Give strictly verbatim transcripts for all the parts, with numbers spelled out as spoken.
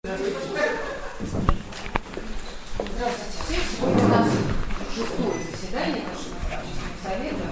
Здравствуйте всем. Сегодня у нас шестое заседание нашего общественного совета.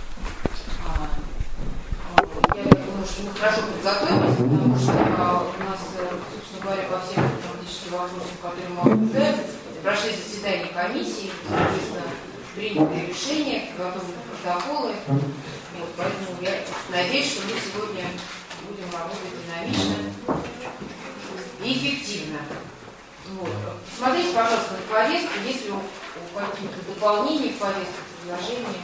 Я думаю, что мы хорошо подготовились, потому что у нас, собственно говоря, по всем политическим вопросам, которые мы обсуждаем, прошли заседания комиссии, соответственно, приняты решения, готовы протоколы. Вот, поэтому я надеюсь, что мы сегодня будем работать динамично и эффективно. Вот. Смотрите, пожалуйста, на повестку, если у каких-то дополнений в повестке, предложений.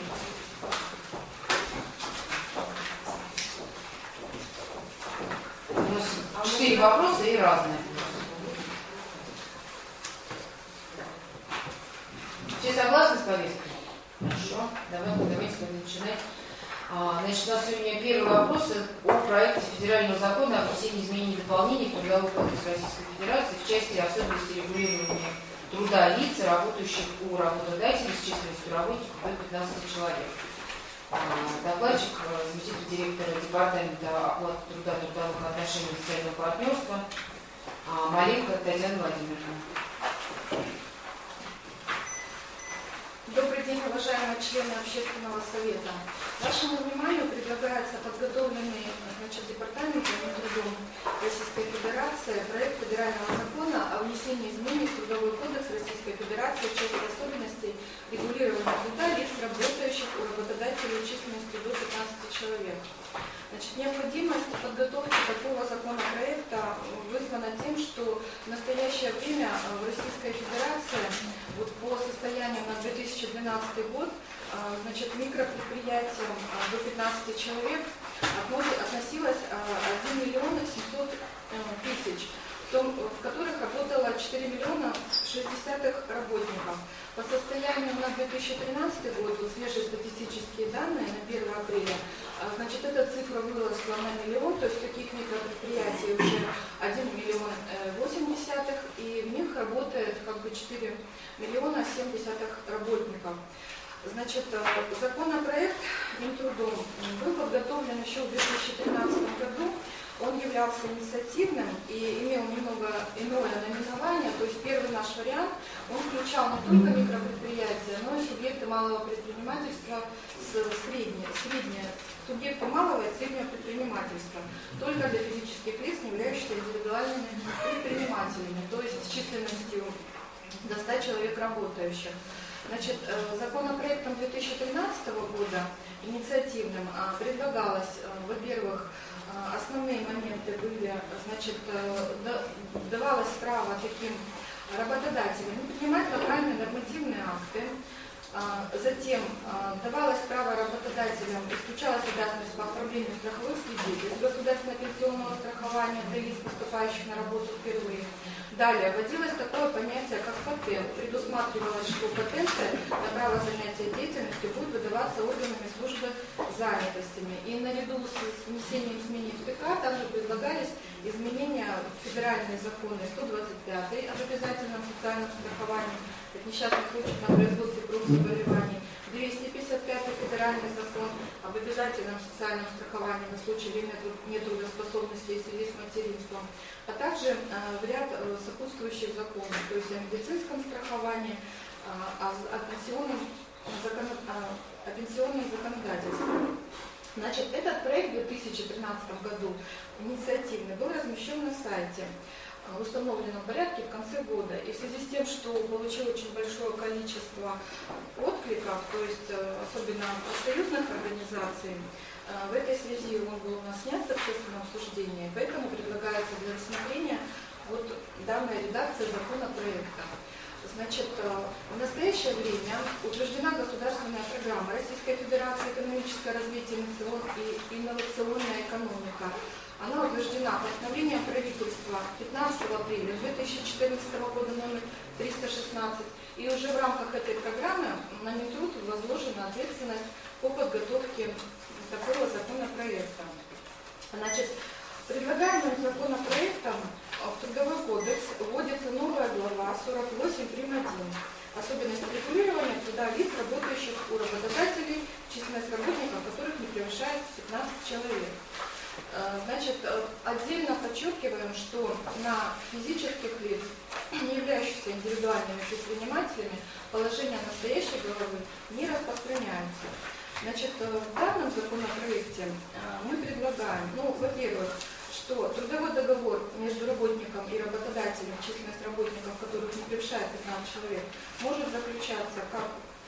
У нас четыре вопроса и разные. Все согласны с повесткой? Хорошо. Давайте, давайте начинать. Значит, у нас сегодня первый вопрос о проекте федерального закона о внесении изменений и дополнений в Трудовой кодекс Российской Федерации в части особенностей регулирования труда лиц, работающих у работодателей с численностью работников до пятнадцати человек. Докладчик, заместитель директора департамента оплаты труда, трудовых отношений и социального партнерства Маленко Татьяна Владимировна. Добрый день, уважаемые члены Общественного совета. Вашему вниманию предлагается подготовленный значит, департаментом труда Российской Федерации проект федерального закона о внесении изменений в Трудовой кодекс Российской Федерации в части особенностей регулирования труда лиц, работающих у работодателей численностью до пятнадцати человек. Значит, необходимость подготовки такого законопроекта вызвана тем, что в настоящее время в Российской Федерации вот по состоянию на две тысячи двенадцатый год значит, микропредприятиям до пятнадцати человек относилось один миллион семьсот тысяч, в которых работало четыре миллиона шестьдесят работников. По состоянию на две тысячи тринадцатый год, вот свежие статистические данные на первое апреля, значит, эта цифра выросла на миллион, то есть таких микропредприятий уже один миллион восемь десятых, и в них работает как бы четыре миллиона семь десятых работников. Значит, законопроект Минтрудом был подготовлен еще в две тысячи тринадцатом году. Он являлся инициативным и имел немного иное наименование, то есть первый наш вариант, он включал не только микропредприятия, но и субъекты малого предпринимательства, средние, средние, субъекты малого и среднего предпринимательства, только для физических лиц, не являющихся индивидуальными предпринимателями, то есть с численностью до ста человек работающих. Значит, законопроектом две тысячи тринадцатого года, инициативным, предлагалось, во-первых, основные моменты были, значит, давалось право таким работодателям принимать локальные нормативные акты, затем давалось право работодателям, исключалась обязанность по оформлению страховых свидетельств государственного пенсионного страхования для лиц, поступающих на работу впервые. Далее вводилось такое понятие, как патент. Предусматривалось, что патенты на право занятия деятельностью будут выдаваться органами службы занятостями. И наряду с внесением изменений в ТК также предлагались изменения в федеральные законы сто двадцать пятый об обязательном социальном страховании от несчастных случаев на производстве профзаболеваний, двести пятьдесят пятый федеральный закон об обязательном социальном страховании на случай нетрудоспособности в связи с материнством, а также э, в ряд э, сопутствующих законов, то есть о медицинском страховании, э, о, о, пенсионном, закон, э, о пенсионном законодательстве. Значит, этот проект в две тысячи тринадцатом году инициативный был размещен на сайте в установленном порядке в конце года. И в связи с тем, что получил очень большое количество откликов, то есть особенно профсоюзных организаций, в этой связи он был у нас снят с общественного обсуждения, поэтому предлагается для рассмотрения вот данная редакция законопроекта. Значит, в настоящее время утверждена государственная программа Российской Федерации «Экономическое развитие и инновационная экономика». Она утверждена постановлением правительства пятнадцатого апреля две тысячи четырнадцатого года номер триста шестнадцать. И уже в рамках этой программы на Минтруд возложена ответственность по подготовке такого законопроекта. Значит, предлагаемым законопроектом в Трудовой кодекс вводится новая глава сорок восемь прим. один. Особенности регулирования труда лиц, работающих у работодателей, численность работников которых не превышает пятнадцать человек. Значит, отдельно подчеркиваем, что на физических лиц, не являющихся индивидуальными предпринимателями, положение настоящей главы не распространяется. Значит, в данном законопроекте мы предлагаем, ну, во-первых, что трудовой договор между работником и работодателем, численность работников, которых не превышает пятнадцать человек, может заключаться как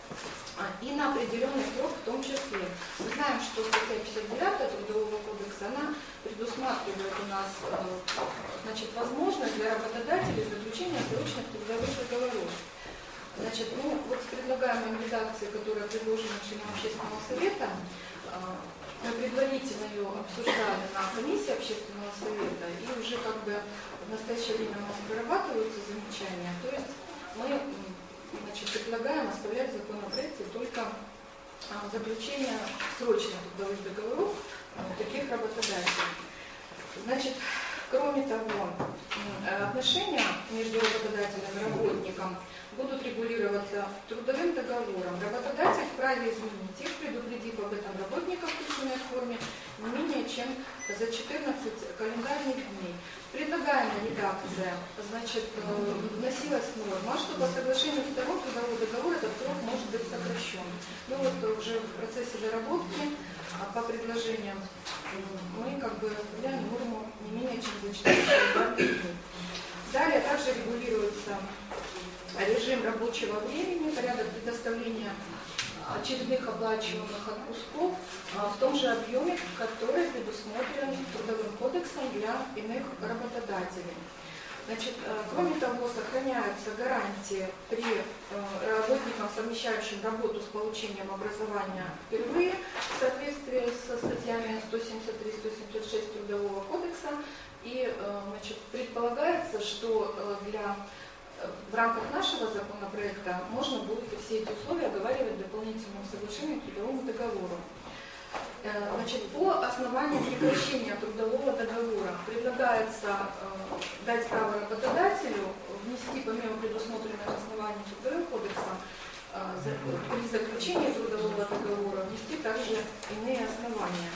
и на определенный срок в том числе. Мы знаем, что статья пятьдесят девять Трудового кодекса, она предусматривает у нас, значит, возможность для работодателей заключения срочных трудовых договоров. Значит, ну, вот с предлагаемой редакцией, которая предложена членам общественного совета, мы предварительно ее обсуждали на комиссии общественного совета, и уже как бы в настоящее время у нас прорабатываются замечания. То есть мы, значит, предлагаем оставлять в законопроекте только заключение срочных трудовых договоров таких работодателей. Значит, кроме того, отношения между работодателем и работником будут регулироваться трудовым договором. Работодатель вправе изменить их, предупредив об этом работника в письменной форме не менее чем за четырнадцать календарных дней. Предлагаемая редакция, значит, вносилась норма, что по соглашению сторон трудового договора этот срок может быть сокращен. Ну вот уже в процессе доработки по предложениям мы как бы оставляем норму не менее чем за четырнадцать календарных дней. Далее также регулируется режим рабочего времени, порядок предоставления очередных оплачиваемых отпусков в том же объеме, который предусмотрен Трудовым кодексом для иных работодателей. Значит, кроме того, сохраняются гарантии при работникам, совмещающим работу с получением образования впервые в соответствии со статьями сто семьдесят три — сто семьдесят шесть Трудового кодекса. И, значит, предполагается, что для в рамках нашего законопроекта можно будет все эти условия оговаривать в дополнительном соглашении к трудовому договору. Значит, по основанию прекращения трудового договора предлагается дать право работодателю внести, помимо предусмотренных оснований Трудовым кодексом, при заключении трудового договора внести также иные основания.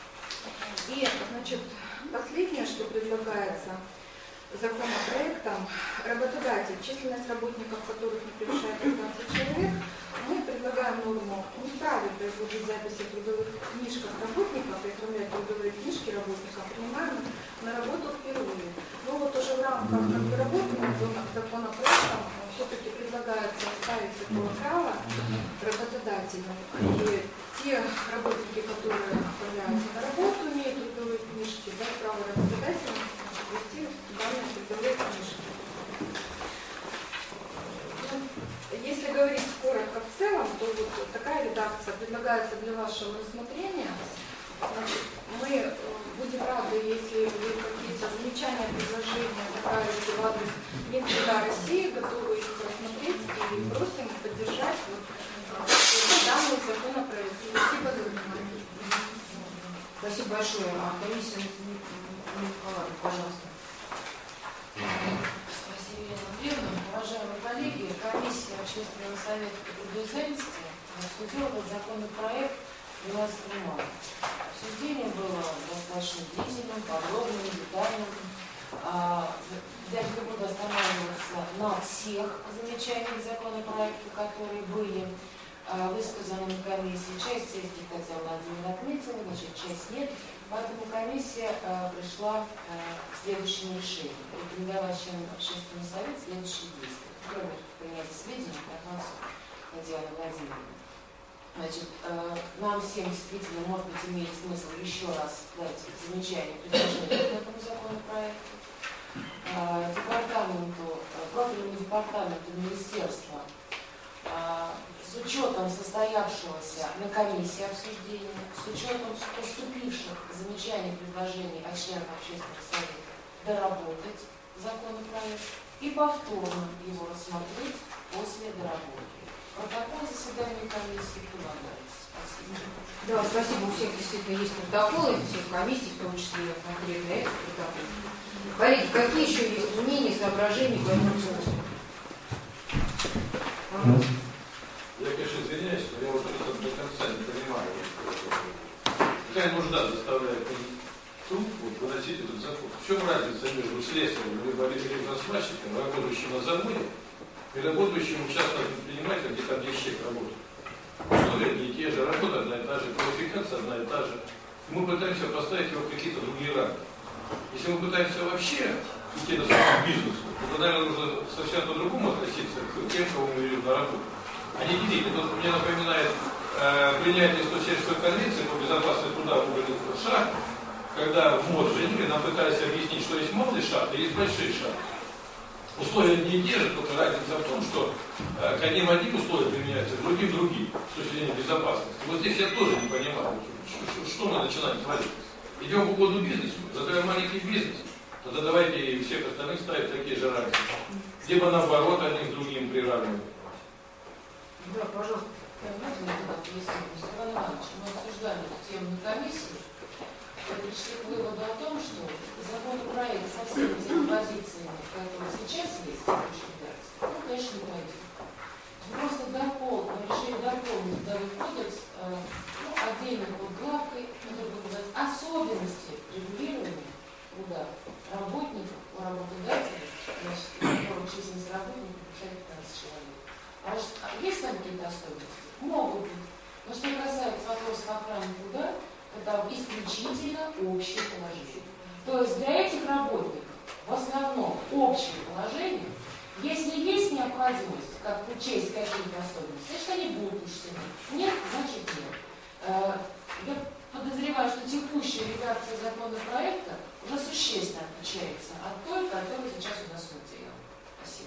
И, значит, последнее, что предлагается законопроектом, работодатель, численность работников, которых не превышает пятнадцать человек, мы предлагаем норму не вправе производить записи в трудовых книжках работников и оформлять трудовые книжки работников, принимаем на работу впервые. Но вот уже в рамках как бы, работы над законопроектом все-таки предлагается оставить такое право работодателям. И те работники, которые оформляются на работу, имеют трудовые книжки, дать право работодателям ввести данные трудовые книжки. Если говорить коротко в целом, то вот такая редакция предлагается для вашего рассмотрения. Значит, мы будем рады, если вы какие-то замечания, предложения направите в адрес Минтруда России, готовы их рассмотреть и просим поддержать вот, данный законопроект. Спасибо за внимание. Спасибо большое. А комиссия, пожалуйста. Спасибо, Елена Андреевна. Уважаемые коллеги, комиссия Общественного совета по трудовой занятости обсудила этот законопроект двенадцатого мая. Обсуждение было достаточно длительным, подробным, детальным. Я не буду останавливаться на всех замечаниях законопроекта, которые были высказаны на комиссии. Часть из них Татьяна Владимировна отметила, значит, часть нет. Поэтому комиссия э, пришла э, к следующему решению. Рекомендовала членам общественного совета следующие действия. Кроме принятия сведений, как нас Татьяна Владимировна. Значит, э, нам всем действительно, может быть, имеет смысл еще раз дать замечание, предложение к этому законопроекту. Э, департаменту, профильному департаменту министерства э, с учетом состоявшегося на комиссии обсуждения, с учетом поступивших замечаний и предложений от членов общественного совета доработать законопроект и повторно его рассмотреть после доработки. Протокол заседания комиссии прилагается. Спасибо. Да, спасибо. У всех действительно есть протоколы, всех комиссий, в том числе конкретно этот протокол. Коллеги, какие еще есть мнения, соображения по этому вопросу? Я, конечно, извиняюсь, но я вот это до конца не понимаю. Какая нужда заставляет вносить этот закон. В чем разница между слесарем либо электросварщиком, работающим на заводе, и работающим частным предпринимателем, где там есть человек работает? Условия не те же, работа одна и та же, квалификация одна и та же. Мы пытаемся поставить его в какие-то другие рамки. Если мы пытаемся вообще идти на самому бизнесу, то, наверное, нужно совсем по-другому относиться к тем, кого мы ведем на работу. А не делить. Это мне напоминает э, принятие сто семьдесят шестой конвенции по безопасности труда в угольных шахтах, когда в МОД женили, нам пытались объяснить, что есть малые шахты и есть большие шахты. Условия не держат, только разница в том, что э, к одним одни условия применяются, к другим другие, с точки зрения безопасности. Вот здесь я тоже не понимаю, что, что, что мы начинаем творить. Идем в угоду бизнесу, затем маленький бизнес, тогда давайте и всех остальных ставить такие же разницы. Либо наоборот, одним с другим приравнивать. Да, пожалуйста. Понимаете, мы туда пояснили, Степан Иванович, мы обсуждали эту тему на комиссии, и пришли к выводу о том, что законопроект со всеми теми позициями, которые сейчас есть, ну, конечно, не пойдет. Просто дополнить, решили дополнить трудовой кодекс, ну, отдельной подглавкой, который будет называться особенности регулирования труда работников, у работодателей, значит, которых численность работников превышает пятнадцать человек. А уж есть там какие-то особенности? Могут быть. Но что касается вопросов охраны труда, это исключительно общее положение. То есть для этих работников в основном общее положение. Если есть необходимость, как учесть какие-то особенности, значит, они будут учтены. Нет, значит нет. Я подозреваю, что текущая редакция законопроекта уже существенно отличается от той, которая сейчас у нас материал. Спасибо.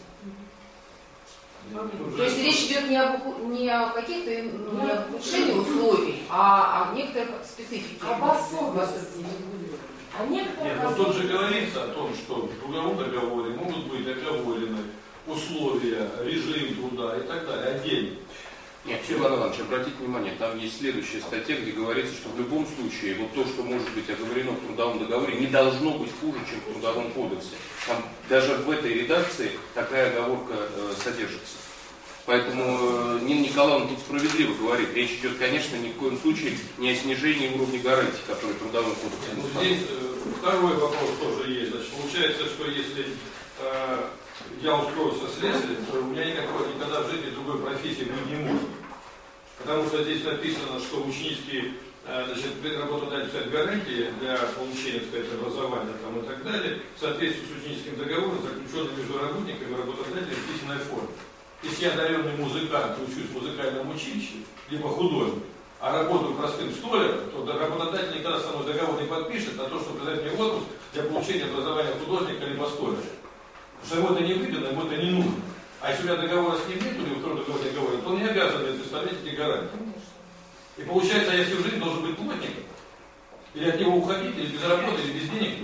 То есть речь идет не об, не о каких-то не об улучшении условий, а о некоторых спецификах. Об особенностях. А некоторых Нет, но тут же говорится о том, что в трудовом договоре могут быть оговорены условия, режим труда и так далее, отдельно. Нет, Иван Иванович, обратите внимание, там есть следующая статья, где говорится, что в любом случае вот то, что может быть оговорено в трудовом договоре, не должно быть хуже, чем в Трудовом кодексе. Там даже в этой редакции такая оговорка э, содержится. Поэтому э, Нина Николаевна тут справедливо говорит, речь идет, конечно, ни в коем случае не о снижении уровня гарантий, который Трудовой кодекс не ну, здесь э, второй вопрос тоже есть. Значит, получается, что если э, я устроился слесарем, то у меня никакой, никогда в жизни другой профессии быть не может. Потому что здесь написано, что ученические, значит, работодатель гарантии для получения, так сказать, образования там, и так далее, в соответствии с ученическим договором, заключенным между работниками и работодателем в письменной форме. Если я одаренный музыкант, учусь в музыкальном училище, либо художник, а работаю простым столяром, то работодатель никогда со мной договор не подпишет на то, чтобы дать мне отпуск для получения образования художника либо столяра. Потому что ему это не выгодно, ему это не нужно. А если у меня договора с ним нет, или второй договор не говорит, то он не обязан мне представлять эти гарантии. И получается, я всю жизнь должен быть плотником. Или от него уходить, или без работы, или без денег.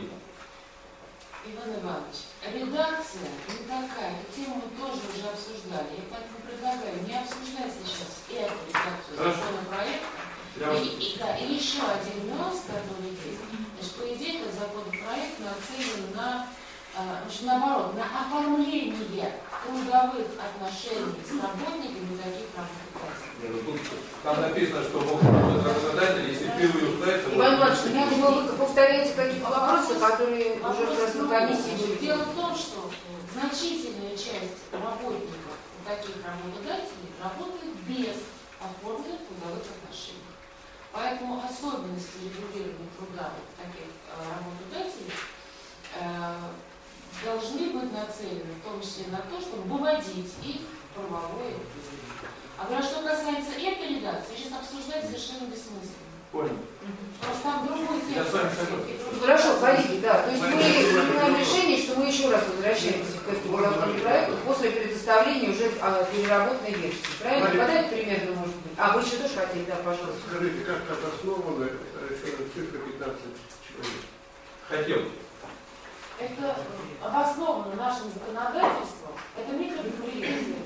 Иван Иванович, редакция не такая, эту тему мы тоже уже обсуждали. Я поэтому предлагаю не обсуждать сейчас эту редакцию законопроекта. И, и, да, и еще один нюанс, который есть. Значит, по идее, этот законопроект нацелен на, значит, наоборот, на оформление трудовых отношений с работниками таких работодателей. Там написано, что могут быть работодатели, если впервые устраивается... Иван Иванович, я думаю, вы повторяете какие-то вопросы, которые Вопрос уже раз на комиссии были. Дело в том, что значительная часть работников таких работодателей работает без оформленных трудовых отношений. Поэтому особенности регулирования труда таких работодателей должны быть нацелены в том числе на то, чтобы выводить их в правовое поле. А говоря, что касается этой редакции, сейчас обсуждать совершенно бессмысленно. Понял. Просто там другой Я с текст. вами согласен. Хорошо, коллеги, да. То есть мы принимаем решение, что мы еще раз возвращаемся к этому законопроекту после предоставления уже а, переработанной версии. Правильно? Когда это примерно может быть? А, вы еще тоже хотели, да, пожалуйста. Скажите, как обоснована цифра пятнадцать человек? Хотел. Это обосновано нашим законодательством. Это микропредприятие.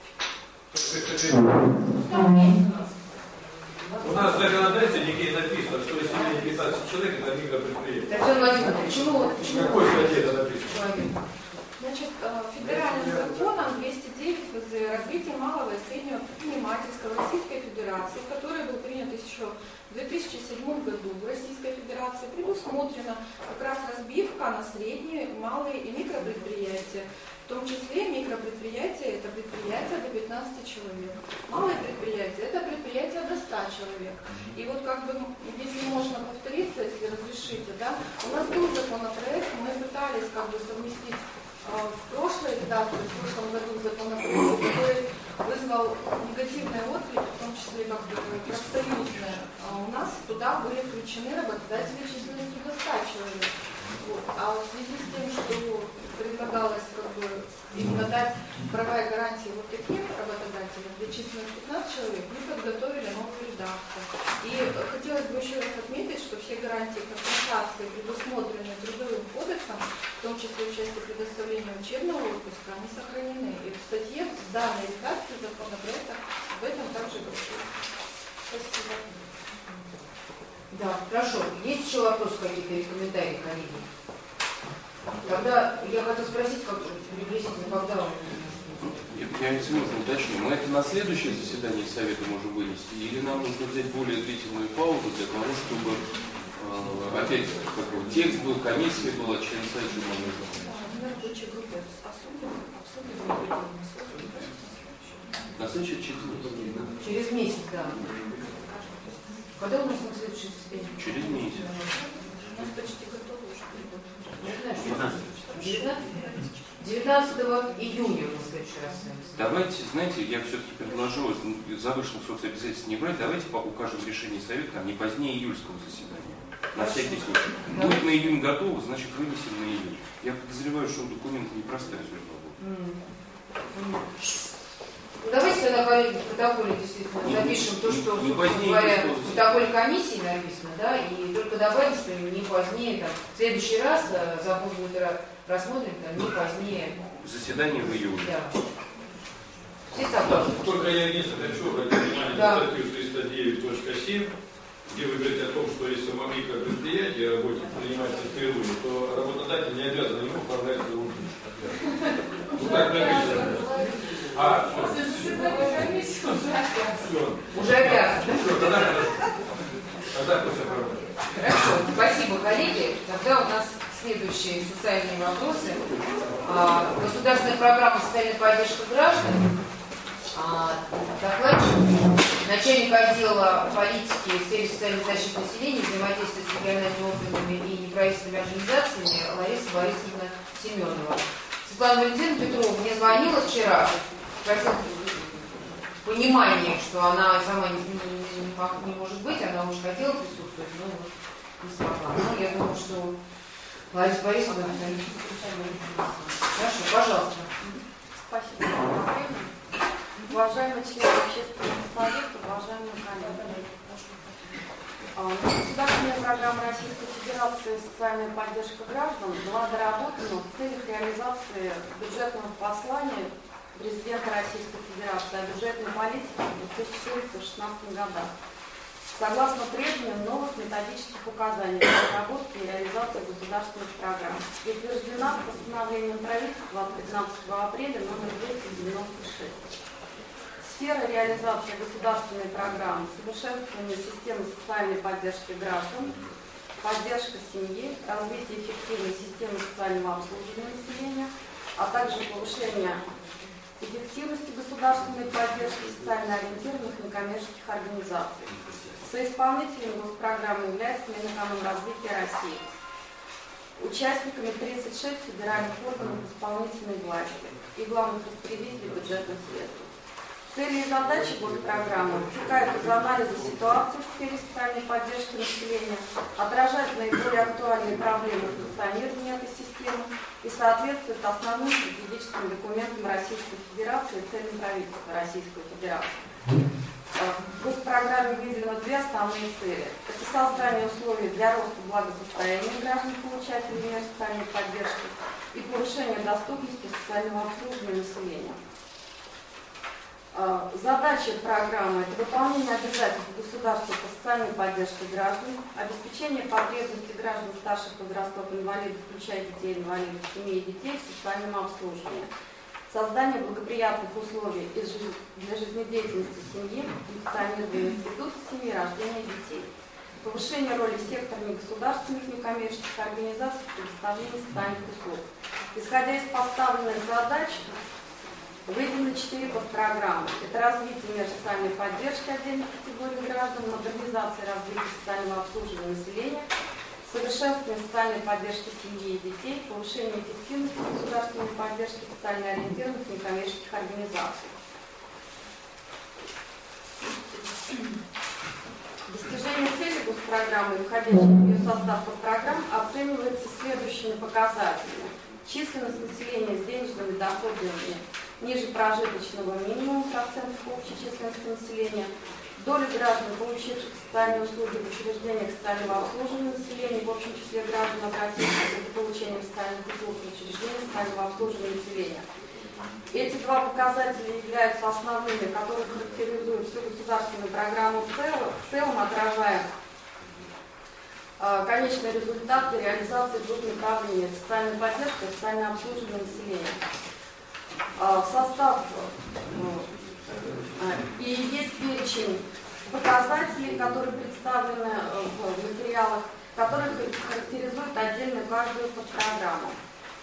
Там есть у нас. У нас в законодательстве нигде написано, что если не пятнадцать человек, это микропредприятие. Татьяна Владимировна, почему, почему Какой статье это написано? человек? Я Значит, федеральным законом двести девять ВЗ развитие малого и среднего предпринимательства Российской Федерации, который был принят еще в две тысячи седьмом году в Российской Федерации, предусмотрена как раз разбивка на средние, малые и микропредприятия. В том числе микропредприятия – это предприятия до пятнадцати человек. Малые предприятия – это предприятия до ста человек. И вот как бы, если можно повториться, если разрешите, да, у нас был законопроект, мы пытались как бы совместить э, в прошлой редакции, в прошлом году законопроект, который вызвал негативные отклики, в том числе как бы профсоюзные. А у нас туда были включены работодатели численностью до ста человек. Вот. А в связи с тем, что предлагалось как бы именно дать права и гарантии вот таким работодателям для численности пятнадцати человек, мы подготовили новую редакцию. И хотелось бы еще раз отметить, что все гарантии компенсации, предусмотренные Трудовым кодексом, в том числе в части предоставления учебного отпуска, они сохранены. И в статье в данной редакции законопроекта об этом также говорится. Спасибо. Да, хорошо. Есть еще вопросы какие-то или комментарии, коллеги? Тогда я хотел спросить, как приблизительно, когда он... Я не смогу уточнить, мы это на следующее заседание Совета можем вынести, или нам нужно взять более длительную паузу для того, чтобы э, опять какой текст был, комиссия была, член Совета нужно. На следующий через месяц. Через месяц, да. Когда у нас на следующее заседание? Через месяц. У нас почти готово уже. девятнадцатого июня у нас следующий раз. Давайте, знаете, я все-таки предложу завышенных соцобязательств не брать, давайте укажем в решении Совета там, не позднее июльского заседания. На всякий случай. Да. Будет на июнь готово, значит вынесем на июнь. Я подозреваю, что документ непростая судьба будет. Давайте тогда, коллеги, в протоколе действительно запишем то, что, собственно говоря, в протоколе комиссии написано, да, и только добавим, что не позднее, там, в следующий раз закон будет рассмотрен, там, не позднее. Заседание в июле. Да. Все согласны? Только я единственное хочу обратить внимание да. на статью триста девять точка семь, где вы говорите о том, что если самое микропредприятие работает, принимается в Перу, то работодатель не обязан ему оформлять налоги. Ну так написано. А, все. Уже обязан. Все, тогда хорошо. Тогда пусть оформляет. Хорошо, спасибо, коллеги. Тогда у нас следующие социальные вопросы. Государственная программа социальной поддержки граждан. Докладчик, начальник отдела политики в сфере социальной защиты населения, взаимодействия с региональными органами и неправительственными организациями Лариса Борисовна Семенова. Светлана Валентиновна Петрова мне звонила вчера, просила понимание, что она сама не, не, не, не может быть, она уже хотела присутствовать, но не смогла. Ну, я думаю, что Лариса Борисовна... Хорошо, пожалуйста. Спасибо. Уважаемые члены общественного совета, уважаемые коллеги. Государственная программа Российской Федерации «Социальная поддержка граждан» была доработана в целях реализации бюджетного послания президента Российской Федерации о бюджетной политике в две тысячи четырнадцатом — две тысячи шестнадцатом годах, согласно требованиям новых методических указаний для разработки и реализации государственных программ, и утверждена постановлением правительства от пятнадцатого апреля номер двести девяносто шесть. Сфера реализации государственной программы, совершенствование системы социальной поддержки граждан, поддержка семьи, развитие эффективной системы социального обслуживания населения, а также повышение эффективности государственной поддержки социально ориентированных некоммерческих организаций. Соисполнителем госпрограммы является Минэкономразвития России. Участниками тридцать шесть федеральных органов исполнительной власти и главных распорядителей бюджетных средств. Цели и задачи госпрограммы вытекают из анализа ситуации в сфере социальной поддержки населения, отражают наиболее актуальные проблемы функционирования этой системы и соответствуют основным стратегическим документам Российской Федерации и целям правительства Российской Федерации. В госпрограмме выделено две основные цели. Это создание условий для роста благосостояния граждан-получателей мер социальной поддержки и повышение доступности социального обслуживания населения. Задача программы – это выполнение обязательств государства по социальной поддержке граждан, обеспечение потребностей граждан старших возрастов, инвалидов, включая детей-инвалидов, семей и детей в социальном обслуживании, создание благоприятных условий для жизнедеятельности семьи, функционирования института семьи, рождения детей, повышение роли сектора негосударственных некоммерческих организаций в предоставлении социальных услуг. Исходя из поставленных задач, выделены четыре подпрограммы. Это развитие мер социальной поддержки отдельных категорий граждан, модернизация и развитие социального обслуживания населения, совершенствование социальной поддержки семьи и детей, повышение эффективности государственной поддержки социально ориентированных некоммерческих организаций. Достижение цели госпрограммы и входящих в ее состав подпрограмм оценивается следующими показателями. Численность населения с денежными доходами ниже прожиточного минимума процентов общей численности населения, доля граждан, получивших социальные услуги в учреждениях социального обслуживания населения, в общем числе граждан, обратившихся за получением социальных услуг в учреждениях социального обслуживания населения. Эти два показателя являются основными, которые характеризуют всю государственную программу в целом, в целом отражая конечный результат реализации двух направлений – социальной поддержки и социальное обслуживание населения. В состав и есть перечень показателей, которые представлены в материалах, которые характеризуют отдельно каждую подпрограмму.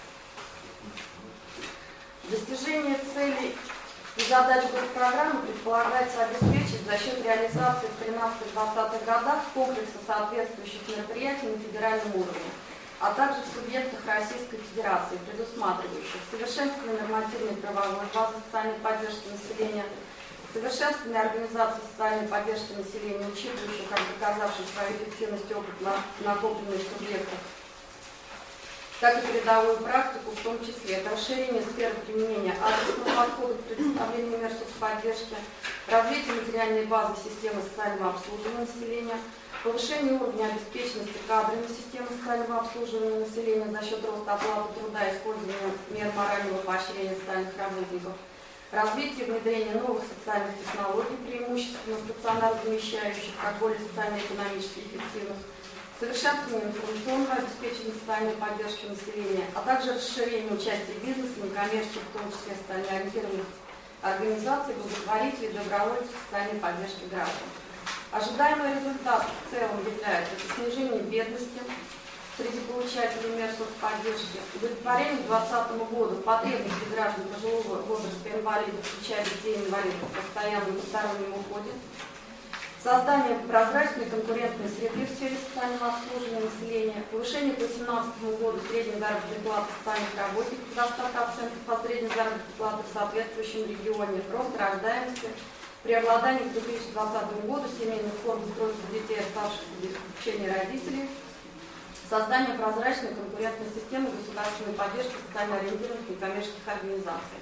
Достижение целей и задач госпрограммы предполагается обеспечить за счет реализации в тринадцатых-двадцатых годах комплекса соответствующих мероприятий на федеральном уровне, а также в субъектах Российской Федерации, предусматривающих совершенствование нормативной правовой базы социальной поддержки населения, совершенствование организации социальной поддержки населения, учитывающих, как доказавших свою эффективность опыт накопленных субъектов, так и передовую практику, в том числе это расширение сферы применения адресного подхода к предоставлению мер соцподдержки, развитие материальной базы системы социального обслуживания населения, повышение уровня обеспеченности кадрами системы социального обслуживания населения за счет роста оплаты труда и использования мер морального поощрения социальных работников, развитие и внедрение новых социальных технологий, преимущественно стационар замещающих, как более социально-экономически эффективных, совершенствование информационного обеспечения социальной поддержки населения, а также расширение участия бизнеса, некоммерческих, в том числе социально ориентированных организаций, благотворителей, добровольцев социальной поддержки граждан. Ожидаемый результат в целом является это снижение бедности среди получателей мер соцподдержки, удовлетворение к двадцатому году потребностей граждан пожилого возраста, инвалидов, включая детей инвалидов в постоянном постороннем уходе, создание прозрачной конкурентной среды в сфере социального обслуживания населения, повышение к две тысячи восемнадцатому году средней заработной платы социальных работников до ста процентов по средней заработной платы в соответствующем регионе, рост рождаемости, преобладание к две тысячи двадцатому году семейных форм устройства детей, оставшихся без попечения родителей, создание прозрачной конкурентной системы государственной поддержки социально ориентированных некоммерческих организаций.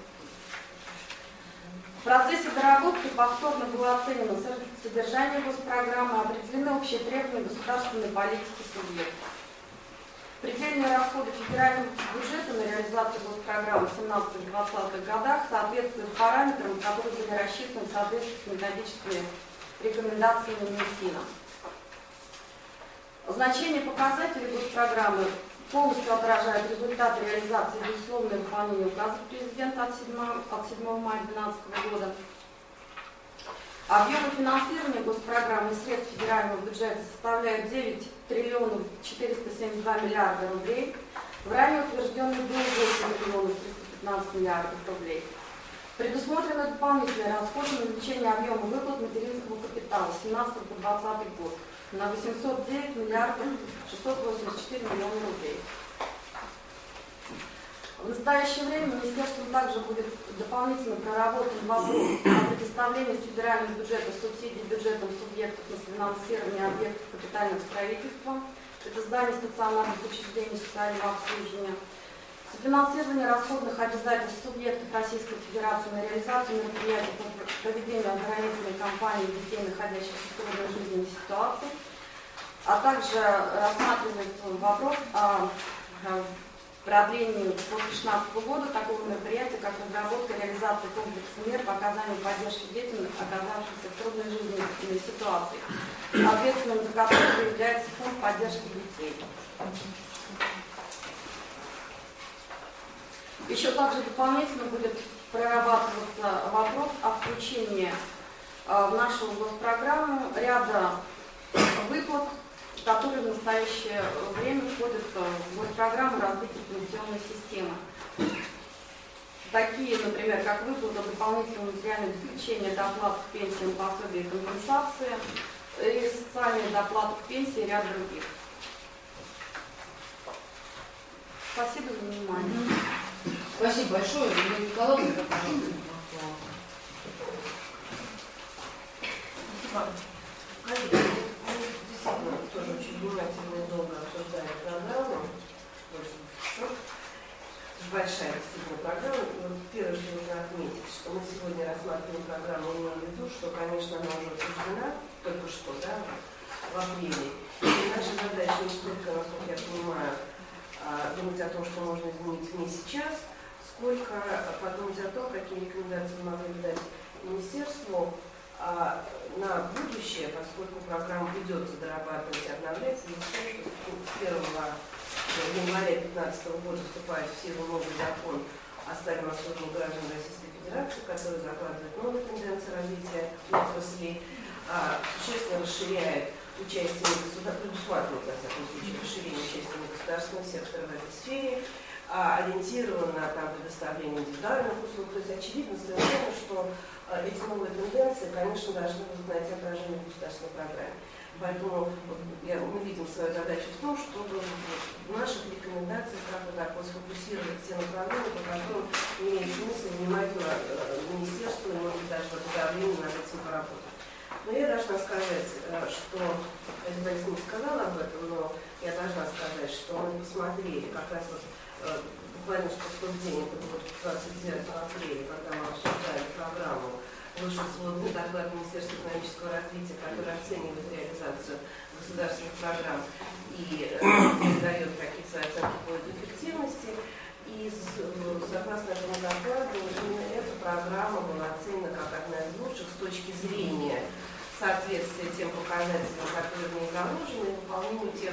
В процессе доработки повторно было оценено содержание госпрограммы, определены общие требования государственной политики субъектов. Предельные расходы федерального бюджета на реализацию госпрограммы в семнадцатых-двадцатых годах соответствуют параметрам, которые были рассчитаны в соответствии с методическими рекомендациями Минфина. Значение показателей госпрограммы полностью отражает результаты реализации и безусловное выполнение указа президента от седьмого мая две тысячи двенадцатого года. Объемы финансирования госпрограммы из средств федерального бюджета составляют девять триллионов четыреста семьдесят два миллиарда рублей. В ранее утвержденный был восемь триллионов триста пятнадцать миллиардов рублей. Предусмотрено дополнительные расходы на увеличение объема выплат материнского капитала с семнадцатого по двадцатый год на восемьсот девять миллиардов шестьсот восемьдесят четыре миллиона рублей. В настоящее время Министерством также будет дополнительно проработан вопрос о предоставлении с федерального бюджета субсидий бюджетам субъектов на финансирование объектов капитального строительства, это здание стационарных учреждений социального обслуживания, софинансирование расходных обязательств субъектов Российской Федерации на реализацию мероприятий по проведению оздоровительной кампании детей, находящихся в трудной жизненной ситуации, а также рассматривает вопрос о продлении после две тысячи шестнадцатого года такого мероприятия, как разработка и реализация комплекса мер по оказанию поддержки детям, оказавшимся в трудной жизненной ситуации, ответственным за которую является фонд поддержки детей. Еще также дополнительно будет прорабатываться вопрос о включении в нашу госпрограмму ряда выплат, которые в настоящее время входят в госпрограмму развития пенсионной системы. Такие, например, как выплата дополнительного материального обеспечения, доплат к пенсиям, пособия и компенсации, и социальные доплаты к пенсии и ряд других. Спасибо за внимание. Спасибо большое. Елена Николаевна, пожалуйста. Коллеги, мы действительно тоже очень внимательно и долго обсуждали программу. Большая действительно программа. Но первое, что нужно отметить, что мы сегодня рассматриваем программу, имея в виду, что, конечно, она уже утверждена только что, да, в апреле. И наша задача не столько, насколько я понимаю, думать о том, что можно изменить не сейчас, сколько подумать о том, какие рекомендации мы могли дать министерству а, на будущее, поскольку программа придется дорабатывать и обновлять, и с первого января две тысячи пятнадцатого года вступает в силу новый закон о стали на службу граждан Российской Федерации, который закладывает новые тенденции развития отрасли, а, существенно расширяет участие государства, предусматривает, во всяком случае, расширение участия государственного сектора в этой сфере, а, ориентировано на там, предоставление индивидуальных услуг. То есть очевидно совершенно, что а, эти новые тенденции, конечно, должны будут найти отражение в государственной программе. Поэтому вот, я, мы видим свою задачу в том, чтобы в наших рекомендациях как бы так вот сфокусировать те направления, по которым имеет смысл внимательно э, министерству и, может быть, даже в подавлении над этим поработать. Но я должна сказать, что, я Борис не сказала об этом, но я должна сказать, что мы посмотрели как раз вот буквально что в тот день, это было двадцать девятого апреля, когда мы обсуждали программу, вышел сводный доклад Министерства экономического развития, который оценивает реализацию государственных программ и дает какие-то свои оценки по эффективности. И согласно этому докладу, именно эта программа была оценена как одна из лучших с точки зрения соответствия тем показателям, которые в ней заложены, и выполнению тех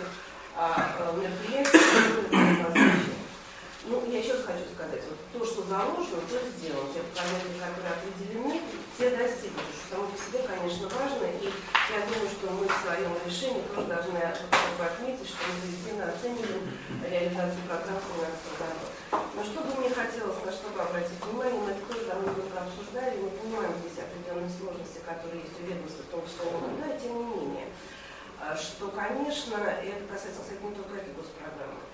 а, мероприятий, которые были назначены. Ну, я еще раз хочу сказать, вот то, что заложено, то сделано. Те показатели, которые определены, все достигнуты, что само по себе, конечно, важно. И я думаю, что мы в своем решении тоже должны отметить, что мы заведенно оцениваем реализацию программ финансового года. Но что бы мне хотелось, на что бы обратить внимание, мы это тоже давно много обсуждали, мы понимаем здесь определенные сложности, которые есть у ведомства, в том числе да, тем не менее, что, конечно, это касается, кстати, не только этой госпрограммы,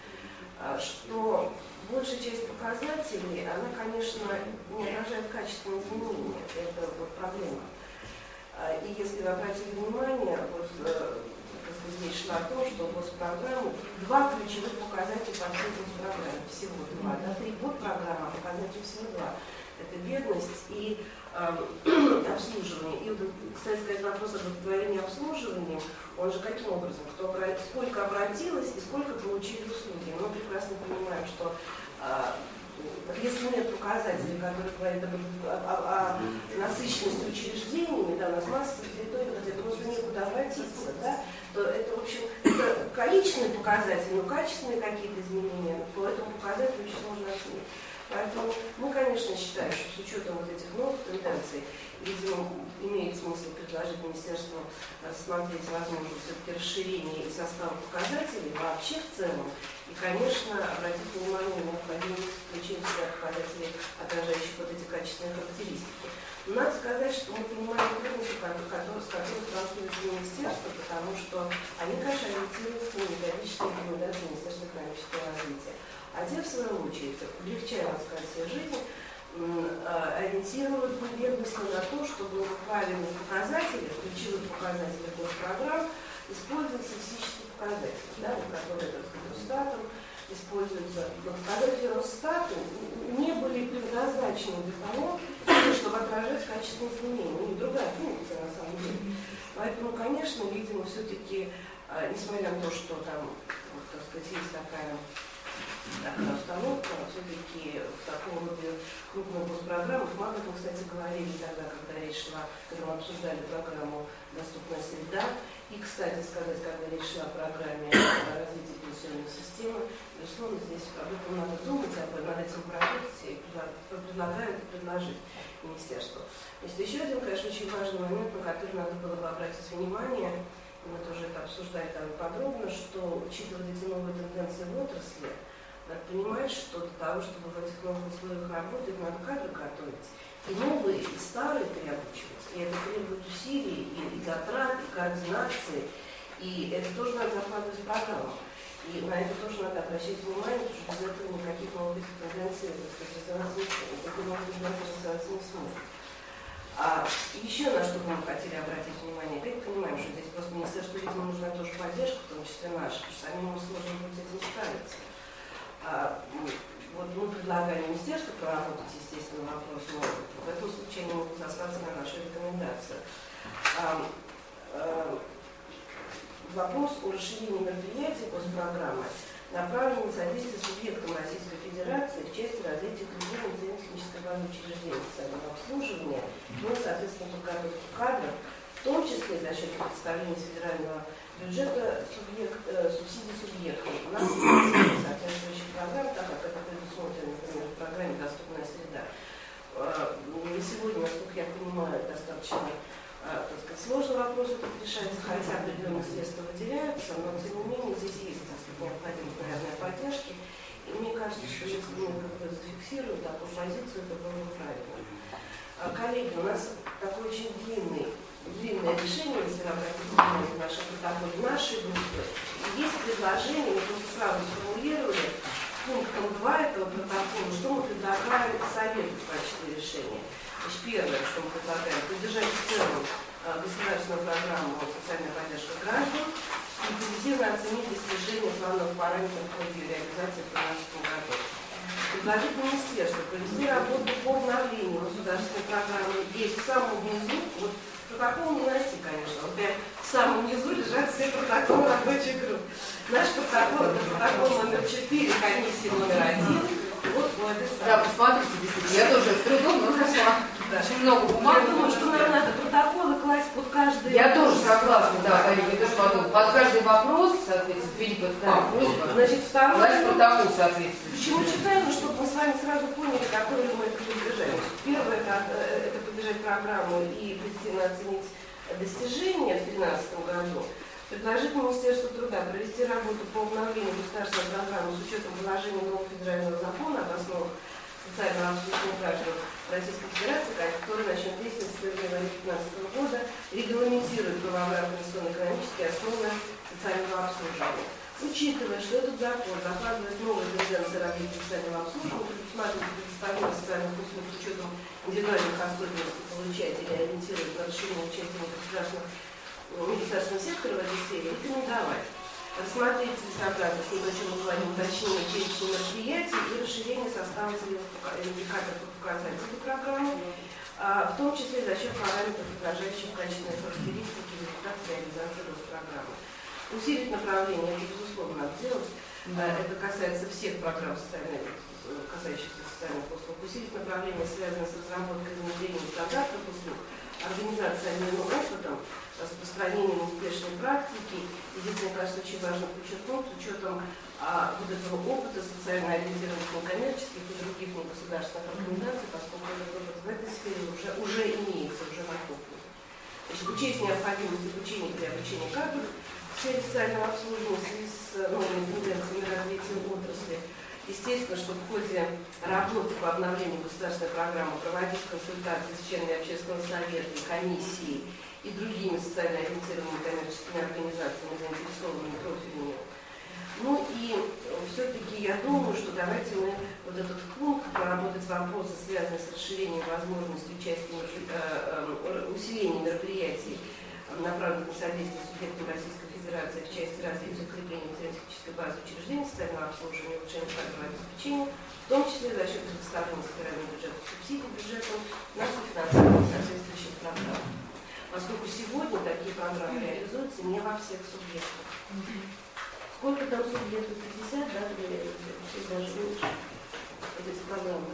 что большая часть показателей, она, конечно, не отражает качественные изменения. Это вот проблема. И если вы обратили внимание, вот здесь шла о том, что госпрограммы, два ключевых показателя по всей госпрограмме, всего два. Да, три госпрограммы, а показателей всего два. Это бедность и э, обслуживание. И, кстати сказать, вопрос об удовлетворении обслуживанием, он же каким образом? Кто, сколько обратилось и сколько получили услуги. Мы прекрасно понимаем, что э, если нет показателей, которые говорят об, о, о, о насыщенности учреждениями, да, у нас масса территорий, где просто некуда обратиться, да, то это, в общем, это количественные показатели, но качественные какие-то изменения, по этому показателю очень сложно оценить. Поэтому мы, конечно, считаем, что с учетом вот этих новых тенденций, видимо, имеет смысл предложить министерству рассмотреть возможность все-таки расширения и состава показателей вообще в целом. И, конечно, обратить внимание на необходимость включения сюда показателей, отражающих вот эти качественные характеристики. Но надо сказать, что мы понимаем трудности, с которыми сталкивается министерство, потому что они, конечно, ориентируются на методические рекомендации Министерства экономического развития. А те, в свою очередь, облегчая, так сказать, себе жизнь, ориентируют ведомство на то, чтобы правильные показатели, ключевые показатели госпрограмм, используются физические показатели, да, которые Росстатом используются. Но показатели Росстата не были предназначены для того, чтобы отражать качественные изменения. У них другая функция, на самом деле. Поэтому, конечно, видимо, все-таки, несмотря на то, что там, вот, так сказать, есть такая такая установка, все-таки в таком роде крупных госпрограммах, мало мы, кстати, говорили тогда, когда речь шла, когда мы обсуждали программу «Доступная среда», и, кстати сказать, когда речь шла о программе развития пенсионной системы, безусловно, здесь об этом надо думать, об над этим проектом и предлагают предложить министерству. Есть еще один, конечно, очень важный момент, на который надо было бы обратить внимание, мы тоже это обсуждали там подробно, что, учитывая эти новые тенденции в отрасли, надо понимать, что для того, чтобы в этих новых условиях работать, надо кадры готовить. И новые, и старые переобучивать. И это требует усилий, и, и затрат, и координации. И это тоже надо закладывать в программу. И на это тоже надо обращать внимание, потому что без этого никаких новых тенденций, так сказать, развиваться не сможет. А еще на что бы мы хотели обратить внимание, опять понимаем, что здесь просто министерству, видимо, нужна тоже поддержка, в том числе наша, потому что самим сложно будет с этим справиться. А, вот мы предлагаем министерству проработать, естественно, вопрос, но в этом случае они могут сослаться на нашу рекомендацию. А, а, вопрос о расширении мероприятий госпрограммы направлен на содействие субъектам Российской Федерации в части развития культуры и технической базы учреждений социального обслуживания, ну, соответственно, подготовки кадров, в том числе за счет представления федерального бюджета субъект, э, субсидий субъектам. У нас есть соответствующие программы, так как это предусмотрено, например, в программе «Доступная среда». Э, на сегодня, насколько я понимаю, достаточно э, так сказать, сложный вопрос этот решается, хотя определенные средства выделяются, но тем не менее здесь есть необходимость, наверное, поддержки. И мне кажется, что если мы как бы зафиксируем такую позицию, это было бы правильно. А, коллеги, у нас такой очень длинный, длинное решение, если вы обратите внимание на наши протоколы, нашей группы. Есть предложение, мы просто сразу сформулировали пунктом два этого протокола, что мы предлагаем совету в качестве решения. Значит, первое, что мы предлагаем, поддержать в целом государственную программу «Социальная поддержка граждан» и позитивно оценить достижения плановых параметров в ходе реализации в две тысячи тринадцатом году. Предложить министерству провести работу по обновлению государственной программы. Есть в самом низу, вот протокол не найти, конечно, вот прям в самом низу лежат все протоколы рабочих групп. Наш протокол, это протокол номер четыре, комиссии номер один. Вот, вот это. Да, посмотрите, действительно, я тоже с трудом, но нашла. Да. Очень много бумаг. Я думаю, что нам надо протоколы класть под каждый... Я тоже согласна, да, коллеги, я тоже подумала. Под каждый вопрос, соответственно, Филипп, это да. Просьба. Значит, второй... Класть протокол, соответственно. Почему читаем, ну, чтобы мы с вами сразу поняли, какой мы это поддержать. Первое, это, это поддержать программу и позитивно оценить достижения в две тысячи тринадцатом году. Предложить Министерству труда провести работу по обновлению государственной программы с учетом положения нового федерального закона об основах социального обслуживания граждан Российской Федерации, который начнет действовать с первого января две тысячи пятнадцатого года, регламентирует правовые организационно-экономические основы социального обслуживания. Учитывая, что этот закон закладывает новые тенденции развития социального обслуживания, предусматривает предоставление социальных услуг с учетом индивидуальных особенностей получателей, ориентирует на расширение участия государственных государственного сектора в этой сфере, рекомендовать рассмотреть целесообразность с небольшим уклонением уточнения перечня мероприятий и расширение состава индикаторов и показателей этой программы, в том числе за счет параметров, отражающих качественные характеристики результатов реализации госпрограммы. Усилить направление, это безусловно надо делать, это касается всех программ социальных, касающихся социальных услуг. Усилить направление, связанное с разработкой и внедрением стандартных услуг, организацией обменным опытом, распространением успешной практики. И здесь, мне кажется, очень важно подчеркнуть, с учетом а, вот этого опыта социально ориентированных некоммерческих и других негосударственных организаций, поскольку этот опыт в этой сфере уже, уже имеется, уже накоплен. Значит, учесть необходимость обучения при обучении кадров в сфере социального обслуживания в связи с новыми тенденциями развития отрасли. Естественно, что в ходе работы по обновлению государственной программы проводить консультации с членами общественного совета, комиссии и другими социально ориентированными коммерческими организациями, заинтересованными профилями. Ну и все-таки я думаю, что давайте мы вот этот пункт проработать вопросы, связанные с расширением возможностей участия, усилением мероприятий, направленных на содействие субъектам Российской Федерации в части развития укрепления технической базы учреждений социального обслуживания и улучшения кадрового обеспечения, в том числе за счет предоставления федерального бюджета субсидий бюджетом на софинансирование соответствующих программ. Поскольку сегодня такие программы реализуются не во всех субъектах. Сколько там субъектов? пятьдесят, да, или даже меньше? Эти программы.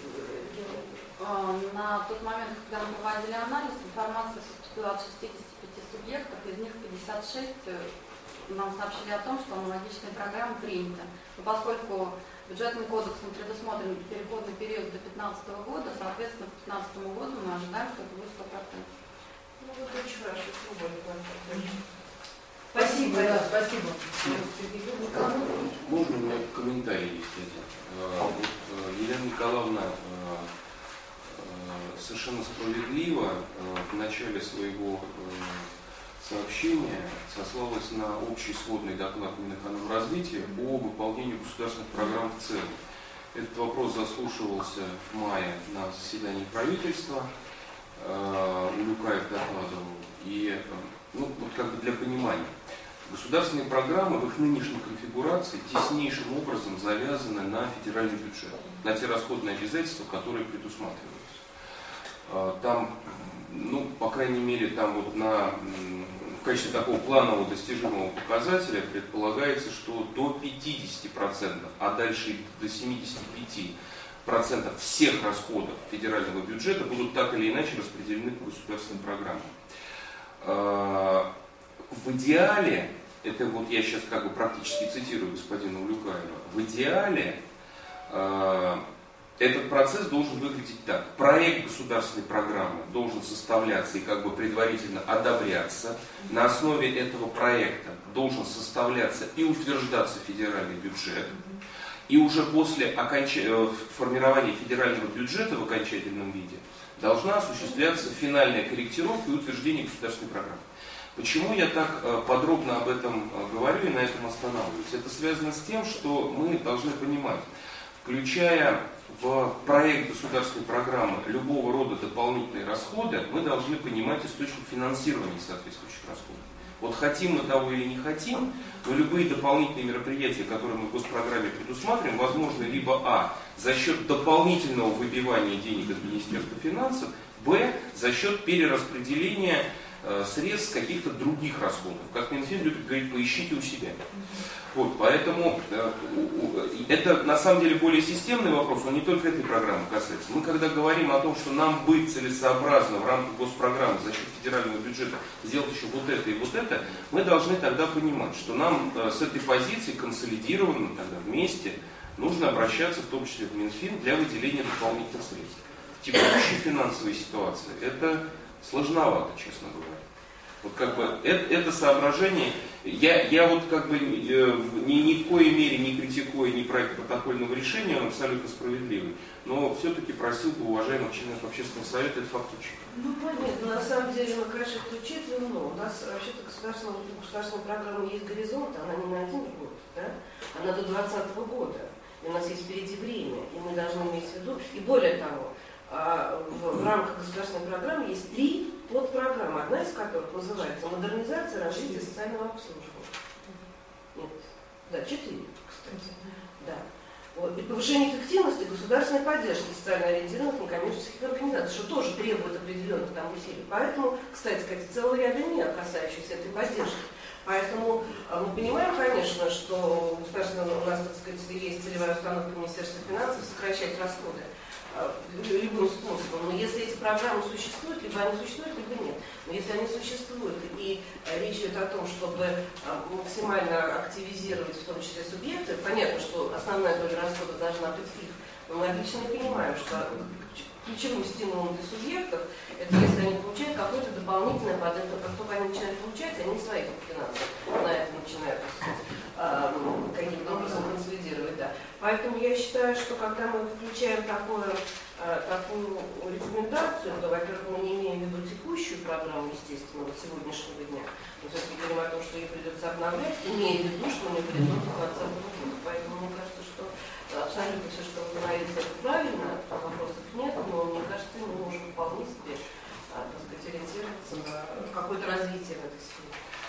На тот момент, когда мы проводили анализ, информация поступила от шестидесяти пяти субъектов, из них пятьдесят шесть нам сообщили о том, что аналогичные программы приняты. Но поскольку бюджетным кодексом предусмотрен переходный период до две тысячи пятнадцатого года, соответственно, к две тысячи пятнадцатому году мы ожидаем, что это будет сто процентов. Ну, вот очень хорошо, свободно. Спасибо, да, спасибо. Можно у меня комментарий есть один? Вот, Елена Николаевна совершенно справедливо в начале своего сообщения сослалась на общий сводный доклад Минэкономразвития по выполнению государственных программ в целом. Этот вопрос заслушивался в мае на заседании правительства, Улюкаев докладывал. И, ну, вот как бы для понимания, государственные программы в их нынешней конфигурации теснейшим образом завязаны на федеральный бюджет, на те расходные обязательства, которые предусматриваются. Там, ну, по крайней мере, там вот на, в качестве такого планового достижимого показателя предполагается, что до пятидесяти процентов, а дальше и до семидесяти пяти процентов всех расходов федерального бюджета будут так или иначе распределены по государственным программам. В идеале, это вот я сейчас как бы практически цитирую господина Улюкаева, в идеале этот процесс должен выглядеть так. Проект государственной программы должен составляться и как бы предварительно одобряться. На основе этого проекта должен составляться и утверждаться федеральный бюджет. И уже после оконч... формирования федерального бюджета в окончательном виде должна осуществляться финальная корректировка и утверждение государственной программы. Почему я так подробно об этом говорю и на этом останавливаюсь? Это связано с тем, что мы должны понимать, включая в проект государственной программы любого рода дополнительные расходы, мы должны понимать источник финансирования соответствующих расходов. Вот хотим мы того или не хотим, но любые дополнительные мероприятия, которые мы в госпрограмме предусматриваем, возможны либо а. за счет дополнительного выбивания денег из Министерства финансов, б. за счет перераспределения э, средств каких-то других расходов. Как Минфин любит говорить, поищите у себя. Вот, поэтому э, это на самом деле более системный вопрос, он не только этой программы касается. Мы когда говорим о том, что нам быть целесообразно в рамках госпрограммы за счет федерального бюджета сделать еще вот это и вот это, мы должны тогда понимать, что нам э, с этой позиции консолидированно тогда вместе нужно обращаться в том числе в Минфин для выделения дополнительных средств. В текущей финансовой ситуации это сложновато, честно говоря. Вот как бы это, это соображение, я, я вот как бы э, ни, ни в коей мере не критикую ни проект протокольного решения, он абсолютно справедливый, но все-таки просил бы уважаемых членов общественного совета этот факт учитывать. Ну понятно, на самом деле мы, конечно, это учитываем, но у нас вообще-то государственная, государственная программа есть горизонт, она не на один год, да? Она до двадцатого года, и у нас есть впереди время, и мы должны иметь в виду, и более того, в рамках государственной программы есть три подпрограммы, одна из которых называется «Модернизация развития социального обслуживания». Нет, да, четыре, кстати. Да. Вот. И повышение эффективности государственной поддержки социально ориентированных некоммерческих организаций, что тоже требует определенных там усилий. Поэтому, кстати сказать, целого ряда мер, касающихся этой поддержки. Поэтому мы понимаем, конечно, что государственно у нас, так сказать, есть целевая установка Министерства финансов сокращать расходы любым способом. Но если эти программы существуют, либо они существуют, либо нет. Но если они существуют, и речь идет о том, чтобы максимально активизировать в том числе субъекты, понятно, что основная доля расходов должна быть в их, но мы отлично понимаем, что ключевым стимулом для субъектов это если они получают какое-то дополнительное под это, как только они начинают получать, они свои финансы на это начинают, так сказать, каким-то образом консолидировать, да. Поэтому я считаю, что когда мы включаем такое, такую рекомендацию, то, во-первых, мы не имеем в виду текущую программу, естественно, вот сегодняшнего дня, но все-таки говорим о том, что ее придется обновлять, имея в виду, что мы горизонт двадцатого года. Поэтому мне кажется, что абсолютно все, что вы говорите, это правильно, вопросов нет, но мне кажется, мы можем вполне себе, так сказать, ориентироваться на какое-то развитие в этой сфере.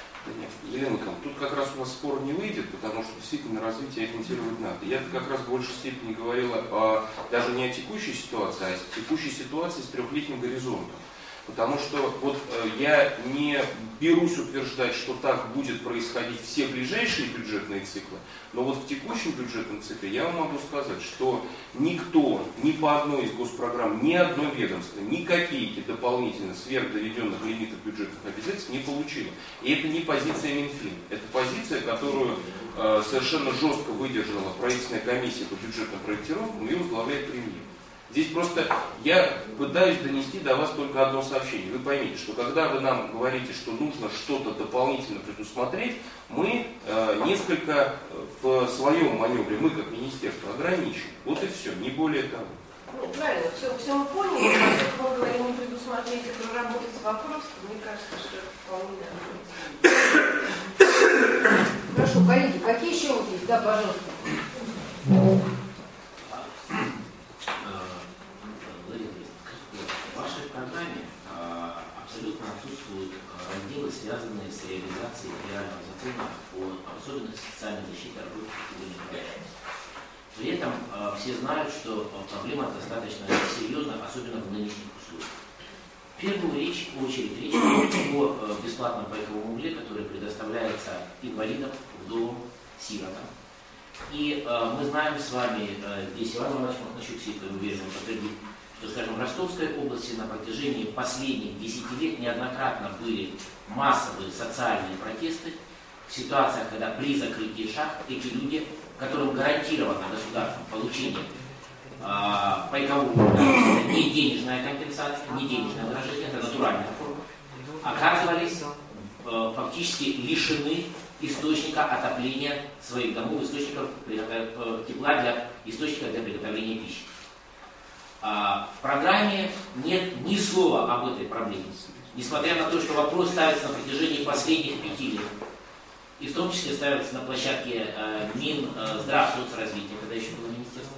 Елена Николаевна, тут как раз у нас спор не выйдет, потому что действительно развитие ориентировать надо. Я как раз в большей степени говорила о, даже не о текущей ситуации, а о текущей ситуации с трехлетним горизонтом. Потому что вот э, я не берусь утверждать, что так будет происходить все ближайшие бюджетные циклы, но вот в текущем бюджетном цикле я вам могу сказать, что никто, ни по одной из госпрограмм, ни одно ведомство, ни какие-то дополнительно сверхдоведенных лимитов бюджетных обязательств не получило. И это не позиция Минфина, это позиция, которую э, совершенно жестко выдержала правительственная комиссия по бюджетным проектировкам и возглавляет премьер. Здесь просто я пытаюсь донести до вас только одно сообщение. Вы поймите, что когда вы нам говорите, что нужно что-то дополнительно предусмотреть, мы э, несколько в своем маневре, мы как министерство, ограничим. Вот и все, не более того. Ну, правильно, все, все мы поняли, но мы говорим не предусмотреть и проработать вопрос, мне кажется, что это вполне нормально. Хорошо, коллеги, какие еще вот есть? Да, пожалуйста. В вашей программе э, абсолютно отсутствуют разделы, связанные с реализацией федерального закона по особенностям социальной защиты работников цивильных граждан. При этом э, все знают, что проблема достаточно серьезна, особенно в нынешних условиях. В первую речь, очередь речь о э, бесплатном пайковом угле, который предоставляется инвалидам, вдовам, сиротам. И э, мы знаем с вами, э, здесь Иван Иванович Махначук, я уверен, подтвердит, что, скажем, в Ростовской области на протяжении последних десяти лет неоднократно были массовые социальные протесты в ситуациях, когда при закрытии шахт эти люди, которым гарантировано государством получение э, пайкового угля, не денежная компенсация, не денежное выражение, это натуральная форма, оказывались э, фактически лишены источника отопления своих домов, источников э, тепла для источника для приготовления пищи. В программе нет ни слова об этой проблеме, несмотря на то, что вопрос ставится на протяжении последних пяти лет. И в том числе ставится на площадке э, Минздравсоцразвития, когда еще было министерство.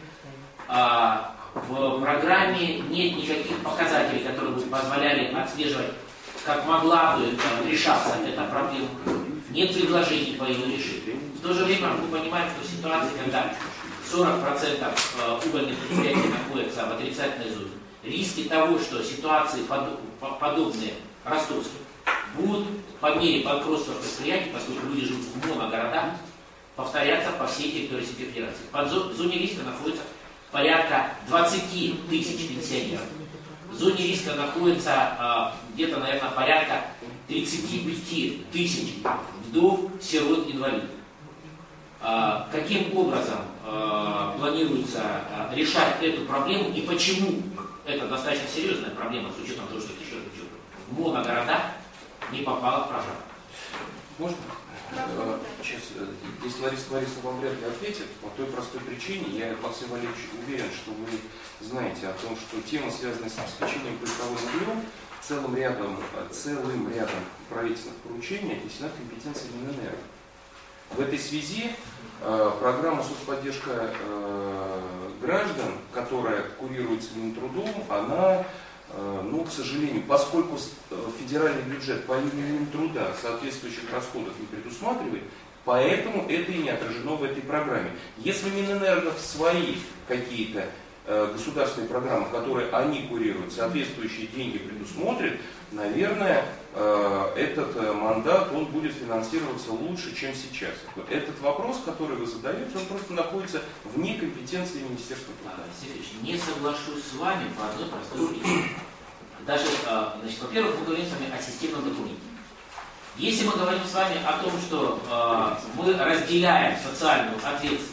А в программе нет никаких показателей, которые бы позволяли отслеживать, как могла бы э, решаться эта проблема. Нет предложений по ее решению. В то же время мы понимаем, что ситуация, когда сорок процентов угольных предприятий находятся в отрицательной зоне, риски того, что ситуации подобные ростовские будут по мере банкротства предприятий, поскольку люди живут в моногородах, повторяться по всей территории Российской Федерации. Под в зоне риска находится порядка двадцати тысяч пенсионеров. В зоне риска находится где-то, наверное, порядка тридцати пяти тысяч вдов, сирот, инвалидов. Каким образом планируется решать эту проблему и почему это достаточно серьезная проблема, с учетом того, что еще в моногородах не попала в программу? Можно? Сейчас, если Лариса Борисовна вам вряд ли ответит, по той простой причине, я, Максим Валерьевич, уверен, что вы знаете о том, что тема, связанная с обеспечением пайковым углем, целым рядом, целым рядом правительственных поручений отнесена к компетенции Минэнерго. В этой связи э, программа соцподдержка э, граждан, которая курируется Минтрудом, она, э, ну, к сожалению, поскольку федеральный бюджет по линии Минтруда соответствующих расходов не предусматривает, поэтому это и не отражено в этой программе. Если Минэнерго в свои какие-то э, государственные программы, которые они курируют, соответствующие деньги предусмотрят, наверное, этот мандат, он будет финансироваться лучше, чем сейчас. Этот вопрос, который вы задаете, он просто находится вне компетенции Министерства труда. Сергеевич, не соглашусь с вами по одной простой причине. Даже, значит, во-первых, мы говорим с вами о системном документе. Если мы говорим с вами о том, что э, мы разделяем социальную ответственность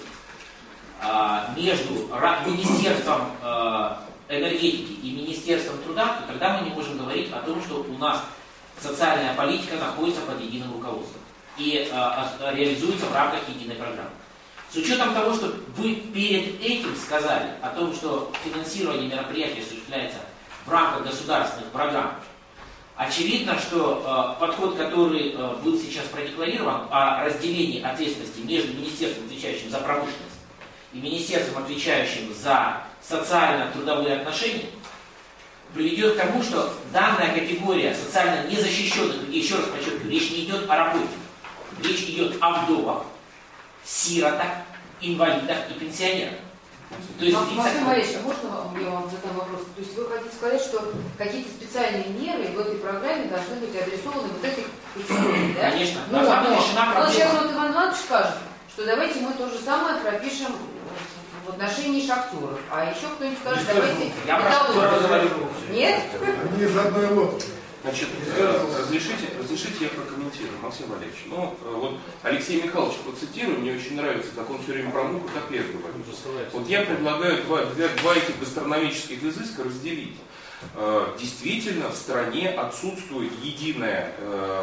э, между Министерством э, энергетики и Министерством труда, то тогда мы не можем говорить о том, что у нас социальная политика находится под единым руководством и э, реализуется в рамках единой программы. С учетом того, что вы перед этим сказали о том, что финансирование мероприятий осуществляется в рамках государственных программ, очевидно, что э, подход, который э, был сейчас продекларирован о разделении ответственности между министерством, отвечающим за промышленность, и министерством, отвечающим за социально-трудовые отношения, приведет к тому, что данная категория социально незащищенных людей, еще раз подчеркиваю, речь не идет о работе, речь идет о вдовах, сиротах, инвалидах и пенсионерах. То есть, Максим Валерьевич, а можно я вам задам вопрос? То есть вы хотите сказать, что какие-то специальные меры в этой программе должны быть адресованы вот этой категории, да? Конечно. Ну, Должна быть но, решена но проблема. сейчас вот Иван Иванович скажет, что давайте мы то же самое пропишем в отношении шахтеров. А еще кто-нибудь скажет, давайте Я прошу, металлургов. Нет? Они из одной лодки. Значит, разрешите, разрешите я прокомментирую, Максим Валерьевич. Ну, вот Алексей Михайлович процитирую, мне очень нравится, как он все время про муку, как лес говорит. Вот я предлагаю два, два, два этих гастрономических изыска разделить. Действительно, в стране отсутствует единая,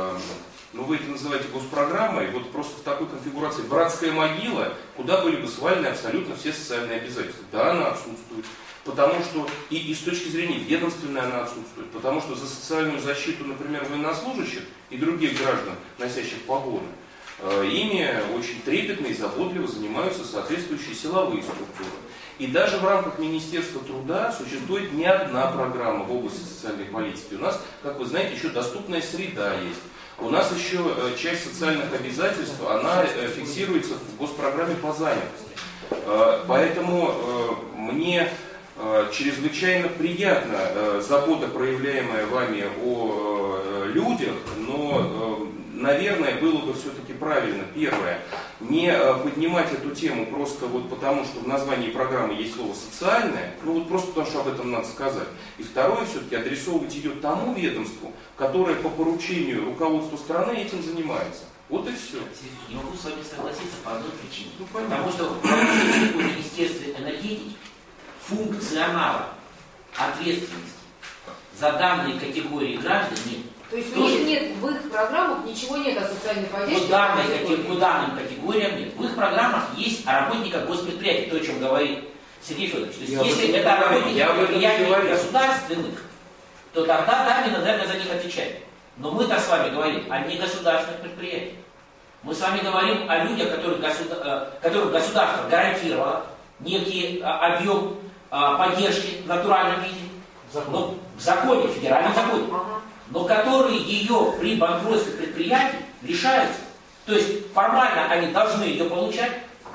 ну вы это называете госпрограммой, вот просто в такой конфигурации братская могила, куда были бы свалены абсолютно все социальные обязательства. Да, она отсутствует. Потому что и, и с точки зрения ведомственной она отсутствует. Потому что за социальную защиту, например, военнослужащих и других граждан, носящих погоны, э, ими очень трепетно и заботливо занимаются соответствующие силовые структуры. И даже в рамках Министерства труда существует не одна программа в области социальной политики. У нас, как вы знаете, еще доступная среда есть. У нас еще э, часть социальных обязательств, она э, фиксируется в госпрограмме по занятости. Э, поэтому э, мне... чрезвычайно приятна э, забота, проявляемая вами о э, людях, но, э, наверное, было бы все-таки правильно, первое, не э, поднимать эту тему просто вот потому, что в названии программы есть слово «социальное», ну вот просто потому, что об этом надо сказать. И второе, все-таки адресовывать ее тому ведомству, которое по поручению руководства страны этим занимается. Вот и все. Не могу с вами согласиться по одной причине. Ну, потому что в Министерстве энергетики функционала ответственности за данные категории граждан нет. То есть у них нет, в их программах ничего нет о социальной поддержке? По, данной, по данным категориям нет. В их программах есть о работниках госпредприятий, то, о чем говорит Сергей Федорович. То есть, я если это работники предприятий государственных, то тогда да, Минэнерго за них отвечает. Но мы-то с вами говорим о негосударственных предприятиях. Мы с вами говорим о людях, которых государ... которым государство гарантировало некий объем поддержки в натуральном виде, но в законе, в федеральном законе, но которые ее при банкротстве предприятий лишаются. То есть формально они должны ее получать,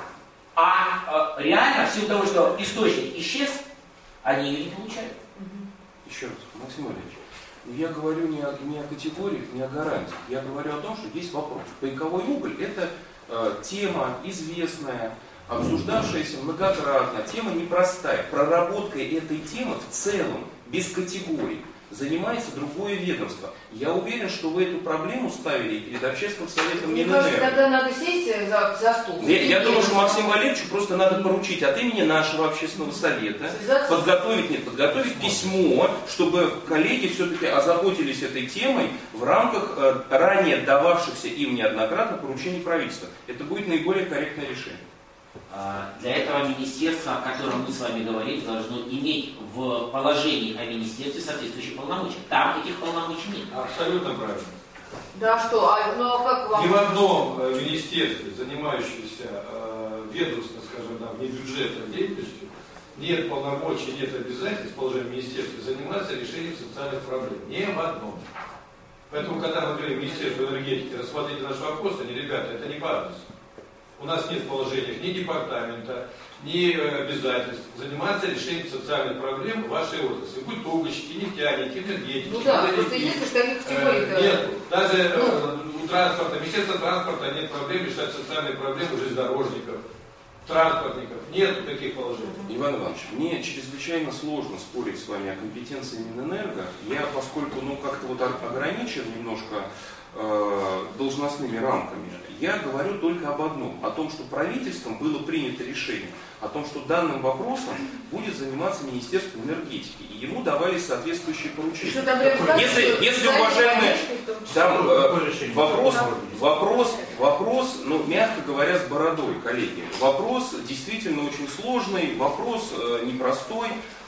а реально, в силу того, что источник исчез, они ее не получают. Еще раз, Максим Валерьевич, я говорю не о, не о категориях, не о гарантиях. Я говорю о том, что есть вопрос. Пайковой уголь – это э, тема известная, обсуждавшаяся многократно, тема непростая. Проработкой этой темы в целом, без категорий, занимается другое ведомство. Я уверен, что вы эту проблему ставили перед общественным советом Мне Минэнерго. кажется, тогда надо сесть за, за стол. Я, я думаю, что Максиму Валерьевичу просто надо поручить от имени нашего общественного совета Связаться? подготовить, нет, подготовить письмо, чтобы коллеги все-таки озаботились этой темой в рамках э, ранее дававшихся им неоднократно поручений правительства. Это будет наиболее корректное решение. Для этого министерство, о котором мы с вами говорили, должно иметь в положении о министерстве соответствующие полномочия. Там этих полномочий нет. Абсолютно правильно. Да что, а, ну а как вам? Ни в одном э, министерстве, занимающемся э, ведомственно, скажем, да, внебюджетной деятельностью, нет полномочий, нет обязательств, положение министерства заниматься решением социальных проблем. Ни в одном. Поэтому, когда мы говорим Министерство энергетики, рассмотрите наш вопрос, они, ребята, это не по адресу. У нас нет в положениях ни департамента, ни обязательств заниматься решением социальных проблем в вашей отрасли. Будь то угольщики, нефтяники, энергетики. Ну да, просто единственное, что таких категорий. Нет, даже ну, у транспорта, Министерства транспорта нет проблем решать социальные проблемы железнодорожников, транспортников. Нет таких положений. Иван Иванович, мне чрезвычайно сложно спорить с вами о компетенции Минэнерго. Я, поскольку ну, как-то вот ограничен немножко э, должностными рамками, я говорю только об одном, о том, что правительством было принято решение о том, что данным вопросом будет заниматься Министерство энергетики, и ему давались соответствующие поручения. Если, если уважаемые, там, э, вопрос, вопрос, вопрос, ну, мягко говоря, с бородой, коллеги, вопрос действительно очень сложный, вопрос э, непростой.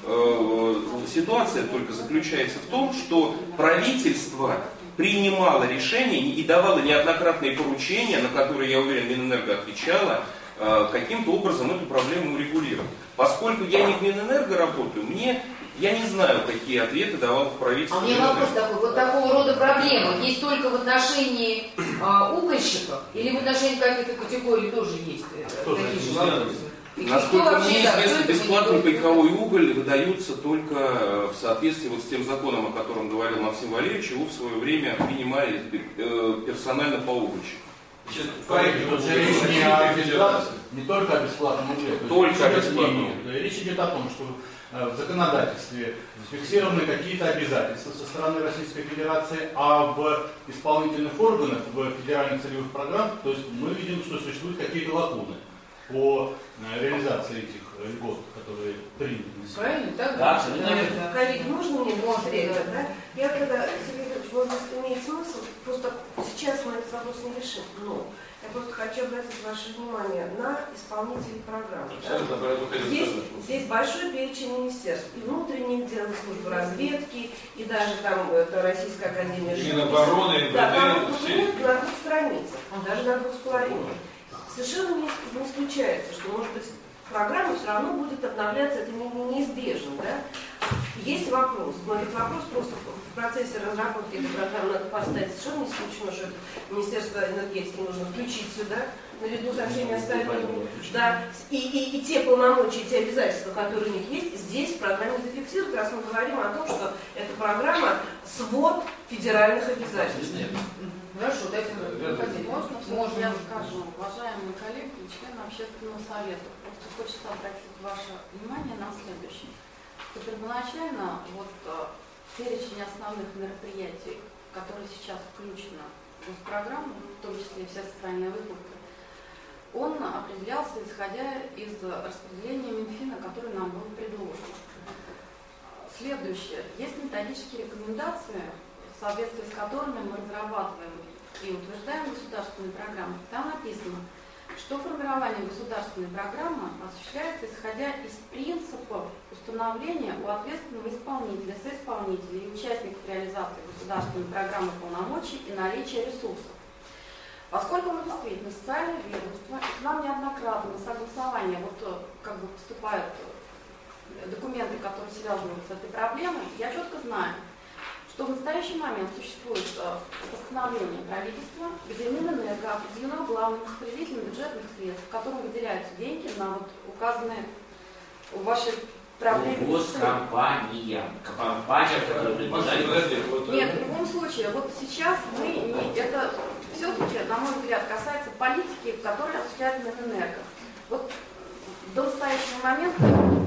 Э, ситуация только заключается в том, что правительство принимало решения и давало неоднократные поручения, на которые, я уверен, Минэнерго отвечала, каким-то образом эту проблему урегулировать. Поскольку я не в Минэнерго работаю, мне, я не знаю, какие ответы давал в правительстве. А у меня вопрос такой, вот такого рода проблемы есть только в отношении а, угольщиков или в отношении каких-то категорий тоже есть? Тоже такие же не вопросы? И Насколько кто мне вообще, да, известно, кто это бесплатный будет? пайковой уголь выдаются только в соответствии вот с тем законом, о котором говорил Максим Валерьевич, его в свое время принимали э, персонально по угольщику. Значит, Тут же речь не, о бесплатном, не только о бесплатном угле. Только о речь идет- бесплатном. нет, нет. Речь идет о том, что э, в законодательстве зафиксированы какие-то обязательства со стороны Российской Федерации, а в исполнительных органах, в федеральных целевых программах, то есть мы видим, что существуют какие-то лакуны по э, реализации этих льгот, которые приняты. Правильно? Так? Да, абсолютно верно. Да. Коллеги, можно мне Можно, быстрее, да. да? Я когда, Сергей Петрович, может быть, имеет смысл, просто сейчас мы этот вопрос не решим, но я просто хочу обратить ваше внимание на исполнителей программы. да. Абсолютно про это хотел Здесь, сказать. здесь большой перечень министерств, и внутренних дел, и службы разведки, и даже там это Российская академия И живописи. Минобороны, Да, там МВД, все. документ на двух страницах, даже на двух с половиной. Совершенно не, не исключается, что, может быть, программа все равно будет обновляться, это не- не- неизбежно. Да? Есть вопрос, но этот вопрос просто в процессе разработки этой программы надо поставить. Совершенно не исключено, что это Министерство энергетики нужно включить сюда, наряду со всеми остальными. Да, и, и, и те полномочия, и те обязательства, которые у них есть, здесь в программе зафиксированы, раз мы говорим о том, что эта программа свод федеральных обязательств. Хорошо, дайте мне. Хотите? Можно, Можно. я скажу, уважаемые коллеги и члены общественного совета, просто хочется обратить ваше внимание на следующее. Что первоначально вот э, перечень основных мероприятий, которые сейчас включены в программу, в том числе все социальные выплаты, он определялся исходя из распределения Минфина, который нам был предложен. Следующее. Есть методические рекомендации, в соответствии с которыми мы разрабатываем и утверждаем государственные программы. Там написано, что формирование государственной программы осуществляется исходя из принципов установления у ответственного исполнителя, соисполнителя и участников реализации государственной программы полномочий и наличия ресурсов. Поскольку мы действительно социальное ведомство, и к нам неоднократно на согласование вот, как бы поступают документы, которые связаны с этой проблемой, я четко знаю, что в настоящий момент существует э, постановление правительства, где Минэнерго определено главным распределителем бюджетных средств, в котором выделяются деньги на вот указанные в вашей проблеме. Госкомпания. Компания, которая Максим, принадлежит. подожди, вот, Нет, в любом случае, вот сейчас мы не, это все-таки, на мой взгляд, касается политики, которую осуществляет Минэнерго. Вот до настоящего момента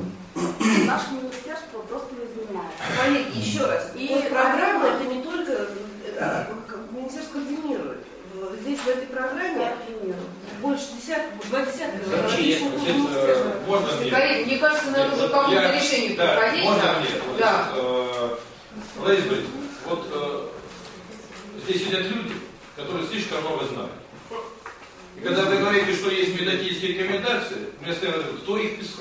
наше министерство просто не занимается. Коллеги, еще раз, И и программа программа- это не только э, как министерство координирует. В- Здесь в этой программе больше десятка, два десятка различных значит, министерств. э, можно мне? Коллеги, мне кажется, надо уже Вот какому-то я- решению да, приходить. можно да. мне? Вот, Да. э, Лариса Борисовна, вот э, здесь сидят люди, которые слишком много знают. И когда вы говорите, что есть методические рекомендации, мне стоит вопрос, кто их писал?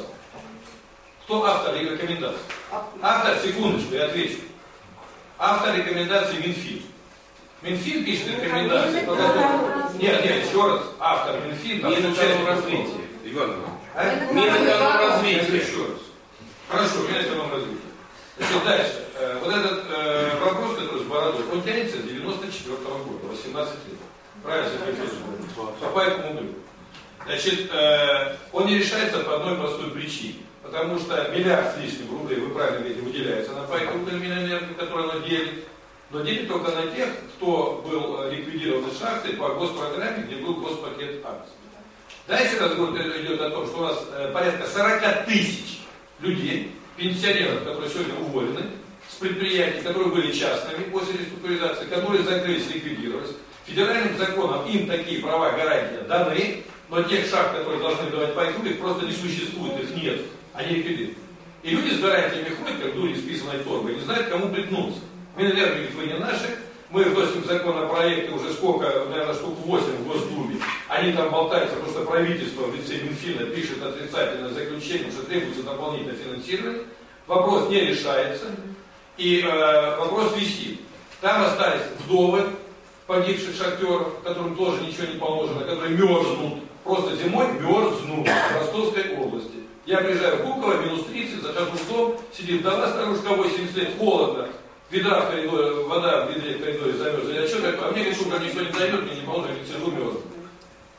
Кто автор их рекомендаций? Автор, секундочку, я отвечу. Автор рекомендаций Минфин. Минфин пишет рекомендации, по которым... Нет, нет, еще раз. Автор Минфин, там случайно развитие. Иван Иванович. А? Минэкономразвитие. Еще раз. Хорошо, Минэкономразвитие. Значит, дальше. Э, вот этот э, вопрос, который с бородой, он тянется с девяносто четвёртого года, восемнадцать лет. Правильно, Сергей Федорович? По пайковому углю. Значит, э, он не решается по одной простой причине. Потому что миллиард с лишним рублей, вы правильно говорите, выделяется на пайковый уголь Минэнерго, который оно делит. Но делит только на тех, кто был э, ликвидирован из шахты по госпрограмме, где был госпакет акций. Дальше разговор идет о том, что у нас э, порядка сорок тысяч людей, пенсионеров, которые сегодня уволены с предприятий, которые были частными после реструктуризации, которые закрылись, ликвидировались. Федеральным законом им такие права, гарантии даны, но тех шахт, которые должны давать пайку, их просто не существует, их нет, они ликвидированы. И люди с гарантиями ходят, как дури списанной торбой, не знают, кому приткнуться. Минэнерго говорит, вы не наши, мы вносим законопроекты уже сколько, наверное, штук восемь в Госдуме. Они там болтаются, потому что правительство в лице Минфина пишет отрицательное заключение, что требуется дополнительное финансирование. Вопрос не решается. И э, вопрос висит. Там остались вдовы погибших шахтеров, которым тоже ничего не положено, которые мерзнут. Просто зимой мерзнут в Ростовской области. Я приезжаю в Гуково, минус тридцать, захожу в дом, сидит вдова старушка, восемьдесят лет, холодно. Ведра в коридоре, вода в ведре в коридоре замерзла. Я что такое? А мне говорит, что никто не дает, мне не положено, я сижу мерзну.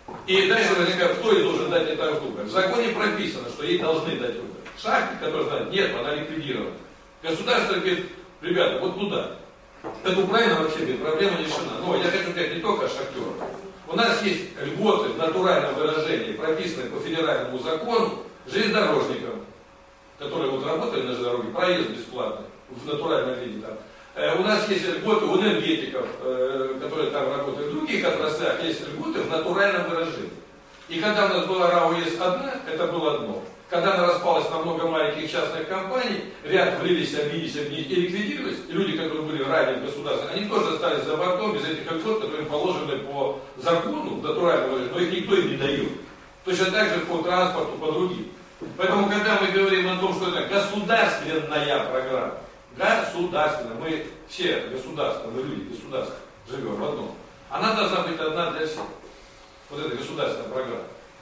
И дальше возникает, кто ей должен дать это выбор. В законе прописано, что ей должны дать выбор. Шахте, который знает, нет, она ликвидирована. Государство говорит, ребята, вот туда. Это Украина вообще говорит, проблема решена. Но я хочу сказать не только о шахтерах. У нас есть льготы в натуральном выражении, прописанные по федеральному закону железнодорожникам, которые вот работали на железнодороге, проезд бесплатный в натуральном виде там. У нас есть льготы у энергетиков, которые там работают. В других отраслях есть льготы в натуральном выражении. И когда у нас была РАО ЕС одна, это было одно. Когда она распалась на много маленьких частных компаний, ряд влились, обились, обились и ликвидировались, и люди, которые были ранее в государстве, они тоже остались за бортом без этих льгот, которые им положены по закону, в натуральном выражении, но их никто им не дает. Точно так же по транспорту, по другим. Поэтому, когда мы говорим о том, что это государственная программа, государственная, мы все государственные люди, государство, живем в одном, она должна быть одна для всех. Вот эта государственная программа.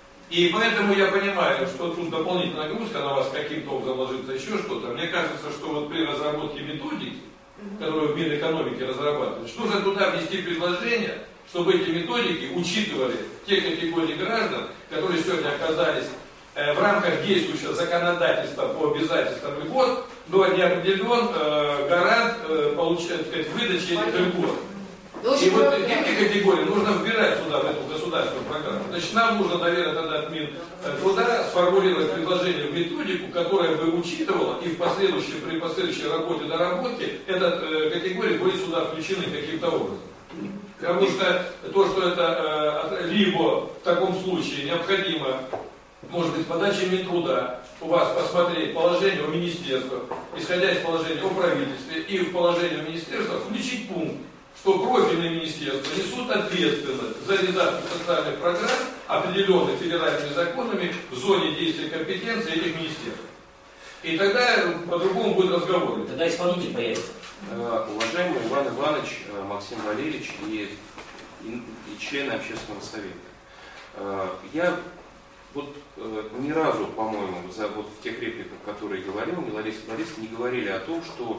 И поэтому я понимаю, что тут дополнительная нагрузка на вас каким-то образом ложится, еще что-то. Мне кажется, что вот при разработке методики, которую в Минэкономике разрабатывают, нужно туда внести предложение, чтобы эти методики учитывали те категории граждан, которые сегодня оказались э, в рамках действующего законодательства по обязательствам льгот, но не определен э, гарант э, получать, сказать, выдачи этих льгот. И вот эти категории нужно вбирать сюда, в эту государственную программу. Значит, нам нужно, наверное, тогда от Минтруда сформулировать предложение в методику, которая бы учитывала и в последующей, при последующей работе доработке эта э, категории были сюда включены каким-то образом. Потому что то, что это э, либо в таком случае необходимо, может быть, подача Минтруда, у вас посмотреть положение у министерства, исходя из положения о правительстве и в положение у министерства включить пункт, что профильные министерства несут ответственность за реализацию социальных программ, определенных федеральными законами в зоне действия компетенции этих министерств. И тогда по-другому будет разговор. Тогда исполнитель появится. Уважаемый Иван Иванович, Максим Валерьевич и, и, и члены общественного совета. Я вот ни разу, по-моему, за вот в тех репликах, которые говорил, ни Лариса Борисовна, не говорили о том, что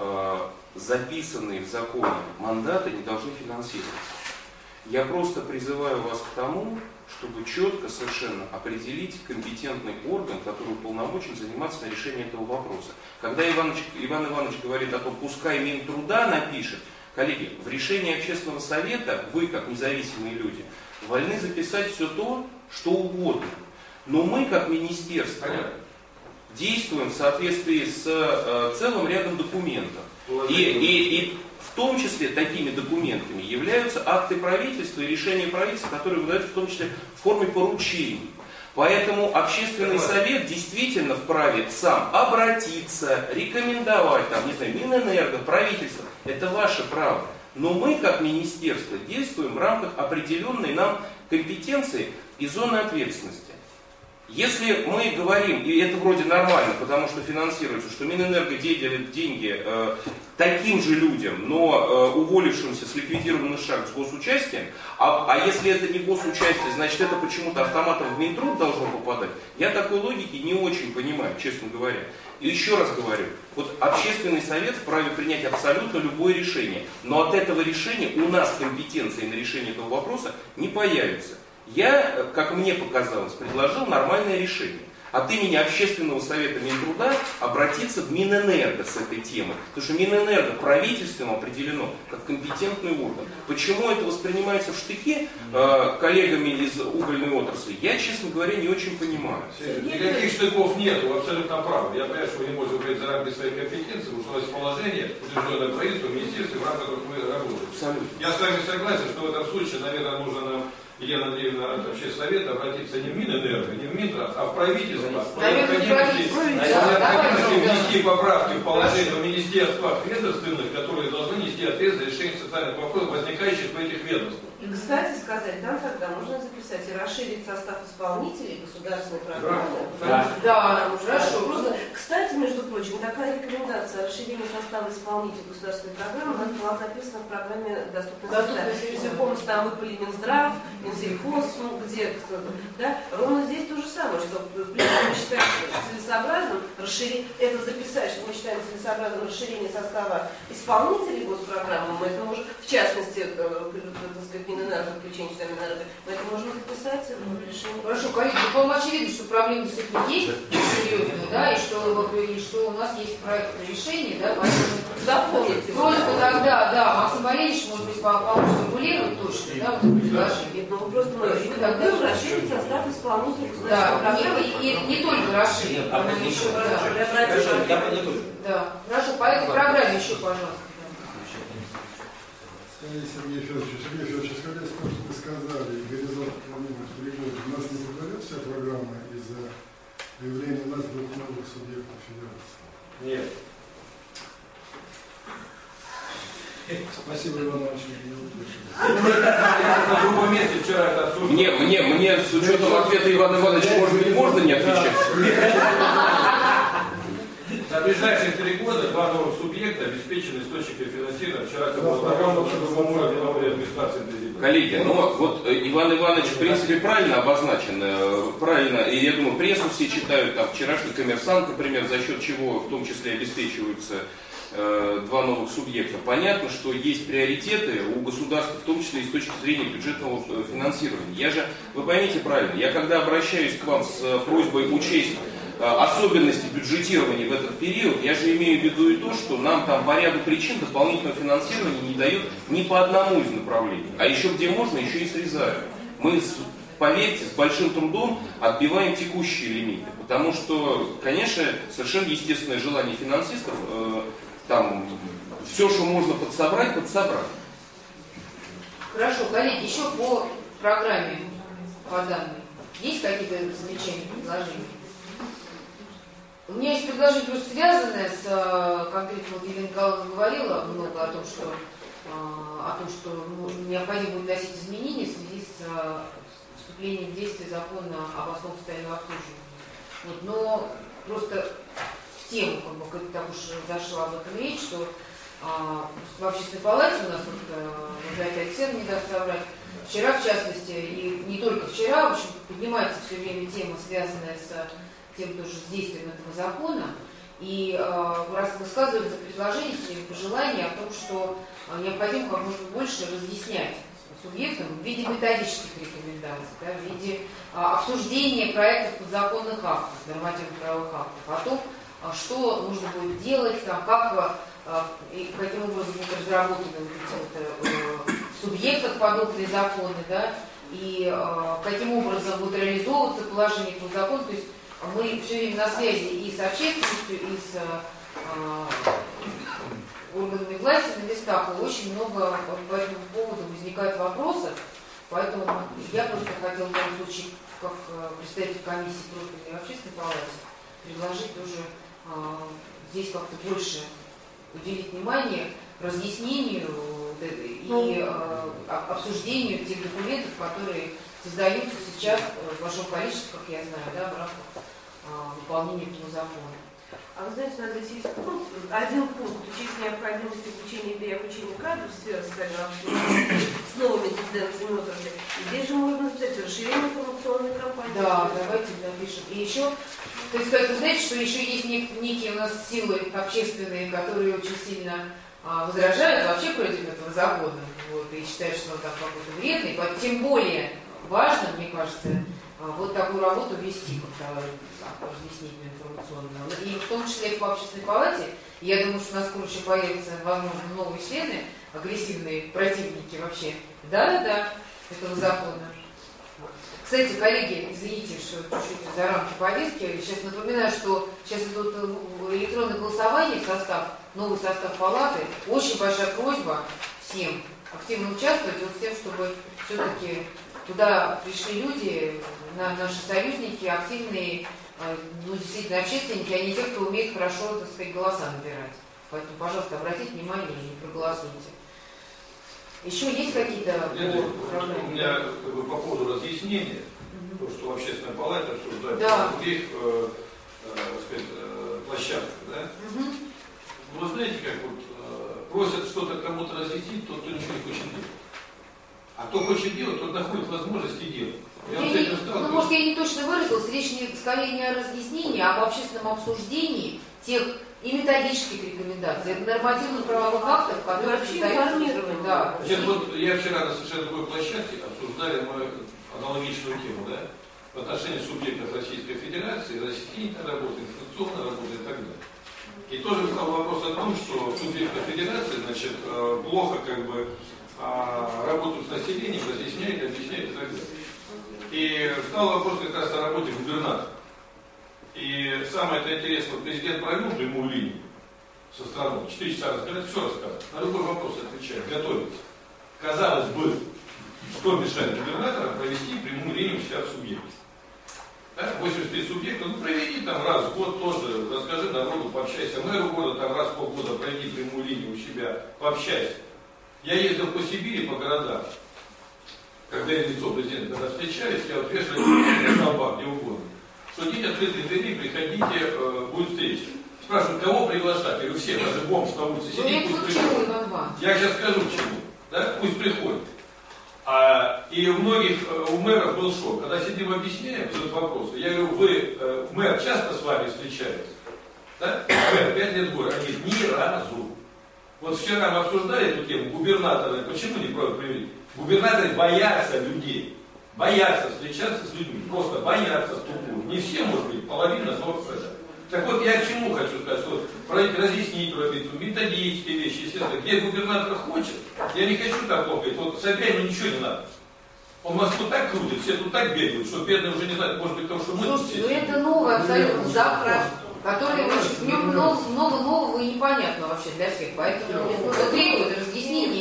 записанные в законе мандаты не должны финансироваться. Я просто призываю вас к тому, чтобы четко совершенно определить компетентный орган, который уполномочен заниматься решением этого вопроса. Когда Иван, Иван Иванович говорит о том, пускай Минтруда напишет, коллеги, в решении общественного совета вы, как независимые люди, вольны записать все то, что угодно. Но мы, как министерство, действуем в соответствии с э, целым рядом документов. И, и, и в том числе такими документами являются акты правительства и решения правительства, которые выдаются в том числе в форме поручений. Поэтому общественный совет действительно вправе сам обратиться, рекомендовать, там, не знаю, Минэнерго, правительство. Это ваше право. Но мы, как министерство, действуем в рамках определенной нам компетенции и зоны ответственности. Если мы говорим, и это вроде нормально, потому что финансируется, что Минэнерго делит деньги э, таким же людям, но э, уволившимся с ликвидированных шаг с госучастием, а, а если это не госучастие, значит это почему-то автоматом в Минтруд должно попадать, я такой логики не очень понимаю, честно говоря. И еще раз говорю, вот общественный совет вправе принять абсолютно любое решение, но от этого решения у нас компетенции на решение этого вопроса не появится. Я, как мне показалось, предложил нормальное решение. От имени Общественного совета Минтруда обратиться в Минэнерго с этой темой. Потому что Минэнерго правительством определено как компетентный орган. Почему это воспринимается в штыки э, коллегами из угольной отрасли, я, честно говоря, не очень понимаю. Никаких штыков нет, вы абсолютно правы. Я понимаю, что вы не можете выходить за рамки своей компетенции, потому что у вас положение, утвержденное правительством, в министерстве, в рамках которых вы работаете. Абсолютно. Я с вами согласен, что в этом случае, наверное, нужно нам, Елена Андреевна, от общественного совета обратиться не в Минэнерго, не в Минтранс, а в правительство. По необходимости внести поправки в положение в министерствах ведомственных, которые должны нести ответ за решение социальных вопросов, возникающих в этих ведомствах. И, кстати сказать, там тогда можно записать и расширить состав исполнителей государственной программы. Да, да, хорошо. Просто, кстати, между прочим, такая рекомендация о расширении состава исполнителей государственной программы у нас была записана в программе «Доступность». Если помните, там выпали Минздрав, Минсельхоз, ну, где кто-то. Да? Ровно здесь то же самое, что в принципе мы считаем целесообразным расширить, это записать, что мы считаем целесообразным расширение состава исполнителей госпрограммы, мы это уже, в частности, так сказать, Минэнерго, включение сюда Минэнерго. Поэтому можно записать решение. Хорошо, коллеги, по-моему, очевидно, что проблемы действительно есть серьезные, да, и что, и что у нас есть проект решения, да, поэтому запомните. Просьба тогда, да, Максим Валерьевич, может быть, поможет сформулировать точно, да, вот это предложение. Ну, просто мы тогда расширить состав исполнителя. Да, и, и, и не только расширить, а еще, да. Да, хорошо, по этой программе еще, пожалуйста. Сергей Федорович, Сергей Федорович, исходя из того, что вы сказали, и горизонт планируемых переговоров, у нас не попадет вся программа из-за появления у нас двух новых субъектов федерации? Нет. Спасибо, Иван Иванович. На другом месте вчера это обсуждали. Мне, мне, мне с учетом ответа Ивана Ивановича, может быть, можно не отвечать? На ближайшие три года два новых субъекта обеспечены источниками финансирования. Вчера это была программа, что по-моему, главой администрации президента. Коллеги, ну вот Иван Иванович в принципе правильно обозначен, правильно, и я думаю, прессу все читают, там вчерашний «Коммерсант», например, за счет чего в том числе обеспечиваются э, два новых субъекта. Понятно, что есть приоритеты у государства, в том числе и с точки зрения бюджетного финансирования. Я же, вы поймите правильно, я когда обращаюсь к вам с просьбой учесть особенности бюджетирования в этот период, я же имею в виду и то, что нам там по ряду причин дополнительного финансирования не дают ни по одному из направлений. А еще где можно, еще и срезают. Мы, поверьте, с большим трудом отбиваем текущие лимиты. Потому что, конечно, совершенно естественное желание финансистов э, там все, что можно подсобрать, подсобрать. Хорошо, коллеги, еще по программе, по данной. Есть какие-то замечания, предложения? У меня есть предложение, просто связанное с, конкретно, вот Елена Николаевна говорила много о том, что, о том, что ну, необходимо будет вносить изменения в связи с вступлением в действие закона об основном состоянии обслуживания. Вот, но просто в тему, как бы, так уж зашла об этом речь, что а, в общественной палате у нас, вот, Маргарита Алексеевна не даст соврать, вчера, в частности, и не только вчера, в общем, поднимается все время тема, связанная с тем тоже с действием этого закона, и э, раз высказывается предложение, пожелание о том, что э, необходимо как можно больше разъяснять субъектам в виде методических рекомендаций, да, в виде э, обсуждения проектов подзаконных актов, нормативно-правовых актов, о том, э, что нужно будет делать, там, как, э, и каким образом будут разработаны вот эти вот, э, в субъектах подобные законы, да, и э, каким образом будут реализовываться положения по закону. То есть мы все время на связи и с общественностью, и с э, органами власти на местах, и очень много по этому поводу возникает вопросов, поэтому я просто хотела в данном случае, как представитель комиссии профильной общественной палате, предложить тоже э, здесь как-то больше уделить внимание разъяснению и э, обсуждению тех документов, которые создаются сейчас в большом количестве, как я знаю, да, в рамках а, выполнения этого закона. А вы знаете, надо здесь пункт, один пункт учесть необходимости обучения и обучения кадров в сфере социального обслуживания с новыми тенденциями отрасли. Здесь же можно написать расширение информационной кампании. Да, давайте напишем. И еще, то есть, вы знаете, что еще есть нек- некие у нас силы общественные, которые очень сильно а, возражают вообще против этого закона, вот, и считают, что он там какой-то вредный, поэтому тем более важно, мне кажется, вот такую работу вести, как-то разъяснительную информационную. И в том числе и по общественной палате, я думаю, что у нас скоро еще появятся, возможно, новые члены, агрессивные противники вообще, да-да-да, этого закона. Кстати, коллеги, извините, что чуть-чуть за рамки повестки, сейчас напоминаю, что сейчас идут электронное голосование в состав, новый состав палаты, очень большая просьба всем активно участвовать, вот с тем, чтобы все-таки туда пришли люди, наши союзники, активные, ну, действительно, общественники, а не те, кто умеет хорошо, так сказать, голоса набирать. Поэтому, пожалуйста, обратите внимание и проголосуйте. Еще есть какие-то проблемы? У меня как бы, по поводу разъяснения, угу. То, что в общественной палате обсуждают да. на других э, э, сказать, э, площадках, да? Угу. Вы знаете, как вот э, просят что-то кому-то разъяснить, тот, кто ничего не хочет делать. А кто хочет делать, тот находит возможности делать. Я я не, ну, может, я не точно выразилась, речь не, скорее не о разъяснении, а об общественном обсуждении тех и методических рекомендаций, это нормативно-правовых актов, которые Вообще считаются... информирование. Да. Значит, вот я вчера на совершенно другой площадке обсуждали мы аналогичную тему, да, в отношении субъектов Российской Федерации, разъяснительной работы, информационной работы и так далее. И тоже стал вопрос о том, что субъекты Федерации, значит, плохо как бы работают с населением, разъясняют, объясняют и так далее. И стал вопрос как раз о работе губернатора. И самое это интересное, президент провел прямую линию со страной, четыре часа разговаривает, все рассказывает, на любой вопрос отвечает, готовится. Казалось бы, что мешает губернаторам провести прямую линию у себя в субъекте? Да? восемьдесят три субъекта, ну проведи там раз в год тоже, расскажи народу, пообщайся. Мэру года там раз в полгода проведи прямую линию у себя, пообщайся. Я ездил по Сибири, по городам. Когда я лицо президента, когда встречались, я вот вешал на столбах, где угодно. Что день открытых дверей, приходите, э, будет встреча. Спрашивают, кого приглашать? Я говорю, всех, даже бомж на улице сидит, пусть приходит. Я сейчас скажу чему, да, пусть приходит. А, и у многих, у мэров был шок. Когда сидим объясняем этот вопрос, я говорю, вы, э, мэр часто с вами встречается? Да? Мэр, пять лет в год, они говорят, ни разу. Вот вчера мы обсуждали эту тему, губернаторы, почему не правильно привели? Губернаторы боятся людей, боятся встречаться с людьми, просто боятся ступу. Не все, может быть, половина, но это. Так вот, я к чему хочу сказать, что разъяснить правительству, методические вещи, естественно, где губернатор хочет, я не хочу так плохо, вот Собянину ничего не надо. Он Москву так крутит, все тут так бегают, что бедные уже не знают, может быть, потому что мы... Слушайте, ну это новый абсолютно закон, который очень, в нем много, много нового и непонятного вообще для всех, поэтому это требует разъяснений.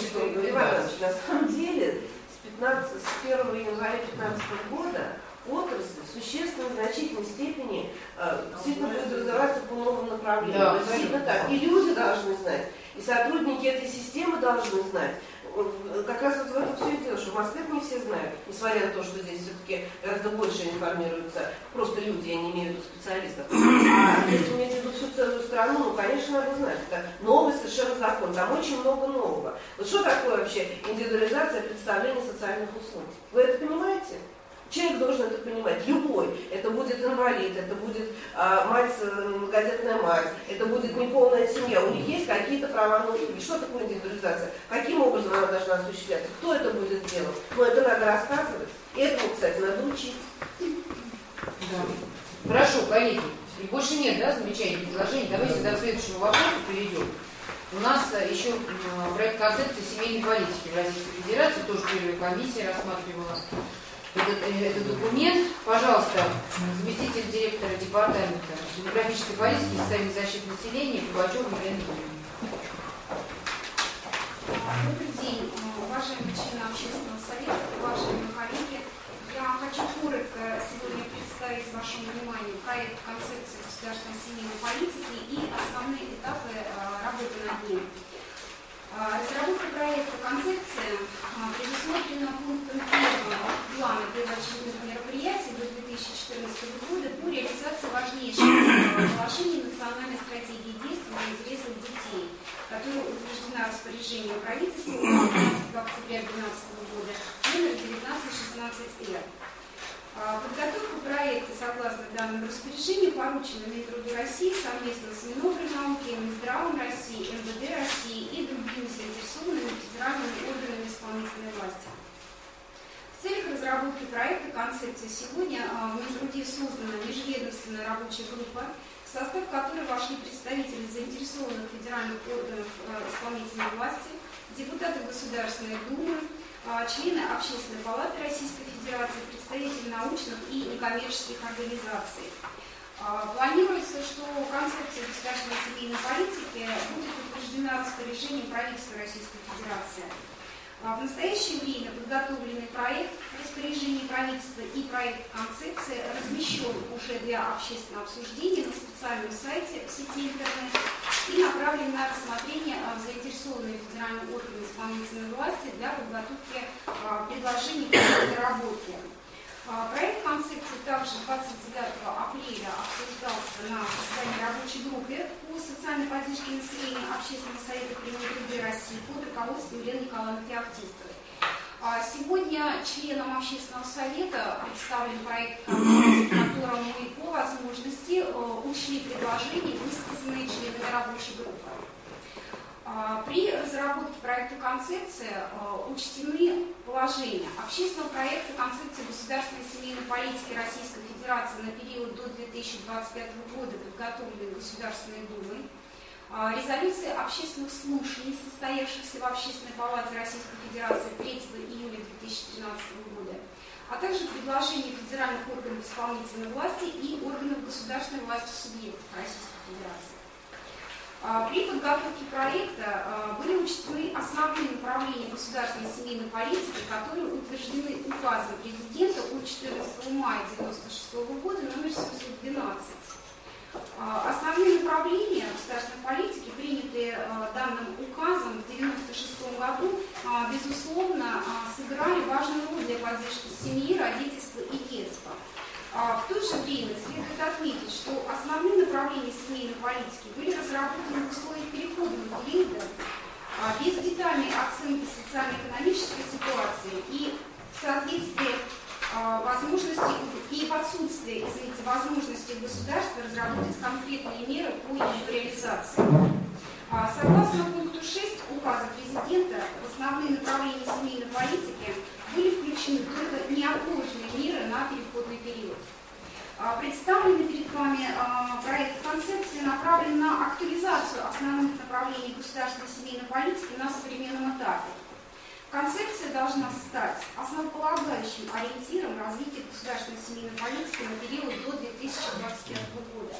На самом деле, с, пятнадцатого, с первого января две тысячи пятнадцатого года отрасль в существенно значительной степени э, действительно будет развиваться по новым направлениям. Да, действительно так. И люди должны знать, и сотрудники этой системы должны знать. Как раз вот в этом все и дело, что в Москве не все знают, несмотря на то, что здесь все-таки гораздо больше информируются просто люди, я не имею в виду специалистов. А если иметь в виду всю целую страну, ну, конечно, надо знать. Это новый совершенно закон, там очень много нового. Вот что такое вообще индивидуализация представления социальных услуг? Вы это понимаете? Человек должен это понимать, любой. Это будет инвалид, это будет а, мать, многодетная мать, это будет неполная семья. У них есть какие-то права на услуги. Что такое индивидуализация? Каким образом она должна осуществляться? Кто это будет делать? Ну, это надо рассказывать. И этому, кстати, надо учить. Да. Хорошо, коллеги. И больше нет, да, замечаний, предложений. Давайте до следующего вопроса перейдем. У нас еще проект концепции семейной политики в Российской Федерации, тоже первая комиссия рассматривала этот, этот документ. Пожалуйста, заместитель директора департамента демографической политики и социальной защиты населения Пугачева Елена Юрьевна. Добрый день, уважаемые члены общественного совета, уважаемые коллеги. Я хочу коротко сегодня представить вашему вниманию проект концепции государственной семейной политики и основные этапы работы над ним. Разработка проекта концепции предусмотрена пунктом первым плана первоочередных мероприятий до две тысячи четырнадцатого года по реализации важнейших положений национальной стратегии действий в интересах детей, которая утверждена распоряжением правительства пятнадцатого октября две тысячи двенадцатого года номер девятнадцать шестнадцать эр. Подготовка проекта согласно данному распоряжению поручена Минтруду России совместно с Минобрнауки, Минздравом России, эм вэ дэ России и другими заинтересованными федеральными органами исполнительной власти. В целях разработки проекта концепции сегодня в Минтруде создана межведомственная рабочая группа, в состав которой вошли представители заинтересованных федеральных органов исполнительной власти, депутаты Государственной Думы, члены Общественной палаты Российской Федерации, представители научных и некоммерческих организаций. Планируется, что концепция государственной семейной политики будет утверждена распоряжением правительства Российской Федерации. В настоящее время подготовленный проект распоряжения правительства и проект концепции размещен уже для общественного обсуждения на специальном сайте в сети интернет и направлен на рассмотрение в заинтересованные федеральные органы исполнительной власти для подготовки предложений по доработке. Проект концепции также двадцать девятого апреля обсуждался на заседании рабочей группы по социальной поддержке населения Общественного совета при Минтруде России под руководством Елены Николаевны Феоктистовой. Сегодня членам общественного совета представлен проект концепции, в котором мы по возможности учли предложения, высказанные членами рабочей группы. При разработке проекта концепции учтены положения общественного проекта концепции государственной семейной политики Российской Федерации на период до две тысячи двадцать пятого года, подготовленной Государственной Думой, резолюции общественных слушаний, состоявшихся в Общественной палате Российской Федерации третьего июля две тысячи тринадцатого года, а также предложения федеральных органов исполнительной власти и органов государственной власти субъектов Российской Федерации. При подготовке проекта были учтены основные направления государственной семейной политики, которые утверждены указом президента от четырнадцатого мая девяносто шестого года номер семьсот двенадцать. Основные направления государственной политики, принятые данным указом в девяносто шестом году, безусловно, сыграли важную роль для поддержки семьи, родительства и детства. В то же время следует отметить, что основные направления семейной политики были разработаны в условиях переходного периода без детальной оценки социально-экономической ситуации и в соответствии возможности и в отсутствии, извините, возможности государства разработать конкретные меры по ее реализации. Согласно пункту шесть указа президента, в основные направления семейной политики были включены только неотложные меры на переходный период. Представленный перед вами проект концепции направлен на актуализацию основных направлений государственной семейной политики на современном этапе. Концепция должна стать основополагающим ориентиром развития государственной семейной политики на период до две тысячи двадцать первого года.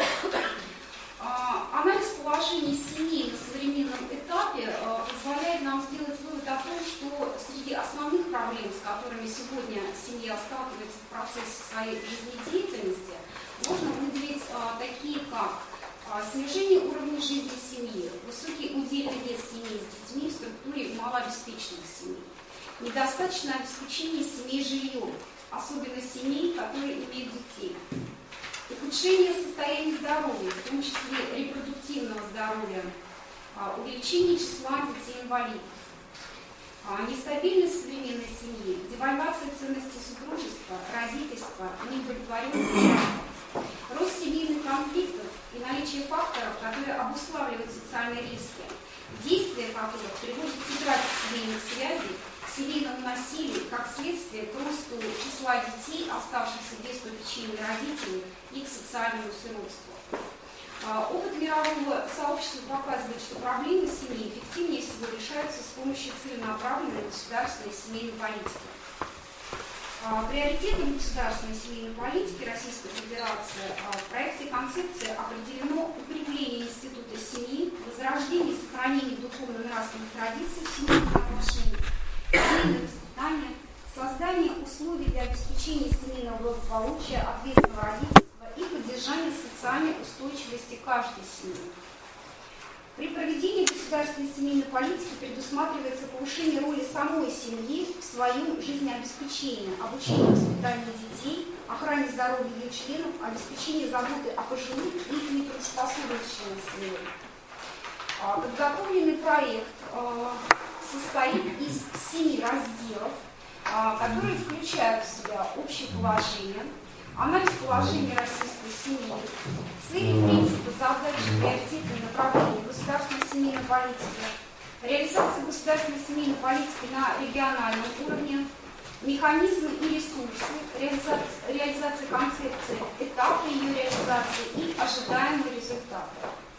Анализ положений семей на современном этапе позволяет нам сделать вывод о том, что среди основных проблем, с которыми сегодня семья сталкивается в процессе своей жизнедеятельности, можно выделить такие, как снижение уровня жизни семьи, высокий удельный вес семей с детьми в структуре малообеспеченных семей, недостаточное обеспечение семей жильем, особенно семей, которые имеют детей, ухудшение состояния здоровья, в том числе репродуктивного здоровья, увеличение числа детей-инвалидов, нестабильность современной семьи, девальвация ценностей супружества, родительства, неудовлетворенность брака, рост семейных конфликтов и наличие факторов, которые обуславливают социальные риски, действия которых приводят к утрате семейных связей, к семейному насилию, как следствие к росту числа детей, оставшихся без попечения родителей, и к социальному сиротству. Опыт мирового сообщества показывает, что проблемы семьи эффективнее всего решаются с помощью целенаправленной государственной семейной политики. Приоритетом государственной семейной политики Российской Федерации в проекте концепции определено укрепление института семьи, возрождение и сохранение духовно-нравственных традиций в семейных отношениях, семейное воспитание, создание условий для обеспечения семейного благополучия, ответственного родительства и поддержания социальной устойчивости каждой семьи. При проведении государственной семейной политики предусматривается повышение роли самой семьи в своем жизнеобеспечении, обучение воспитанию детей, охране здоровья ее членов, обеспечение заботы о пожилых и нетрудоспособных членах семьи. Подготовленный проект состоит из семи разделов, которые включают в себя общее положение, анализ положения российской семьи, цели, принципы, задачи, приоритеты и направления государственной семейной политики, реализация государственной семейной политики на региональном уровне, механизмы и ресурсы, реализация, реализация концепции, этапы ее реализации и ожидаемые результаты.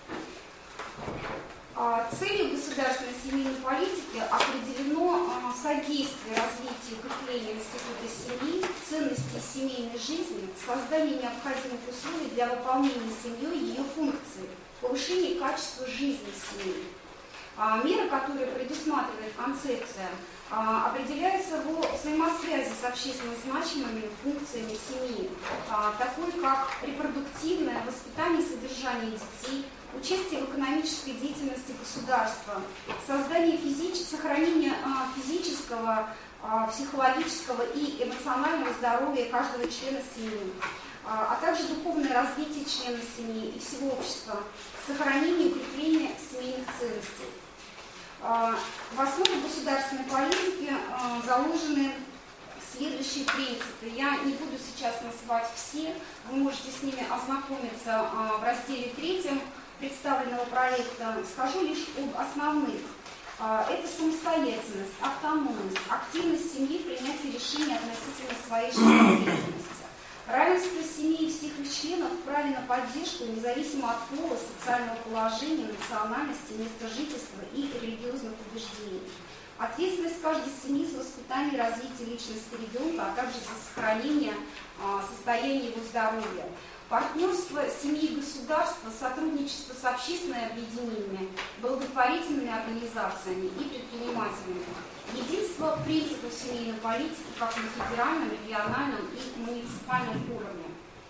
Целью государственной семейной политики определено содействие развитию и укреплению института семьи, ценностей семейной жизни, создание необходимых условий для выполнения семьей ее функций, повышение качества жизни семьи. Меры, которые предусматривает концепция, определяются во взаимосвязи с общественно значимыми функциями семьи, такой как репродуктивное воспитание и содержание детей, участие в экономической деятельности государства, создание физического, сохранение физического, психологического и эмоционального здоровья каждого члена семьи, а также духовное развитие члена семьи и всего общества, сохранение и укрепление семейных ценностей. В основу государственной политики заложены следующие принципы. Я не буду сейчас называть все, вы можете с ними ознакомиться в разделе третьем представленного проекта. Скажу лишь об основных. Это самостоятельность, автономность, активность семьи в принятии решений относительно своей жизнедеятельности, равенство семьи и всех их членов в праве на поддержку, независимо от пола, социального положения, национальности, места жительства и религиозных убеждений. Ответственность каждой семьи за воспитание и развитие личности ребенка, а также за сохранение а, состояния его здоровья. Партнерство семьи и государства, сотрудничество с общественными объединениями, благотворительными организациями и предпринимателями. Единство принципов семейной политики как на федеральном, региональном и муниципальном уровне.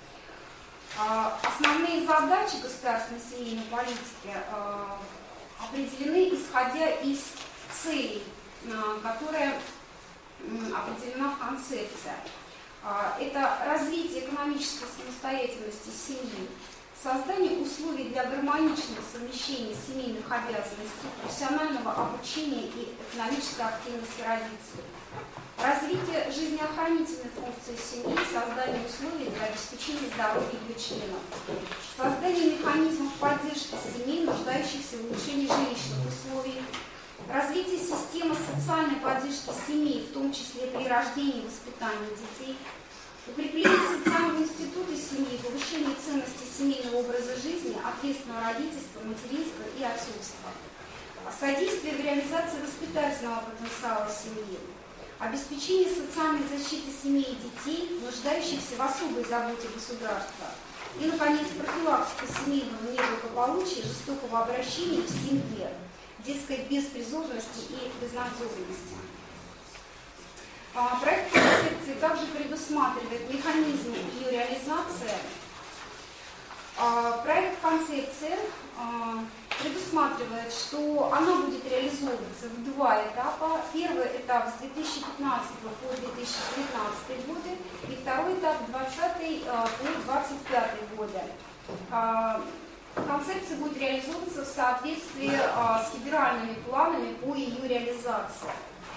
Основные задачи государственной семейной политики определены исходя из целей, которая определена в концепции. Это развитие экономической самостоятельности семьи, создание условий для гармоничного совмещения семейных обязанностей, профессионального обучения и экономической активности родителей, развитие жизнеохранительной функции семьи, создание условий для обеспечения здоровья ее членов, создание механизмов поддержки семей, нуждающихся в улучшении жилищных условий, развитие системы социальной поддержки семей, в том числе при рождении и воспитании детей, укрепление социального института семьи, повышение ценности семейного образа жизни, ответственного родительства, материнства и отцовства, содействие в реализации воспитательного потенциала семьи, обеспечение социальной защиты семей и детей, нуждающихся в особой заботе государства, и, наконец, профилактика семейного неблагополучия, жестокого обращения в семье, детской беспризорности и безнадежности. Проект концепции также предусматривает механизмы ее реализации. Проект концепции предусматривает, что она будет реализовываться в два этапа. Первый этап с две тысячи пятнадцатого по две тысячи девятнадцатый годы и второй этап с двадцатый по двадцать пятый годы. Концепция будет реализовываться в соответствии с федеральными планами по ее реализации.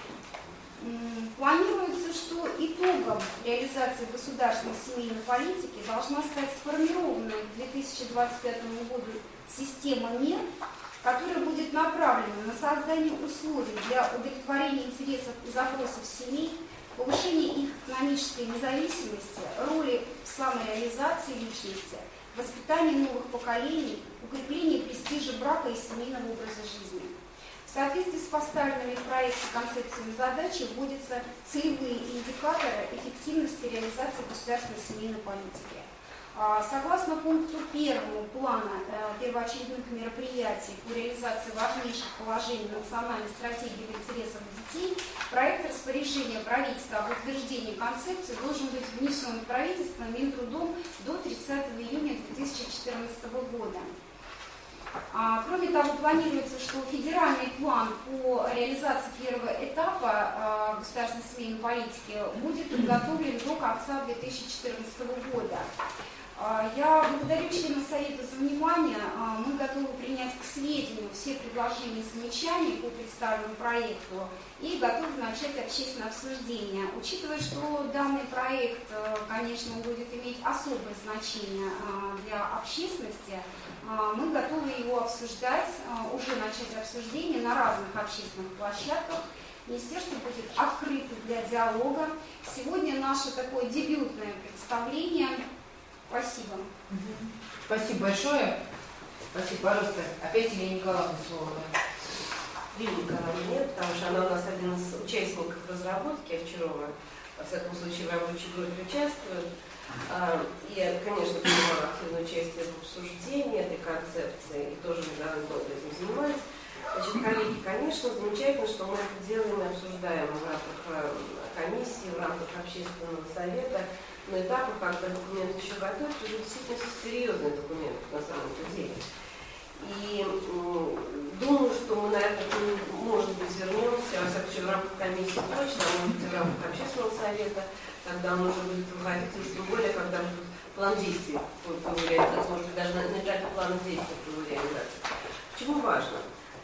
Планируется, что итогом реализации государственной семейной политики должна стать сформированная к две тысячи двадцать пятому году система мер, которая будет направлена на создание условий для удовлетворения интересов и запросов семей, повышения их экономической независимости, роли в самореализации личности, воспитания новых поколений, укрепления престижа брака и семейного образа жизни. В соответствии с поставленными в проекте концепциями задачи вводятся целевые индикаторы эффективности реализации государственной семейной политики. Согласно пункту первому плана первоочередных мероприятий по реализации важнейших положений национальной стратегии в интересах детей, проект распоряжения правительства об утверждении концепции должен быть внесен в правительство Минтрудом до тридцатого июня две тысячи четырнадцатого года. А, кроме того, планируется, что федеральный план по реализации первого этапа а, государственной семейной политики будет подготовлен до конца две тысячи четырнадцатого года. А, я благодарю членов Совета за внимание. А, мы готовы принять к сведению все предложения и замечания по представленному проекту и готовы начать общественное обсуждение. Учитывая, что данный проект, конечно, будет иметь особое значение для общественности, мы готовы его обсуждать, уже начать обсуждение на разных общественных площадках. Министерство будет открыто для диалога. Сегодня наше такое дебютное представление. Спасибо. Спасибо большое. Спасибо, пожалуйста. Опять Елена Николаевна слово. Елены Николаевны нет, потому что она у нас один из участников разработки Овчарова. Во всяком случае, в рабочей группе участвует. Я, конечно, принимала активное участие в обсуждении этой концепции и тоже довольно долго этим занимаюсь. Значит, коллеги, конечно, замечательно, что мы это делаем и обсуждаем в рамках комиссии, в рамках общественного совета, на этапах, когда документ еще готовится, уже действительно серьезный документ на самом-то деле. И м, думаю, что мы на это, может быть, вернемся, во всяком случае, в рамках комиссии точно, а может быть, в рамках общественного совета, когда он уже будет выходить, и тем более, когда будет план действий по его реализации, может быть, даже на этапе плана действий по его реализации. Почему важно?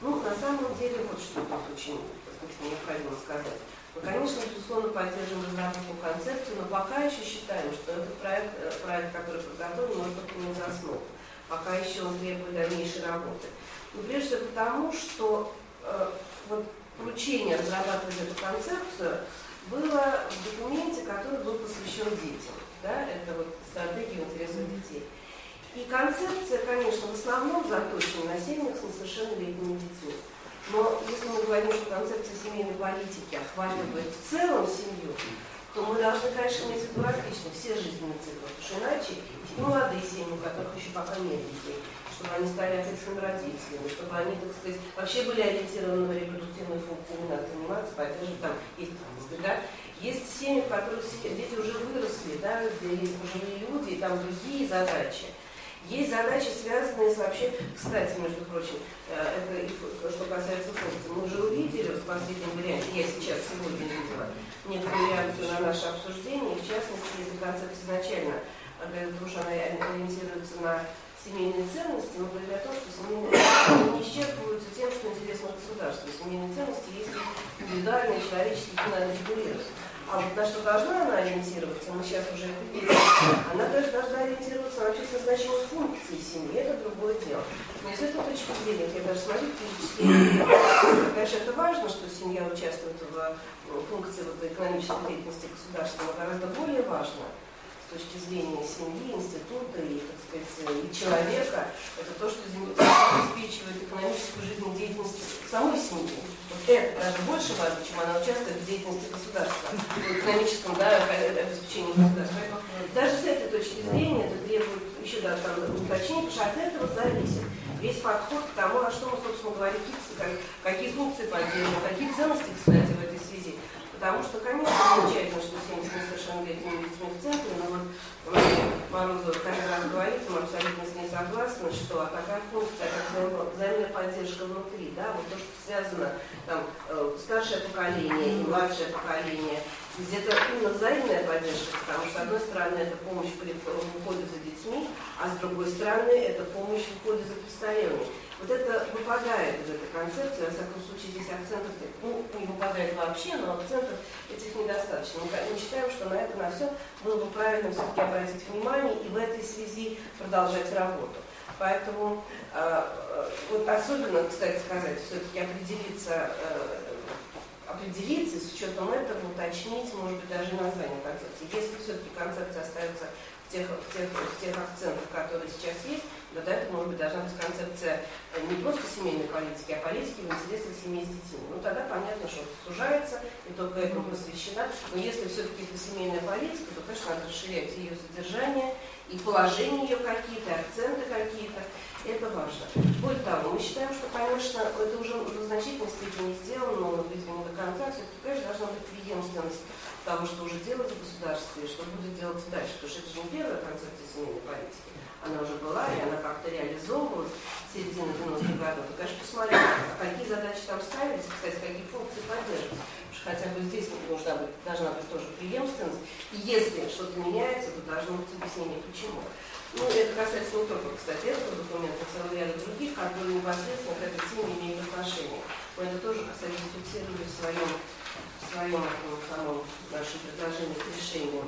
Ну, на самом деле, вот что тут очень, так сказать, необходимо сказать. Мы, конечно, безусловно, поддерживаем разработку концепции, но пока еще считаем, что этот проект, проект, который подготовлен, может быть не за основу. Пока еще он требует дальнейшей работы. Но прежде всего потому, что э, вот, поручение разрабатывать эту концепцию было в документе, который был посвящен детям. Да? Это вот стратегия в интересах детей. И концепция, конечно, в основном заточена на семьях с несовершеннолетними детьми. Но если мы говорим, что концепция семейной политики охватывает в целом семью, то мы должны, конечно, иметь в виду различные все жизненные циклы, потому что иначе и молодые семьи, у которых еще пока нет детей, чтобы они стали ответственными родителями, чтобы они, так сказать, вообще были ориентированы на репродуктивную функцию, не надо заниматься, поддерживать, там есть, да, есть семьи, в которых дети уже выросли, да, где есть пожилые люди, и там другие задачи. Есть задачи, связанные с вообще, кстати, между прочим, это что касается функций. Мы уже увидели в последнем варианте, я сейчас сегодня видела, некоторую реакцию на наше обсуждение, в частности, если концепция изначально, потому что она ориентируется на семейные ценности, мы говорили о том, что семейные ценности не исчерпываются тем, что интересно государству. Семейные ценности есть индивидуальные, человеческие, их надо регулировать. А вот на что должна она ориентироваться, мы сейчас уже это видим, она даже должна ориентироваться на общественное значение функции семьи, это другое дело. Но с этой точки зрения, я даже смотрю физически, конечно, это важно, что семья участвует в функции вот, экономической деятельности государства, но гораздо более важно с точки зрения семьи, института и, так сказать, и человека, это то, что обеспечивает экономическую жизнедеятельность самой семьи. Вот это даже больше важно, чем она участвует в деятельности государства, в экономическом, да, обеспечении государства. Поэтому даже с этой точки зрения это требует еще да, там, уточнения, потому что от этого зависит весь подход к тому, о что мы, собственно говоря, какие, какие функции поддерживаем, какие ценности, кстати, в этой связи. Потому что, конечно, замечательно, что семьи с несовершеннолетними детьми в центре, но вот Морозова каждый раз говорит, мы абсолютно с ней согласны, что такая функция, как взаимная поддержка внутри, да, вот то, что связано, там, старшее поколение и младшее поколение, где-то именно взаимная поддержка, потому что, с одной стороны, это помощь в уходе за детьми, а с другой стороны, это помощь в уходе за престарелыми. Вот это выпадает из этой концепции, во всяком случае, здесь акцентов ну, не выпадает вообще, но акцентов этих недостаточно. Мы считаем, что на это, на все было бы правильно все-таки обратить внимание и в этой связи продолжать работу. Поэтому э, вот особенно, кстати сказать, все-таки определиться, э, определиться с учетом этого, уточнить, может быть, даже название концепции. Если все-таки концепция остается в тех, в, тех, в тех акцентах, которые сейчас есть, тогда это, может быть, должна быть концепция не просто семейной политики, а политики в интересах семьи с детьми. Ну, тогда понятно, что это сужается, и только этому посвящена. Но если все-таки это семейная политика, то, конечно, надо расширять ее содержание, и положения ее какие-то, акценты какие-то. Это важно. Более того, мы считаем, что, конечно, это уже в значительной степени сделано, но, видимо, не до конца. Все-таки, конечно, должна быть преемственность того, что уже делать в государстве, и что будет делаться дальше. Потому что это же не первая концепция семейной политики. Она уже была, и она как-то реализовывалась в середине девяностых годов. И, конечно, посмотреть, какие задачи там ставились, кстати, какие функции поддерживать. Потому что хотя бы здесь нужна быть, должна быть тоже преемственность. И если что-то меняется, то должно быть объяснение, почему. Ну, это касается не только, кстати, этого документа, а целого ряда других, которые непосредственно к этой теме имеют отношение. Мы это тоже, кстати, зафиксировали в своем, в своем самом нашем предложении к решению.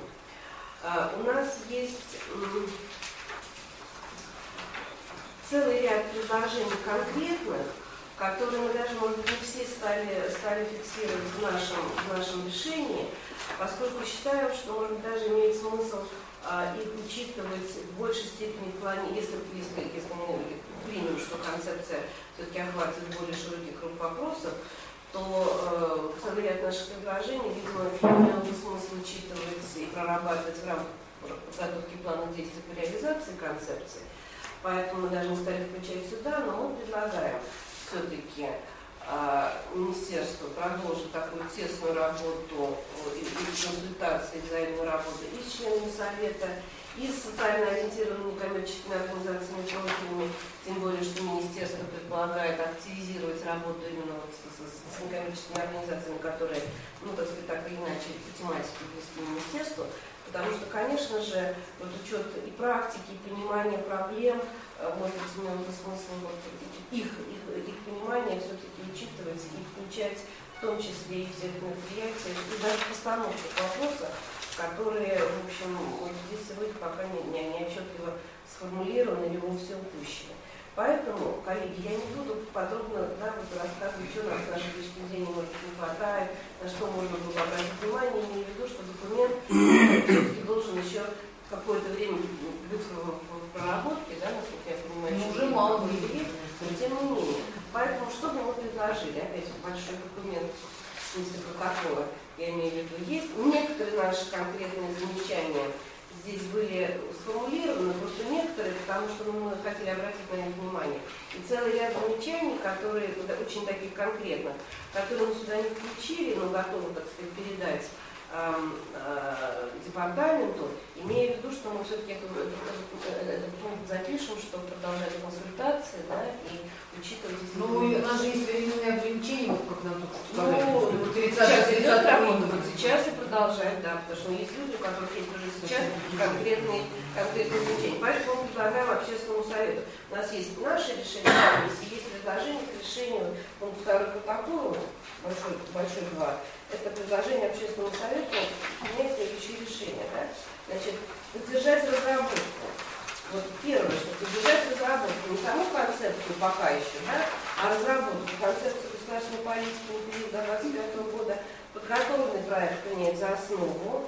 А, у нас есть целый ряд предложений конкретных, которые мы даже, может быть, не все стали, стали фиксировать в нашем, в нашем решении, поскольку считаем, что, может быть, даже имеет смысл а, их учитывать в большей степени в плане, если, если, если мы примем, что концепция все-таки охватывает более широкий круг вопросов, то э, целый ряд наших предложений, видимо, имел бы смысл учитывать и прорабатывать в рамках подготовки плана действий по реализации концепции. Поэтому мы даже не стали включать сюда, но мы предлагаем все-таки э, министерству продолжить такую тесную работу и, и консультации, взаимную работу и с членами совета, и с социально ориентированными коммерческими организациями, профильными, тем более, что министерство предполагает активизировать работу именно вот с, с, с некоммерческими организациями, которые, ну, так сказать, так или иначе, по тематике близки министерству. Потому что, конечно же, вот учет и практики, и понимание проблем, может быть, имело бы смысл вот их, их, их понимание все-таки учитывать и включать в том числе и всех мероприятий, и даже постановку вопроса, которые, в общем, вот здесь сегодня пока не, не, не отчетливо сформулированы или мы все упущены. Поэтому, коллеги, я не буду подробно да, вот рассказывать, что нам с нашей точки зрения может не хватает, на что можно было обратить внимание, имею в виду, что документ все-таки должен еще какое-то время быть в, в, в проработке, да, насколько я понимаю, ну, уже мало времени, но тем не менее. Поэтому что бы мы предложили, опять большой документ в смысле протокола, я имею в виду, есть некоторые наши конкретные замечания здесь были сформулированы, просто некоторые, потому что ну, мы хотели обратить на них внимание. И целый ряд замечаний, которые очень таких конкретных, которые мы сюда не включили, но готовы, так сказать, передать э, э, департаменту, имея в виду, что мы все-таки этот, этот, этот пункт запишем, чтобы продолжать консультации, да, и учитывать... Ну, у нас же есть временные ограничения, вот как нам только что сказали. Ну, сейчас идет работа, вот сейчас и продолжать, да, потому что есть люди, у которых есть уже сейчас конкретные, конкретные замечания. Поэтому мы предлагаем общественному совету. У нас есть наше решение комиссии, есть предложение к решению пункта второго протокола, большой, большой два. Это предложение общественному совету принять следующие решения. Да? Значит, поддержать разработку. Вот первое, что поддержать разработку, не саму концепцию пока еще, да, а разработку концепции государственной политики на период до двадцать пятого года, подготовленный проект принять за основу,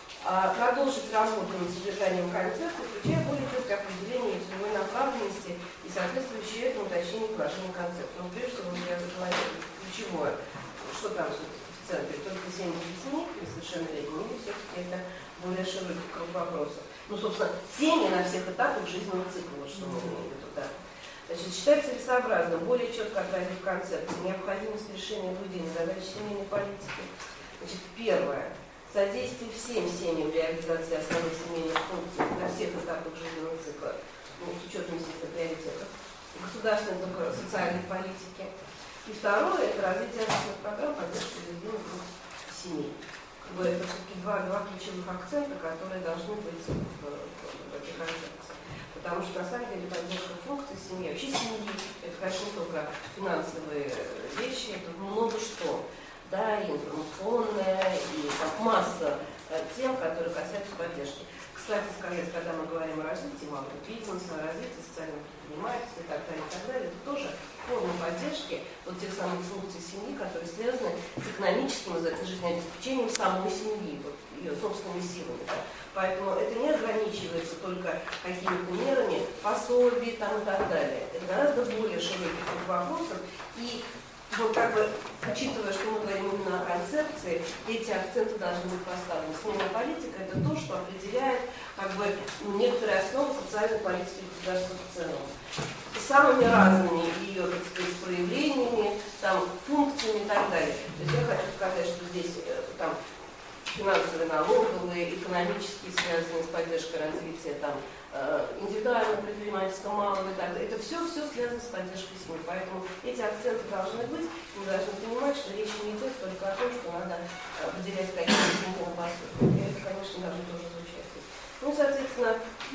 а, продолжить работу над содержанием концепции, включая более четкое определение целевой направленности и соответствующее этому уточнение положения концепции. Ну, прежде всего, я заговорила ключевое, что там в центре, только семьдесят детьми, несовершеннолетними, или все-таки это более широкий круг вопросов. Ну, собственно, семьи на всех этапах жизненного цикла, что мы имеем в виду, да. Значит, считать целесообразным, более четко отразить в концепции необходимость решения выделения задач семейной политики. Значит, первое. Содействие всем семьям реализации основных семейных функций на всех этапах жизненного цикла, ну, с учетом, естественно, приоритетов, государственной социальной политики. И второе, это развитие разных программ поддержки регионов семей. Это все-таки два, два ключевых акцента, которые должны быть в, в, в этой концепции. Потому что, на самом деле, поддержка функций семьи, вообще семьи, это, конечно, не только финансовые вещи, это много что. Да, и информационная, и там, масса тем, которые касаются поддержки. Кстати сказать, когда мы говорим о развитии малого бизнеса, о развитии социального предпринимательства и так далее, и так далее, это тоже форма поддержки вот тех самых функций семьи, которые связаны с экономическим жизнеобеспечением самой семьи, вот, ее собственными силами. Да. Поэтому это не ограничивается только какими-то мерами, пособий там, и так далее. Это гораздо более широкий круг вопросов. И вот как бы, учитывая, что мы говорим именно о концепции, эти акценты должны быть поставлены. Семейная политика – это то, что определяет как бы, некоторые основы социальной политики государства в целом. Самыми разными ее, так сказать, проявлениями, там, функциями и так далее. То есть я хочу сказать, что здесь там, финансовые, налоговые, экономические, связанные с поддержкой развития, там, индивидуального предпринимательства, малого и так далее. Это все, все связано с поддержкой семьи. Поэтому эти акценты должны быть. Мы должны понимать, что речь не идет только о том, что надо выделять какие-то семейные пособия. И это, конечно, должно тоже звучать. Ну, соответственно,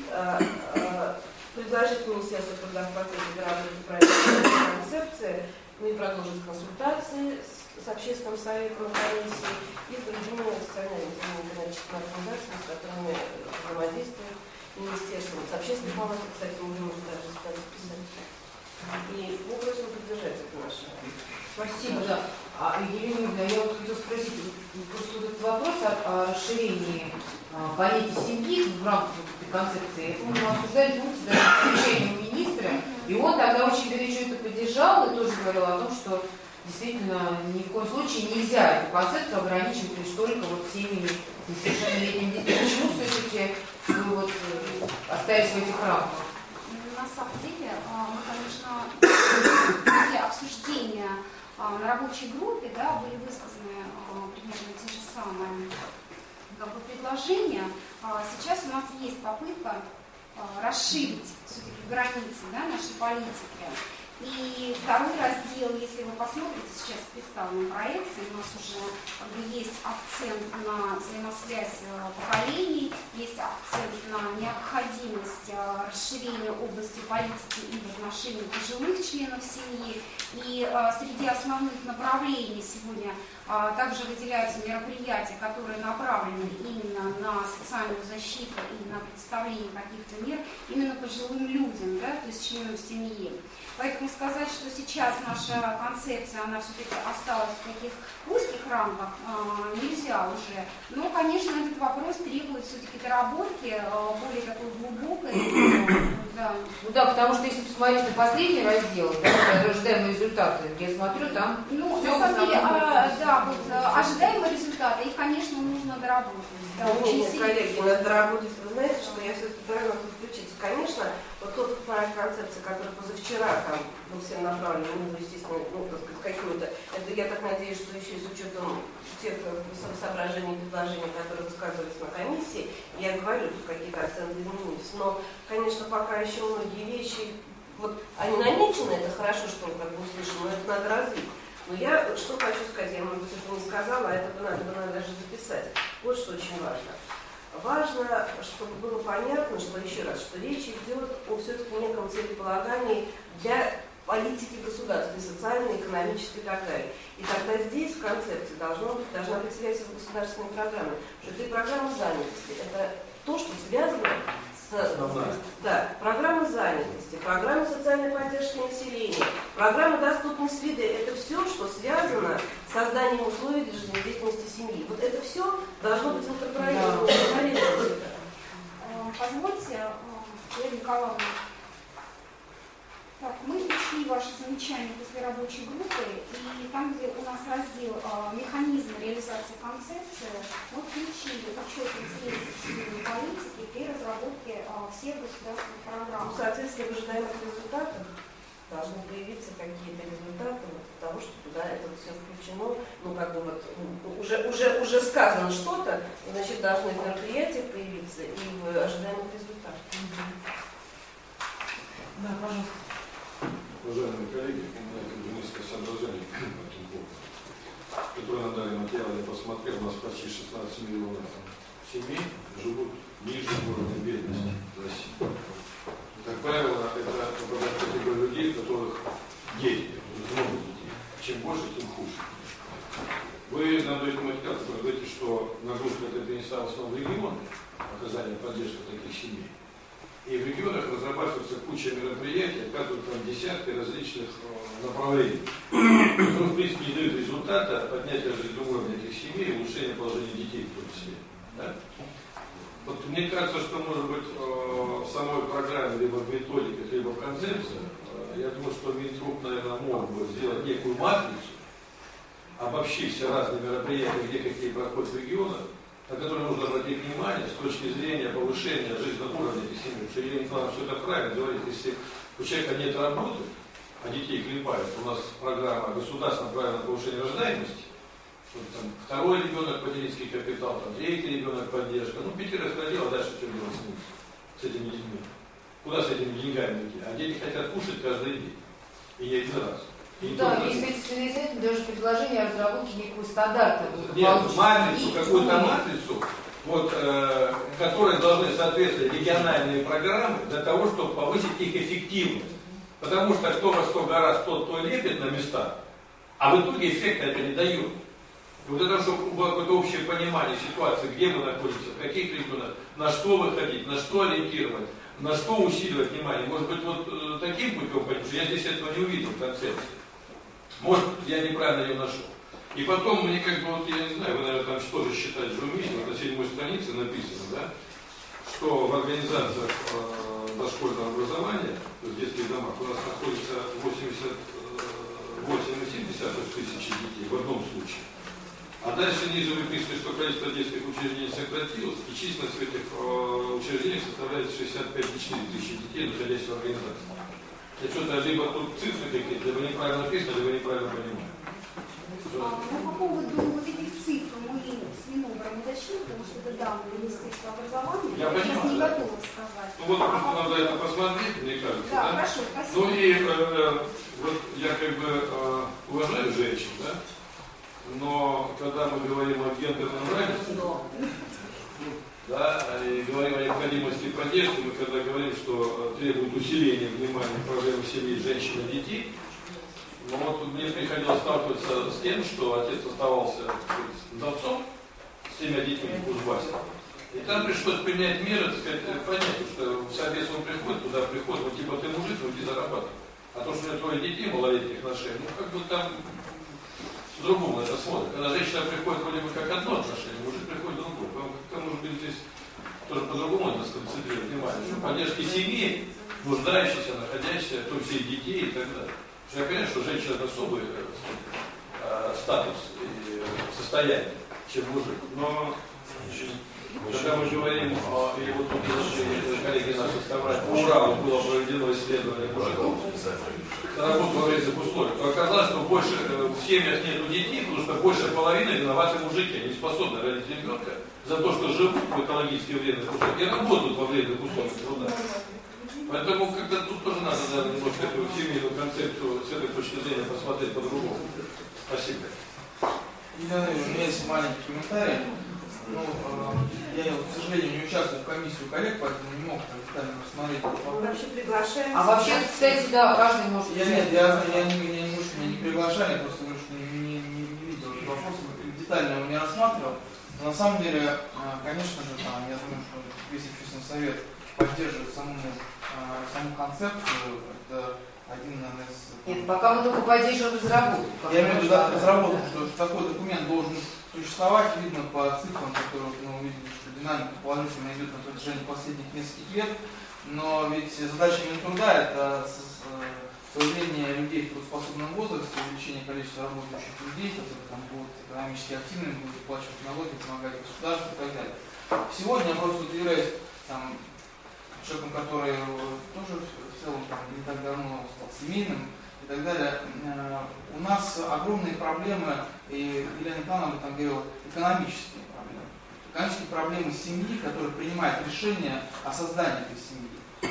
предложить министерству труда в процессе доработки проекта концепции, ну и продолжить консультации с, с общественным советом комиссии и с другими социально-ориентированными экономическими организациями, с которыми взаимодействует министерством. С общественной палатой, кстати, мы можем даже писать. И мы просим поддержать это наше. Спасибо, да. А, Елена Юрьевна, я вот хотела спросить, просто вот этот вопрос о, о расширении а, понятия семьи в рамках этой концепции, это мы обсуждали с заключением министра, и он тогда очень горячо это поддержал и тоже говорил о том, что действительно ни в коем случае нельзя эту концепцию ограничивать лишь только вот семьями несовершеннолетними детьми. Почему все-таки вы вот остались в этих рамках? На самом деле, мы, конечно, после обсуждения на рабочей группе, да, были высказаны примерно те же самые как бы, предложения. Сейчас у нас есть попытка расширить все-таки границы, да, нашей политики. И второй раздел, если вы посмотрите сейчас в представленной проекции, у нас уже как бы есть акцент на взаимосвязь поколений, есть акцент на необходимость расширения области политики и в отношении пожилых членов семьи. И среди основных направлений сегодня также выделяются мероприятия, которые направлены именно на социальную защиту и на представление каких-то мер именно пожилым людям, да, то есть членам семьи. Поэтому сказать, что сейчас наша концепция, она все-таки осталась в таких узких рамках, э, нельзя уже. Но, конечно, этот вопрос требует все-таки доработки, э, более такой глубокой. Э, да. Ну да, потому что если посмотреть на последний раздел, да, ожидаемые результаты, я смотрю, там ну, все на самом деле, а, да, вот, ожидаемые результаты, их, конечно, нужно доработать. Да, ну, очень нет, сильно. коллеги, надо доработать. Вы знаете, что я все-таки должна тут включиться. Конечно, вот тот проект концепции, который позавчера там был всем направлен, ну, естественно, ну, так сказать, какими-то, это я так надеюсь, что еще с учетом тех соображений и предложений, которые высказывались на комиссии, я говорю, что какие-то акценты изменились. Но, конечно, пока еще многие вещи, вот они намечены, это хорошо, что мы как бы услышим, но это надо развить. Но я что хочу сказать, я, может быть, это не сказала, а это бы надо, бы надо даже записать. Вот что очень важно. Важно, чтобы было понятно, что еще раз, что речь идет о все-таки неком целеполагании для политики государства, социальной, экономической и так далее. И тогда здесь в концепции должно быть, должна быть связь с государственной программой. Что это и программа занятости, это то, что связано с да, программа занятости, программа социальной поддержки населения, программа доступной среды. Это все, что связано с созданием условий для жизнедеятельности семьи. Вот это все должно быть инкорпорировано. Позвольте, Елена Николаевна. Так, мы учли ваши замечания после рабочей группы, и там, где у нас раздел э, «Механизм реализации концепции», мы включили учет интересов семейной политики при разработке э, всех государственных программ. Ну, соответственно, в ожидаемых результатах должны появиться какие-то результаты вот, того, что туда это все включено. Ну, как бы вот уже, уже, уже сказано что-то, значит, должны в мероприятиях появиться и в ожидаемых результатах. Да, пожалуйста. Уважаемые коллеги, у меня как бы несколько соображений по этому поводу, которые нам дали материалы, я посмотрел, у нас почти шестнадцать миллионов семей живут ниже уровня бедности в России. Как правило, это попадает в категорию людей, у которых дети, много детей. Чем больше, тем хуже. Вы нам даете материал, вы говорите, что нагрузка это перенесла в основном в регионы, оказание поддержки таких семей. И в регионах разрабатывается куча мероприятий, оказывают там десятки различных направлений. Ну, в принципе, не дают результата поднятия жизненного уровня этих семей и улучшения положения детей в том числе. Да? Вот мне кажется, что, может быть, в самой программе, либо в методиках, либо в концепции, я думаю, что Минтруд, наверное, мог бы сделать некую матрицу, обобщив все разные мероприятия, где какие проходят в регионах, на которые нужно обратить внимание с точки зрения повышения жизненного уровня этих семей. Потому что Елена Николаевна все это правильно говорит, если у человека нет работы, а детей клепают, у нас программа государственная программа повышения рождаемости, там, второй ребенок потребительский капитал, там, третий ребенок поддержка, ну пятерых родил, а дальше что делать с ними, с этими детьми? Куда с этими деньгами идти? А дети хотят кушать каждый день, и не один раз. Да, есть специализация, даже предложение о разработке некого стандарта. Нет, матрицу, какую-то матрицу, вот, э, которой должны соответствовать региональные программы для того, чтобы повысить их эффективность. Потому что кто во сколько раз тот, кто лепит на местах, а в итоге эффекта это не дает. И вот это, чтобы было какое-то общее понимание ситуации, где вы находитесь, в каких регионах, на что выходить, на что ориентировать, на что усиливать внимание. Может быть, вот э, таким путем, потому что я здесь этого не увидел в концепции. Может, я неправильно ее нашел. И потом мне как бы, вот я не знаю, вы, наверное, там тоже считать же умеете, вот на седьмой странице написано, да, что в организациях э, дошкольного образования, то есть в детских домах, у нас находится восемьдесят восемь целых семь десятых тысячи детей в одном случае. А дальше ниже вы пишете, что количество детских учреждений сократилось, и численность в этих э, учреждениях составляет шестьдесят пять целых четыре тысячи детей, находящихся в организации. Я что-то либо тут цифры какие-то, либо неправильно написано, либо неправильно понимаю. А, ну, по поводу вот этих цифр мы с Минобром уточним, потому что это данные Министерства образования. Я Я сейчас понимаю, не да. готова сказать. Ну вот просто надо это посмотреть, мне кажется. Да, Да? хорошо, спасибо. Ну и э, вот я как бы э, уважаю женщин, да? Но когда мы говорим о гендерном равенстве, да, и говорим о необходимости поддержки, мы когда говорим, что требует усиления внимания проблемы семьи, женщин и детей, ну вот мне приходилось сталкиваться с тем, что отец оставался с отцом, с тремя детьми в Кузбассе. И там пришлось принять меры, так сказать, понять, что в совет он приходит, туда приходит, ну типа ты мужик, ну иди зарабатывай. А то, что у меня трое детей малолетних на шее, ну как бы там по-другому это смотрят. Когда женщина приходит вроде бы как одно отношение, мужик приходит другое. Как-то может быть здесь тоже по-другому надо сконцентрировать внимание. Что поддержки семьи, нуждающихся, находящихся, то всех детей и так далее. Потому что я понимаю, что женщина это особый э, статус и состояние, чем мужик. Но когда мы говорим, и вот тут коллеги наши соврать, по Уралу было проведено исследование мужиков, работу во вредных условиях, то оказалось, что больше в семьях нету детей, потому что больше половины виноваты мужики, они способны родить ребенка за то, что живут в экологически вредных условиях и работают во вредных условиях труда. Поэтому когда тут тоже надо, да, немножко эту семейную концепцию с этой точки зрения посмотреть по-другому. Спасибо. Елена, у меня есть маленький комментарий. Ну, э, я, к сожалению, не участвую в комиссии у коллег, поэтому не мог так детально рассмотреть этот вопрос. Вообще приглашаем. А вообще, кстати, да, каждый может... Я нет, я, я, не, я не, может, меня не приглашали, просто говорю, что не, не, не, не видел этот вопрос, детально его не рассматривал. Но на самом деле, э, конечно же, там, я думаю, что весь общественный совет поддерживает саму, э, саму концепцию. Это один, наверное, из... Нет, пока мы только поддерживаем разработку. Я имею в виду разработку, что такой документ должен существовать, видно по цифрам, которые мы увидели, что динамика положительно идет на протяжении последних нескольких лет, но ведь задача Минтруда – это появление людей в трудоспособном возрасте, увеличение количества работающих людей, которые там будут экономически активными, будут оплачивать налоги, помогать государству и так далее. Сегодня я просто являюсь там, человеком, который тоже в целом там, не так давно стал семейным, и так далее. У нас огромные проблемы, и Елена Ивановна там говорила, экономические проблемы. Экономические проблемы семьи, которые принимают решение о создании этой семьи.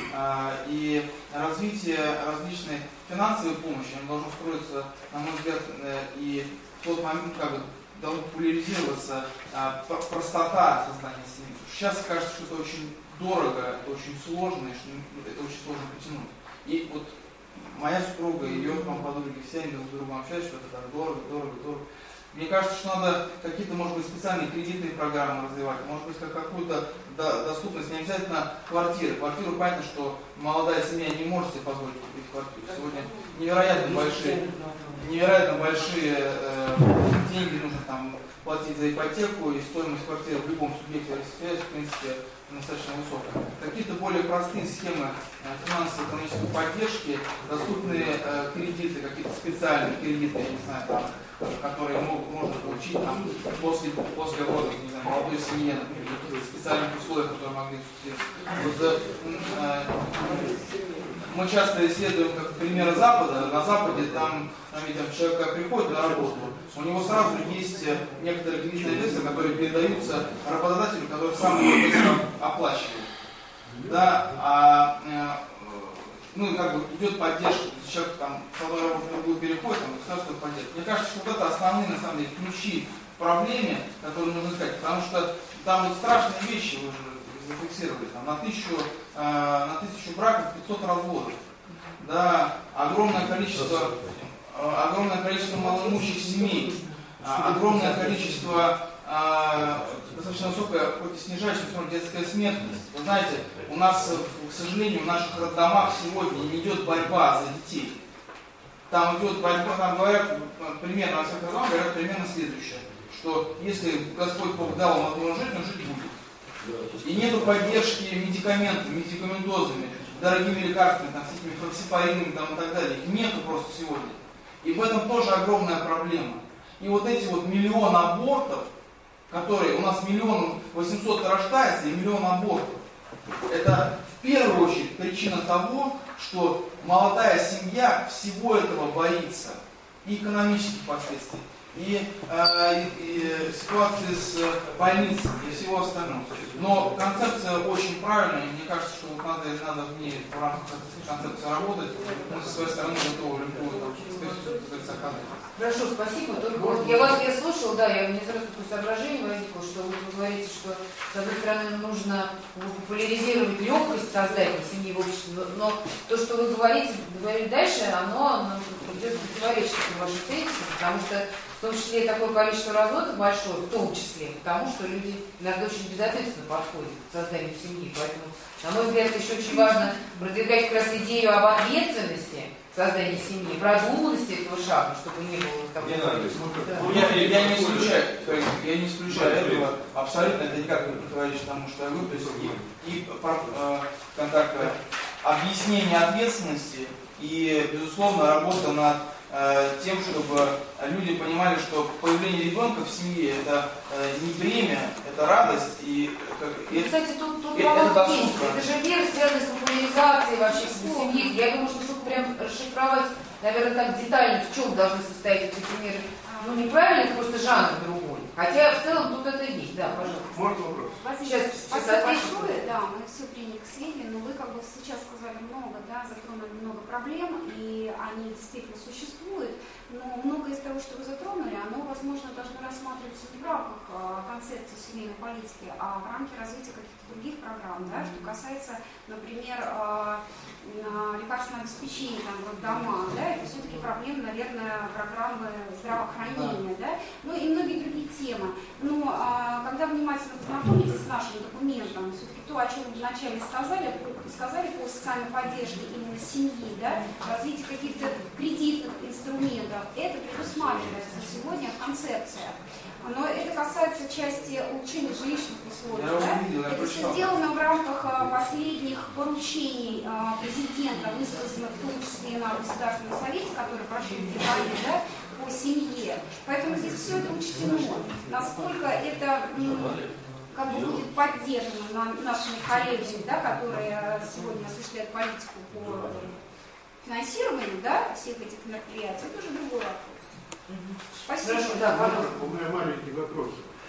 И развитие различной финансовой помощи, оно должно строиться, на мой взгляд, и в тот момент, как бы, должна популяризироваться простота создания семьи. Сейчас кажется, что это очень дорого, это очень сложно, и что это очень сложно потянуть. И вот моя супруга и ее там, подруги, все они друг с другом общаются, что это так дорого, дорого, дорого. Мне кажется, что надо какие-то, может быть, специальные кредитные программы развивать, может быть, как какую-то доступность, не обязательно квартиры. Квартиру понятно, что молодая семья не может себе позволить купить квартиру. Сегодня невероятно большие, невероятно большие э, деньги нужно там платить за ипотеку, и стоимость квартиры в любом субъекте России, в принципе, достаточно высокая. Какие-то более простые схемы финансово-экономической поддержки, доступные э, кредиты, какие-то специальные кредиты, я не знаю, там, которые могут, можно получить там, после, после рода, не знаю, молодой семье, например, какие-то специальные условия, которые могли существовать. Вот, э, мы часто исследуем как примеры Запада. На Западе там, там видим, человек приходит на работу, у него сразу есть некоторые кредитные средства, которые передаются работодателю, который сам его оплачивает. Да, а, ну и как бы идет поддержка, человек там с одной работы в другую переходит, там государство поддерживает. Мне кажется, что вот это основные на самом деле ключи в проблеме, которые нужно искать, потому что там вот страшные вещи вы уже зафиксировали, там, на тысячу, э, на тысячу браков пятьсот разводов, да, огромное количество, э, огромное количество малоимущих семей, э, огромное количество э, достаточно высокая, хоть и снижающая детская смертность. Вы знаете, у нас, к сожалению, в наших роддомах сегодня не идет борьба за детей. Там идет борьба, там говорят, примерно, во всех роддомах говорят примерно следующее, что если Господь Бог дал вам одну жизнь, он жить будет. И нету поддержки медикаментами, медикаментозами, дорогими лекарствами, там, с этими флоксипаринами там, и так далее. Их нету просто сегодня. И в этом тоже огромная проблема. И вот эти вот миллион абортов, которые у нас миллион восемьсот рождается и миллион абортов, это в первую очередь причина того, что молодая семья всего этого боится. И экономических последствий, и, э, и, и ситуации с больницами и всего остального. Но концепция очень правильная, и мне кажется, что вот надо, надо в ней в рамках этой концепции работать. Мы со своей стороны готовы любую экспертизу оказать. Хорошо, спасибо. Только вот я вас я слушал, да, я, у меня сразу такое соображение возникло, что вот вы говорите, что с одной стороны нужно популяризировать легкость создания семьи в обществе, но, но то, что вы говорите, говорите дальше, оно идет противоречит вашей тезисе, потому что в том числе такое количество разводов большое, в том числе, потому что люди иногда очень безответственно подходят к созданию семьи. Поэтому, на мой взгляд, еще очень важно продвигать как раз идею об ответственности создания семьи, продуманности этого шага, чтобы не было такого. Не надо. Да. Я, я не исключаю, я не исключаю этого абсолютно, это никак не противоречит тому, что я говорю, то есть и, и э, так, объяснение ответственности и, безусловно, работа над э, тем, чтобы люди понимали, что появление ребенка в семье это э, не бремя, это радость и, как, и кстати, тут, тут это, это есть. Это же мир, связанный с популяризацией вообще семьи. Я думаю, что чтобы прям расшифровать, наверное, так детально, в чем должны состоять эти меры. Ну, неправильно, это просто жанр другой. Хотя в целом тут это есть. Да, пожалуйста. Можно вопрос? Сейчас, Спасибо большое, да, мы все приняли к сведению, но вы как бы сейчас сказали много, да, затронули много проблем, и они действительно существуют, но многое из того, что вы затронули, оно, возможно, должно рассматриваться не в рамках а, концепции семейной политики, а в рамке развития каких-то других программ, да, что касается, например, а, лекарственного обеспечения, там, вот дома, да, это все-таки проблемы, наверное, программы здравоохранения, да, ну и многие другие темы. Но а, когда внимательно познакомитесь с нашим документом, все-таки то, о чем вы вначале сказали, сказали по социальной поддержке именно семьи, да, развитие каких-то кредитных инструментов, это предусматривается сегодня в концепциях. Но это касается части улучшения жилищных условий. Да? Увидел, это все сделано в рамках а, последних поручений а, президента, высказанных в том числе на Государственном совете, который прошел в феврале, да, по семье. Поэтому здесь все это учтено. Насколько это как бы будет поддержано на, нашими коллегами, да, которые сегодня осуществляют политику по финансированию, да, всех этих мероприятий, это уже другой вопрос. Спасибо. Хорошо, да, пожалуйста. У меня маленький вопрос.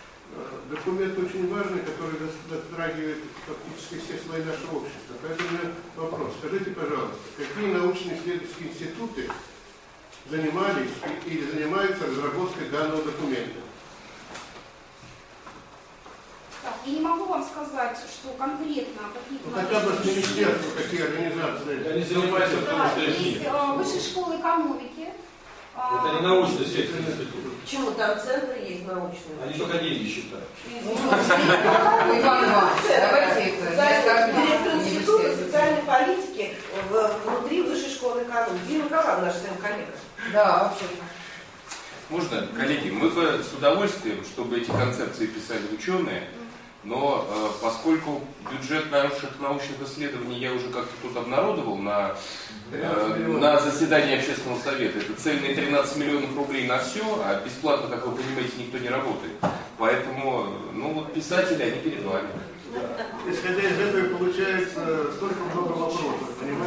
Документ очень важный, который затрагивает фактически все слои нашего общества. Поэтому у меня вопрос. Скажите, пожалуйста, какие научно-исследовательские институты занимались или занимаются разработкой данного документа? Так, я не могу вам сказать, что конкретно какие-то... Ну, хотя бы с министерства, какие организации. Они занимаются, потому что есть а, Высшая школа экономики. Это не научно-исследовательский институт. Почему? Там центры есть научные. Они только деньги считают. Иван Иванович, давайте это... Директор института социальной политики внутри Высшей школы экономики. Дина Николаевна, наша своим коллега. Да, вообще. Можно, коллеги, мы бы с удовольствием, чтобы эти концепции писали ученые, но э, поскольку бюджет наших научных исследований я уже как-то тут обнародовал на, э, на заседании общественного совета, это цельные тринадцать миллионов рублей на все, а бесплатно, как вы понимаете, никто не работает. Поэтому, ну вот писатели, они перед вами. Исходя из этого, получается столько много вопросов,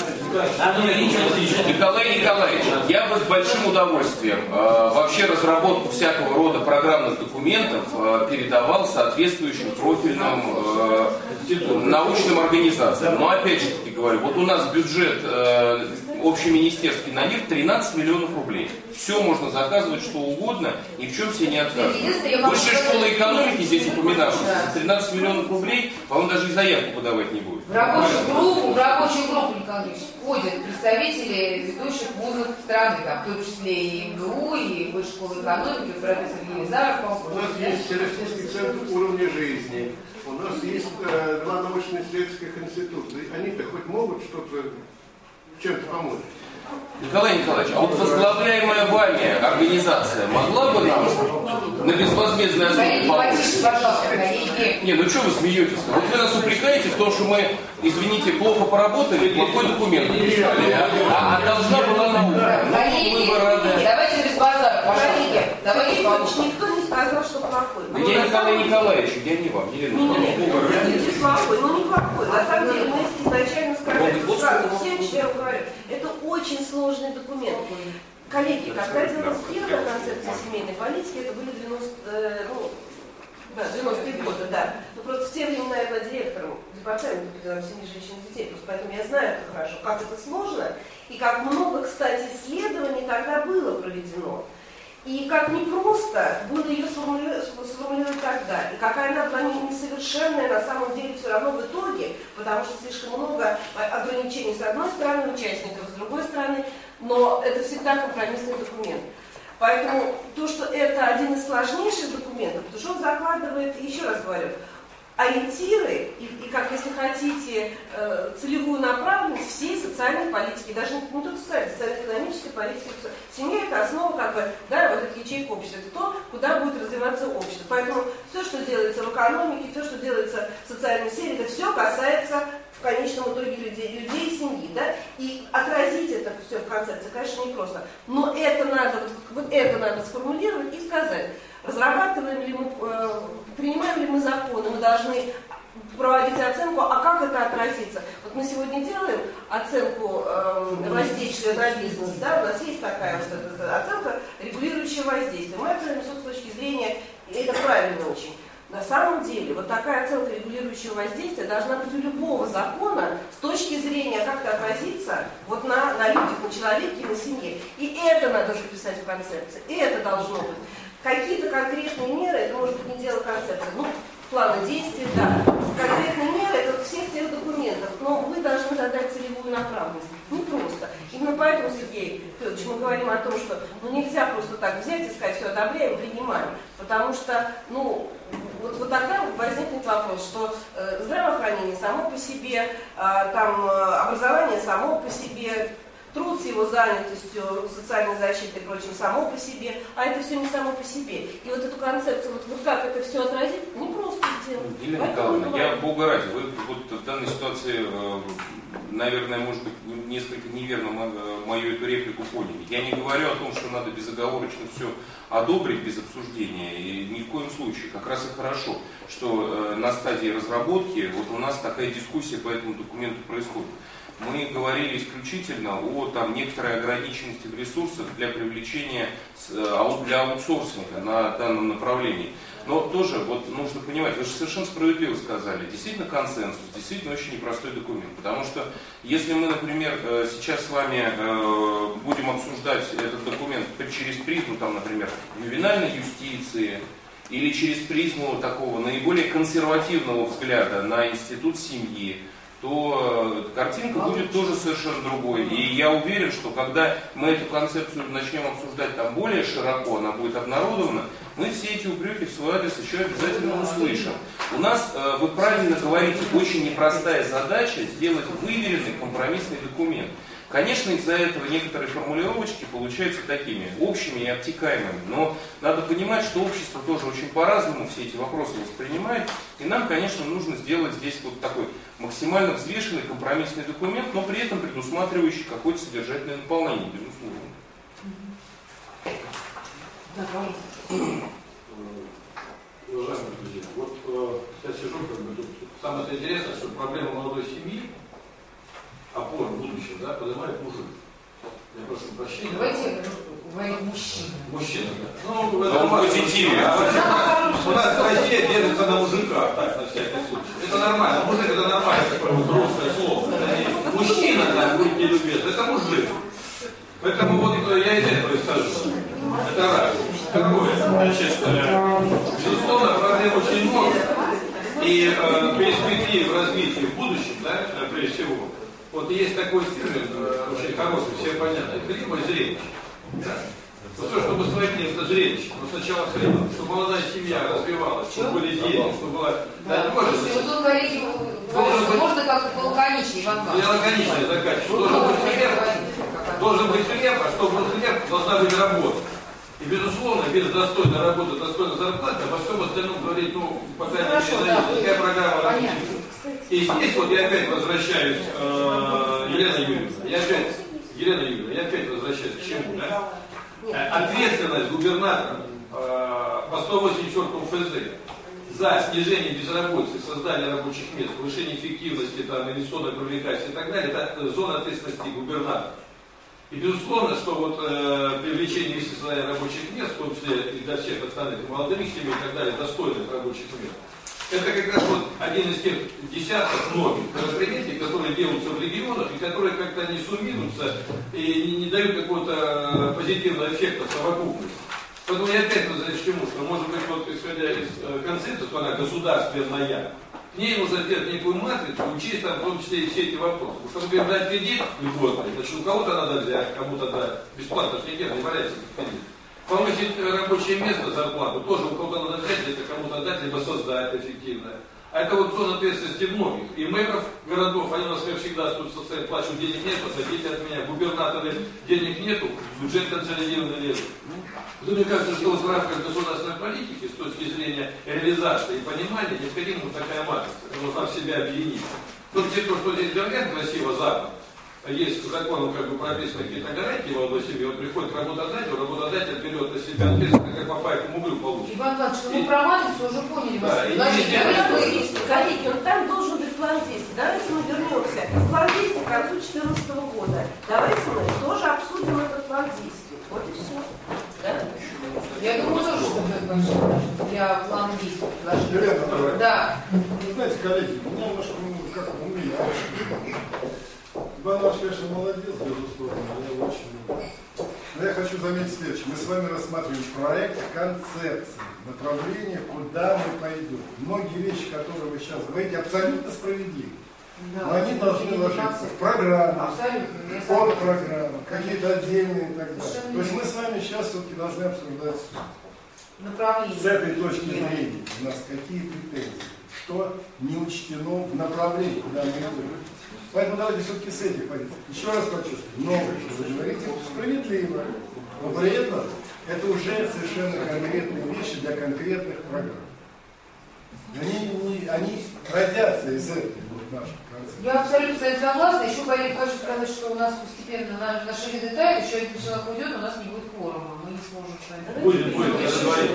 понимаете? Николай Николаевич, я бы с большим удовольствием э, вообще разработку всякого рода программных документов э, передавал соответствующим профильным э, научным организациям. Но опять же таки говорю, вот у нас бюджет э, общеминистерский на них тринадцать миллионов рублей. Все можно заказывать, что угодно, ни в чем себе не отказывать. Высшая школа экономики здесь упоминавшаяся, тринадцать миллионов рублей, по-моему, даже и заявку подавать не будет. В рабочую группу, в рабочую группу, Николай Ильич, входят представители ведущих вузов страны, там, в том числе и МГУ, и Высшая школа экономики, профессор Елизаров. У нас есть Всероссийский центр уровня жизни, у нас есть э, два научно-исследовательских института. Они-то хоть могут что-то чем-то помочь? Николай Николаевич, а вот возглавляемая вами организация могла бы нам на безвозмездной основе помочь? Не, ну что вы смеетесь-то? Вот вы нас упрекаете в том, что мы, извините, плохо поработали, плохой документ написали, а, а должна была наука. Ну, мы бы рады. Давайте без базара, пожалуйста. Давайте помочь. Никто не сказал, что плохой. Да я Николай Николаевич, я не вам, Елена Николаевна. Не плохой, ну не плохой. На самом деле мы изначально сказали, сразу всем членам говорю, это очень сложный документ. Коллеги, когда делалась первая концепция семейной семейной политики, это были девяностые, ну, да, девяностые годы, да. Но просто в те времена я была директором департамента по делам семьи, женщин и детей, просто поэтому я знаю это хорошо, как это сложно, и как много, кстати, исследований тогда было проведено. И как непросто было ее сформулировать, сформулировать тогда, и какая она была несовершенная на самом деле все равно в итоге, потому что слишком много ограничений с одной стороны участников, с другой стороны, но это всегда компромиссный документ. Поэтому то, что это один из сложнейших документов, потому что он закладывает, еще раз говорю, ориентиры и, и как, если хотите, э, целевую направленность всей социальной политики, даже не, не только социальной, социально-экономической политики. Семья – это основа, как бы, да, вот эта ячейка общества, это то, куда будет развиваться общество. Поэтому все, что делается в экономике, все, что делается в социальной сфере, это все касается в конечном итоге людей, людей и семьи, да, и отразить это все в концепции, конечно, непросто. Но это надо, вот, вот это надо сформулировать и сказать. Разрабатываем ли мы, э, принимаем ли мы законы, мы должны проводить оценку, а как это отразится. Вот мы сегодня делаем оценку э, воздействия на бизнес, да, у нас есть такая вот эта оценка, регулирующая воздействие. Мы оцениваем все с точки зрения, и это правильно очень. На самом деле, вот такая оценка регулирующего воздействия должна быть у любого закона с точки зрения, как это отразится вот на, на людях, на человеке и на семье. И это надо записать в концепции, и это должно быть. Какие-то конкретные меры, это может быть не дело концепции, ну, плана действий, да. Конкретные меры, это всех тех документов, но вы должны задать целевую направленность. Не просто. Именно поэтому, Сергей Федорович, мы говорим о том, что ну, нельзя просто так взять и сказать, все одобряем, принимаем. Потому что, ну, вот, вот тогда возникнет вопрос, что э, здравоохранение само по себе, э, там, э, образование само по себе, труд с его занятостью, социальной защитой и прочим само по себе, а это все не само по себе. И вот эту концепцию, вот, вот как это все отразить, не просто сделать. Елена Николаевна, я бога ради, вы вот в данной ситуации, наверное, может быть, несколько неверно мою эту реплику поняли. Я не говорю о том, что надо безоговорочно все одобрить без обсуждения, и ни в коем случае. Как раз и хорошо, что на стадии разработки вот у нас такая дискуссия по этому документу происходит. Мы говорили исключительно о там, некоторой ограниченности в ресурсах для привлечения, для аутсорсинга на данном направлении. Но тоже вот нужно понимать, вы же совершенно справедливо сказали, действительно консенсус, действительно очень непростой документ. Потому что если мы, например, сейчас с вами будем обсуждать этот документ через призму, там, например, ювенальной юстиции, или через призму такого наиболее консервативного взгляда на институт семьи, то картинка будет тоже совершенно другой. И я уверен, что когда мы эту концепцию начнем обсуждать там более широко, она будет обнародована, мы все эти упреки в свой адрес еще обязательно услышим. У нас, вы правильно говорите, очень непростая задача сделать выверенный компромиссный документ. Конечно, из-за этого некоторые формулировочки получаются такими общими и обтекаемыми, но надо понимать, что общество тоже очень по-разному все эти вопросы воспринимает, и нам, конечно, нужно сделать здесь вот такой максимально взвешенный компромиссный документ, но при этом предусматривающий какое-то содержательное наполнение, безусловно. Да, пожалуйста. Уважаемые друзья, вот э, я сижу, как бы, тут самое интересное, что проблема молодой семьи, опора будущего, да, поднимает мужик. Я прошу прощения. Давайте говорить мужчина. Мужчина, да. Ну, в этом позитиве. У нас Россия держится на мужиках, так, на всякий случай. Это нормально. Мужик это нормально, такое вот русское слово. Мужчина, да, будьте любезны, это мужик. Поэтому вот я из этого и скажу. Это раз. Второе. Значит, безусловно, проблем очень много. И э, перспективы развития в будущем, да, прежде всего. Вот есть такой термин, э, очень хороший, всем понятно, это хлеба и зрелище. Да. Ну все, чтобы строить это зрелище. Но сначала хлеба, чтобы молодая семья развивалась, чтобы были деньги, чтобы была... Да, да, можно, вы тут говорите, что можно как-то полаконичнее, Иван Иванович. Я лаконичнее заканчиваю. Должен быть хлеб, должен быть хлеб, а чтобы был хлеб, должна быть работа. И, безусловно, без достойной работы, достойной зарплаты, обо всем остальном говорить, ну, пока не перезнается. Такая программа работает. И здесь вот я опять возвращаюсь, э, Елена Юрьевна, я опять, Елена Юрьевна, я опять возвращаюсь к чему, да? Ответственность губернатора э, по сто восемьдесят четвёртому эф зэ за снижение безработицы, создание рабочих мест, повышение эффективности, там, инвестиционной привлекательности и так далее, это зона ответственности губернатора. И безусловно, что вот э, привлечение вместе рабочих мест, в том числе и для всех остальных молодых семей и так далее, достойных рабочих мест, это как раз вот один из тех десятков многих мероприятий, которые делаются в регионах и которые как-то не суммируются и не, не дают какого-то позитивного эффекта в совокупности. Поэтому я опять возвращаюсь к чему, что может быть, вот, исходя из э, концепции, что она государственная, к ней нужно сделать некую матрицу, учесть там в том числе и все эти вопросы. Потому что, например, дать кредит льготный, значит, у кого-то надо взять, кому-то дать. Бесплатно же не делать, не валяется кредит. Повысить рабочее место, зарплату, тоже у кого-то надо взять, это кому-то дать, либо создать эффективно. А это вот зона ответственности многих. И мэров городов, они у нас, как всегда, тут состоят, плачут, денег нет, посадите от меня. Губернаторы, денег нету, бюджет консолидированный лезет. Ну, мне кажется, что в рамках государственной политики, с точки зрения реализации и понимания, необходима вот такая матрица, нужно в себя объединить. Тут все то, что здесь говорят красиво, Запад, есть законом как бы прописаны какие-то гарантии молодой семьи, он приходит к работодателю, работодатель берет на себя ответственность, как по пайкому углю получит. Иван Иванович, ну мы про матрицу уже поняли. Да, и действия, коллеги, он там должен быть план действий. Давайте мы вернемся к план действий к концу две тысячи четырнадцатого года. Давайте мы тоже обсудим этот план действий. Вот и все. Да? Я думаю, тоже, что это для плана действий предложили. Да. Вы знаете, коллеги, у меня немножко, как у меня, Иван Иванович, конечно, молодец, безусловно, я его очень люблю. Но я хочу заметить следующее. Мы с вами рассматриваем проект концепции, направление, куда мы пойдем. Многие вещи, которые вы сейчас говорите, абсолютно справедливы. Да, но они должны ложиться в программу, под программу, какие-то отдельные и так далее. То есть мы с вами сейчас все-таки должны обсуждать направление. С этой точки зрения у нас какие претензии, что не учтено в направлении, куда мы идем. Поэтому давайте все-таки с этих позиций. Еще раз почувствую, новое, что вы говорите, справедливо, но при этом это уже совершенно конкретные вещи для конкретных программ. Они, не, они родятся из этой вот нашей концепции. Я абсолютно с вами согласна. Еще, коллеги, хочу сказать, что у нас постепенно наши виды тают, еще один человек уйдет, у нас не будет кворума. Мы не сможем с вами. Будет, будет,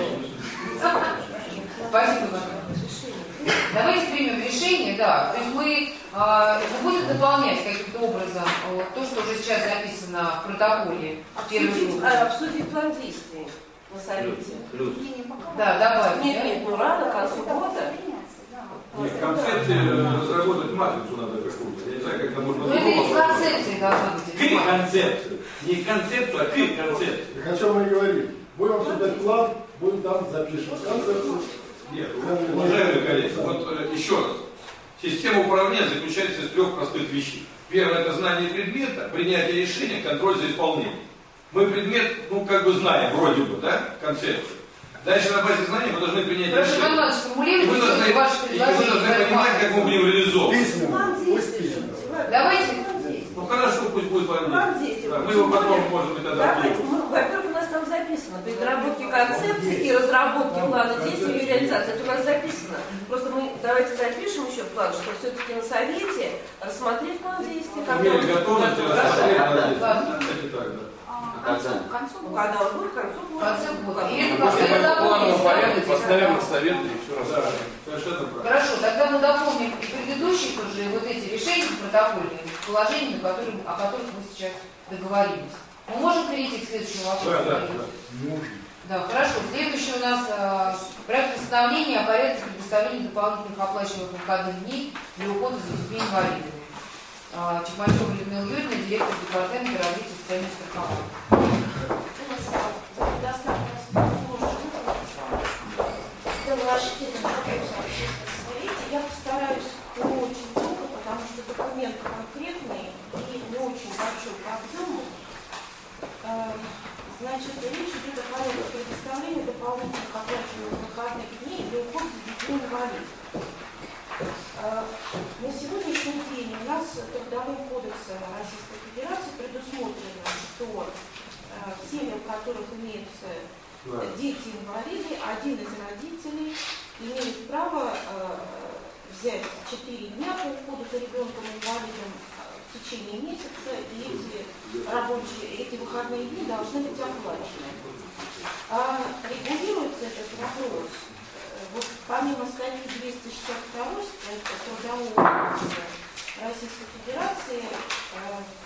Спасибо, Иван. Давайте примем решение, да. То есть мы э, будем дополнять каким-то образом вот, то, что уже сейчас записано в протоколе. Обсудить, а, обсудить план действий на совете. Да, давайте. Нет, нет, ну рано, к концу года. Нет, в концепции разработать матрицу надо какую-то. Я не знаю, как это можно... Ну это не в концепции должна быть. К концепции. Не к концепцию, а к концепции. Так о чем мы говорим? Будем обсуждать план, будем там запишем концепцию. Нет, уважаемые коллеги, вот э, еще раз. Система управления заключается из трех простых вещей. Первое – это знание предмета, принятие решения, контроль за исполнением. Мы предмет, ну, как бы знаем, вроде бы, да, концепцию. Дальше на базе знаний мы должны принять Прошу, решение. Иван Иванович, сформулируйте, и мы должны, ваше и мы должны понимать, как мы будем реализовывать. Письменно. Пусть письменно. Давайте. Ну хорошо, пусть будет план действий. Да, мы его потом, может быть, Давайте, мы, во-первых, у нас там записано, при разработке концепции и разработке плана действий и реализации. Это у нас записано. Просто мы давайте запишем еще план, что все-таки на совете рассмотреть план действий. Имели готовность рассмотреть план действий. К концу, к концу года. Когда он будет, к концу года. И это После поставим планового порядка поставим на совет и все равно. Совершенно правильно. Хорошо, тогда мы дополним и предыдущие уже вот эти решения протокольные, положения, на которые, о которых мы сейчас договорились. Мы можем перейти к следующему вопросу? Да, да, да. Да, хорошо. Следующий у нас э, проект постановления о порядке предоставления дополнительных оплачиваемых выходных дней для ухода за детьми инвалидами. Э, Чекмачева Людмила Юрьевна, директор департамента развития социального страхования. Я постараюсь не очень долго, потому что документ конкретный и не очень большой по объему. Значит, речь идет о порядке предоставления дополнительных оплачиваемых выходных дней для ухода за детьми инвалидов. На сегодняшний день у нас Трудовым кодексом Российской Федерации предусмотрено, что семьям, в которых имеются дети-инвалиды, один из родителей имеет право взять четыре дня по уходу за ребенком-инвалидом в течение месяца, и эти рабочие, эти выходные дни должны быть оплачены. А регулируется этот вопрос, вот помимо статьи двести шестьдесят два Трудового кодекса Российской Федерации,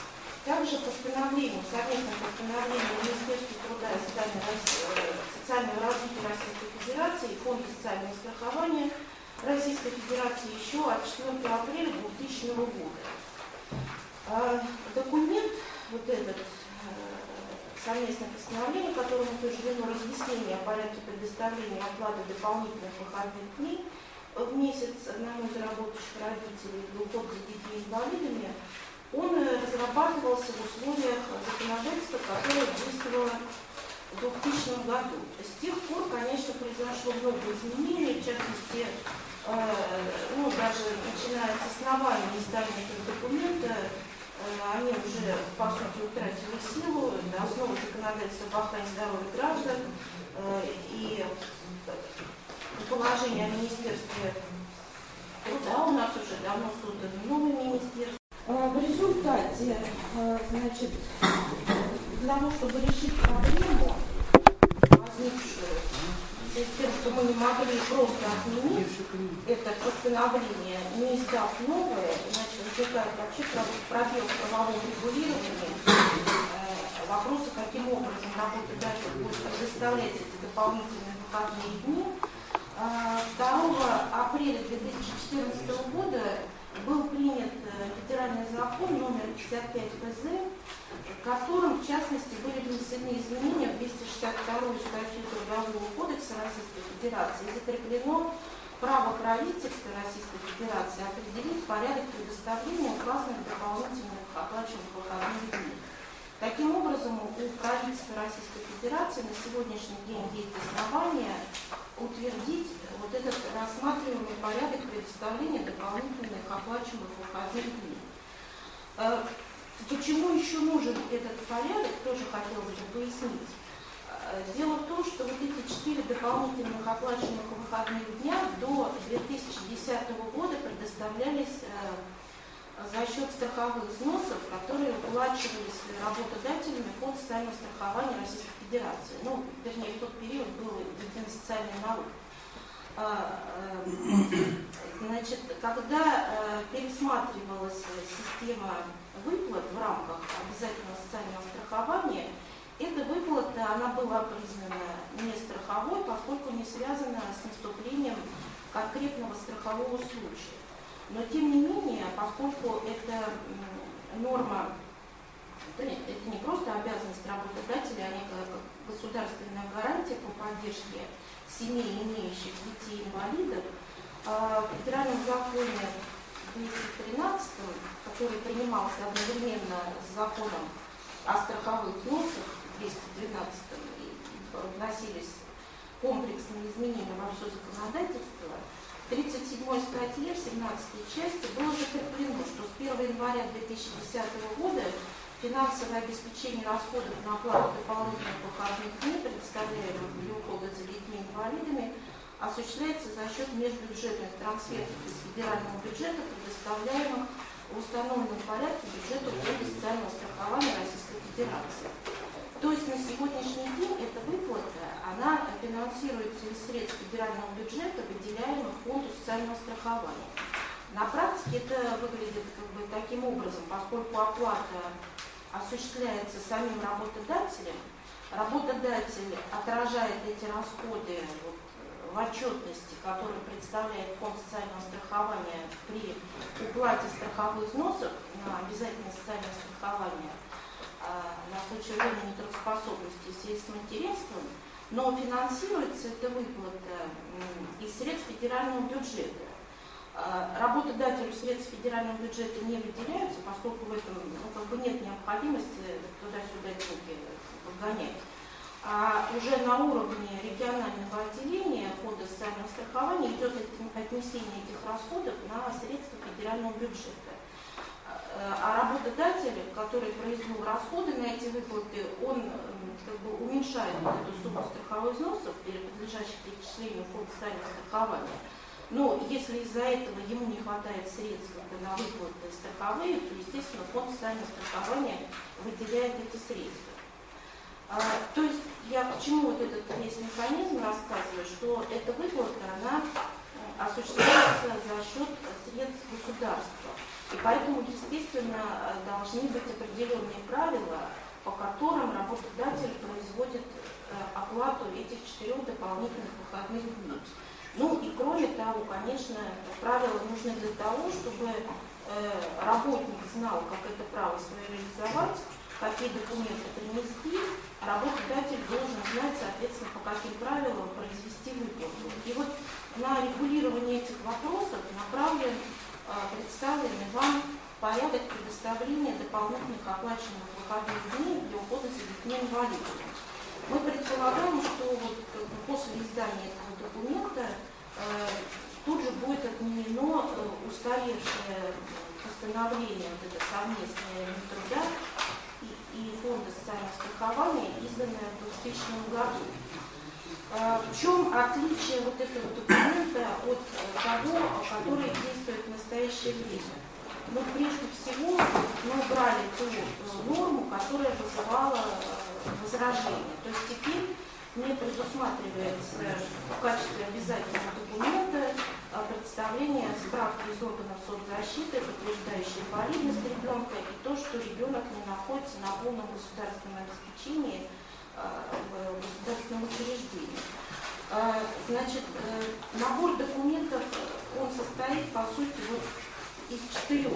Также постановлением, совместным постановлением Министерства труда и социального, социального развития Российской Федерации и Фонда социального страхования Российской Федерации еще от четвёртого апреля двухтысячного года. Документ, вот этот совместное постановление, которому утверждено разъяснение о порядке предоставления оплаты дополнительных выходных дней в месяц одному из работающих родителей для ухода за детьми-инвалидами, он разрабатывался в условиях законодательства, которое действовало в двухтысячном году. С тех пор, конечно, произошло много изменений, в частности, э, ну, даже начиная с основания издания этого документа, э, они уже, по сути, утратили силу, это основа законодательства по охране здоровья граждан э, и положение о Министерстве труда у нас уже давно создано новое министерство. В результате, значит, для того, чтобы решить проблему, возникшую с тем, что мы не могли просто отменить это постановление, не издав новое, иначе возникает вообще пробел в правовом регулировании, вопросы, каким образом работодатель будет предоставлять эти дополнительные выходные дни. второго апреля две тысячи четырнадцатого года был принят федеральный закон номер пятьдесят пять П З, в котором, в частности, были внесены изменения в двести шестьдесят вторую статью Трудового кодекса Российской Федерации и закреплено право правительства Российской Федерации определить порядок предоставления указанных дополнительных оплачиваемых выходных дней. Таким образом, у правительства Российской Федерации на сегодняшний день есть основания утвердить вот этот рассматриваемый порядок предоставления дополнительных оплачиваемых выходных дней. Почему еще нужен этот порядок, тоже хотелось бы пояснить. Дело в том, что вот эти четыре дополнительных оплачиваемых выходных дня до две тысячи десятого года предоставлялись за счет страховых взносов, которые уплачивались работодателями Фонд социального страхования Российской Федерации. Ну, вернее, в тот период был введен социальный налог. Значит, когда пересматривалась система выплат в рамках обязательного социального страхования, эта выплата, она была признана не страховой, поскольку не связана с наступлением конкретного страхового случая. Но тем не менее, поскольку это норма, это не просто обязанность работодателя, а некая государственная гарантия по поддержке семей, имеющих детей-инвалидов, в федеральном законе двести тринадцатом, который принимался одновременно с законом о страховых взносах двести двенадцатом, и вносились комплексные изменения во все законодательство, в тридцать седьмой статье, в семнадцатой части было закреплено, что с первого января две тысячи десятого года финансовое обеспечение расходов на оплату дополнительных выходных дней, предоставляемых для ухода за детьми-инвалидами, осуществляется за счет межбюджетных трансфертов из федерального бюджета, предоставляемых в установленном порядке бюджету Фонда социального страхования Российской Федерации. То есть на сегодняшний день эта выплата, она финансируется из средств федерального бюджета, выделяемых Фонду социального страхования. На практике это выглядит как бы таким образом, поскольку оплата осуществляется самим работодателем, работодатель отражает эти расходы вот, в отчетности, которую представляет Фонд социального страхования при уплате страховых взносов на обязательное социальное страхование на случай временной нетрудоспособности и сельскохозяйственным, но финансируется эта выплата из средств федерального бюджета. Работодателю средств федерального бюджета не выделяются, поскольку в этом ну, как бы нет необходимости туда-сюда руки подгонять. А уже на уровне регионального отделения Фонда социального страхования идет отнесение этих расходов на средства федерального бюджета. А работодатель, который произвел расходы на эти выплаты, он как бы уменьшает вот эту сумму страховых взносов или подлежащих перечислению в Фонд социального страхования. Но если из-за этого ему не хватает средств на выплаты страховые, то, естественно, Фонд социального страхования выделяет эти средства. А, то есть я к чему вот этот весь механизм рассказываю, что эта выплата, она осуществляется за счет средств государства. И поэтому, естественно, должны быть определенные правила, по которым работодатель производит оплату этих четырех дополнительных выходных дней. Ну и кроме того, конечно, правила нужны для того, чтобы работник знал, как это право свое реализовать, какие документы принести, а работодатель должен знать, соответственно, по каким правилам произвести выплату. И вот на регулирование этих вопросов направлен представленный вам порядок предоставления дополнительных оплаченных выходных дней для ухода за детьми-инвалидами. Мы предполагаем, что вот после издания этого документа э, тут же будет отменено э, устаревшее постановление, вот это совместное Минтруда и, и Фонда социального страхования, изданное в двухтысячном году. Э, в чем отличие вот этого документа от того, который действует в настоящее время? Ну, прежде всего, мы убрали ту норму, которая вызывала возражения. То есть теперь не предусматривается в качестве обязательного документа представление справки из органов соцзащиты, подтверждающей инвалидность ребенка, и то, что ребенок не находится на полном государственном обеспечении в государственном учреждении. Значит, набор документов, он состоит, по сути, вот из четырех,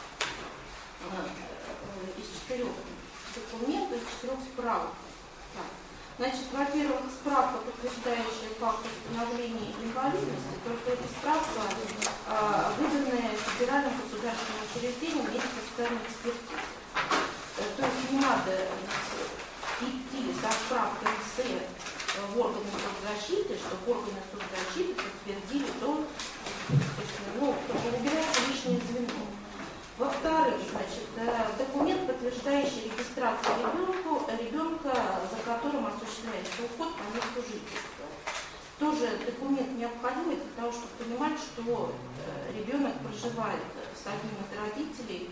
из четырех документов, из четырех справок. Значит, во-первых, справка, подтверждающая факт установления инвалидности, только эта справка, э, выданная Федеральным государственным учреждением вместе с социальной экспертизой. То есть не надо идти со справкой ИСЭ в органы соцзащиты, чтобы органы соцзащиты подтвердили то, ну, убирается лишнее звено. Во-вторых, значит, документ, подтверждающий регистрацию ребенка, ребенка, за которым осуществляется уход по месту жительства. Тоже документ необходимый для того, чтобы понимать, что ребенок проживает с одним из родителей,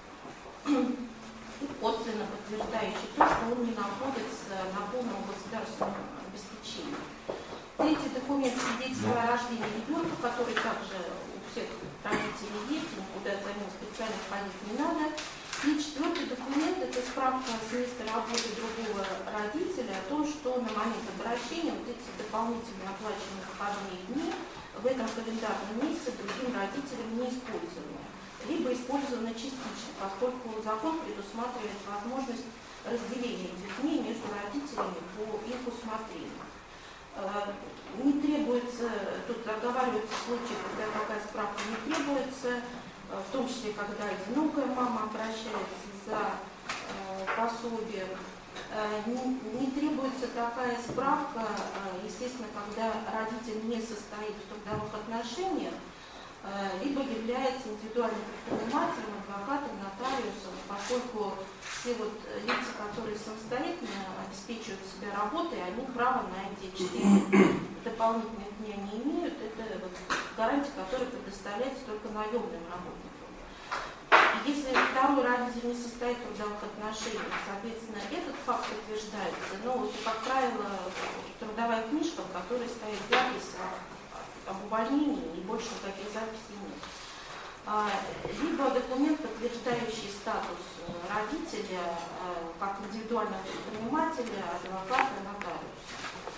косвенно подтверждающий то, что он не находится на полном государственном обеспечении. Третий документ — свидетельство о рождении ребенка, который также у всех родителей есть, никуда за ним специально ходить не надо. И четвертый документ — это справка с места работы другого родителя о том, что на момент обращения вот эти дополнительно оплаченные выходные дни в этом календарном месяце другим родителям не использованы, либо использованы частично, поскольку закон предусматривает возможность разделения этих дней между родителями по их усмотрению. Не требуется, тут оговариваются случаи, когда такая справка не требуется, в том числе, когда одинокая мама обращается за э, пособием. Э, не, не требуется такая справка, э, естественно, когда родитель не состоит в трудовых отношениях, э, либо является индивидуальным предпринимателем, адвокатом, нотариусом, поскольку все вот лица, которые самостоятельно обеспечивают себя работой, они права на эти четыре дополнительных дня не имеют. Это вот гарантия, которая предоставляется только наемным работникам. И если второй родитель не состоит в трудовых отношениях, соответственно, этот факт подтверждается. Но, вот, как правило, трудовая книжка, в которой стоит запись об увольнении, и больше никаких записей нет. Либо документ, подтверждающий статус родителя как индивидуального предпринимателя, адвоката, нотариуса.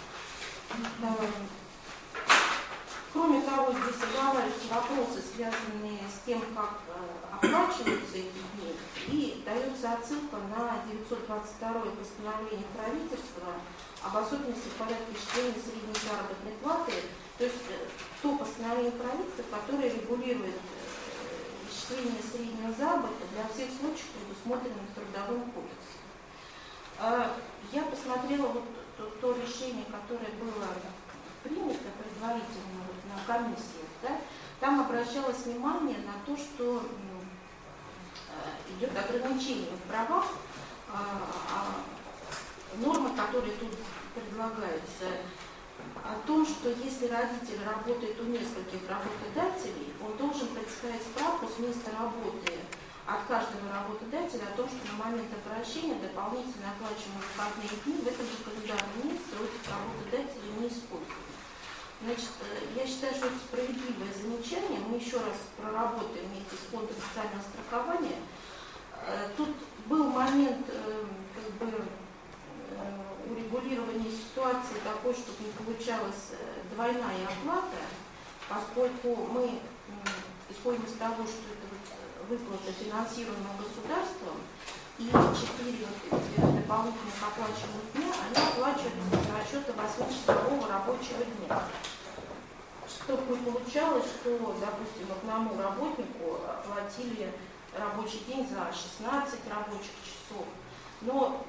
Кроме того, здесь оговариваются вопросы, связанные с тем, как оплачиваются эти дни, и дается отсылка на девятьсот двадцать второе постановление правительства об особенностях порядка исчисления средней заработной платы, то есть то постановление правительства, которое регулирует исчисление среднего заработка для всех случаев, предусмотренных Трудовым кодексом. Я посмотрела вот то, то решение, которое было принято предварительно вот на комиссиях. Да? Там обращалось внимание на то, что идет ограничение в правах. Норма, которая тут предлагается, о том, что если родитель работает у нескольких работодателей, он должен представить справку с места работы от каждого работодателя о том, что на момент обращения дополнительно оплачиваемые выходные дни в этом же календарном месяце у этих работодателей не используют. Значит, я считаю, что это справедливое замечание. Мы еще раз проработаем вместе с фондом социального страхования. Тут был момент как бы урегулирования ситуации такой, чтобы не получалась двойная оплата, поскольку мы исходим из того, что это выплата финансируемая государством, и четыре вот эти дополнительных оплачиваемых дня, они оплачиваются с расчета восьмичасового рабочего дня. Чтобы не получалось, что, допустим, одному работнику оплатили рабочий день за шестнадцать рабочих часов. Но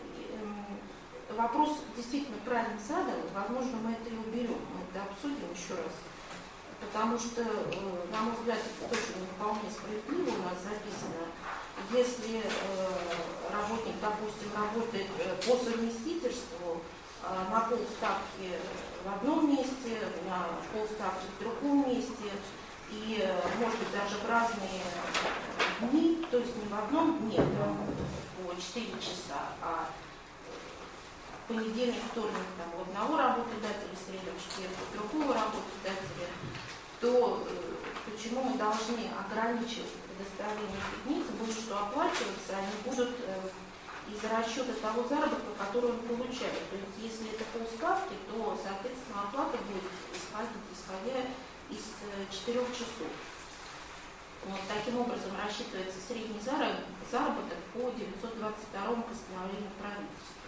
э, вопрос действительно правильно задан, возможно, мы это и уберем, мы это обсудим еще раз. Потому что, э, на мой взгляд, это тоже не вполне справедливо у нас записано. Если э, работник, допустим, работает э, по совместительству э, на полставки в одном месте, на полставки в другом месте, и, э, может быть, даже в разные дни, то есть не в одном дне, там, по четыре часа, а понедельник, вторник там, у одного работодателя, среда, четверг у другого работодателя, то э, почему мы должны ограничивать предоставление этих дней, тем более, что оплачиваться они будут э, из-за расчета того заработка, который он получает. То есть, если это полставки, то, соответственно, оплата будет исходить, исходя из э, четырех часов. Вот, таким образом рассчитывается средний заработок, заработок по девятьсот двадцать второму постановлению правительства.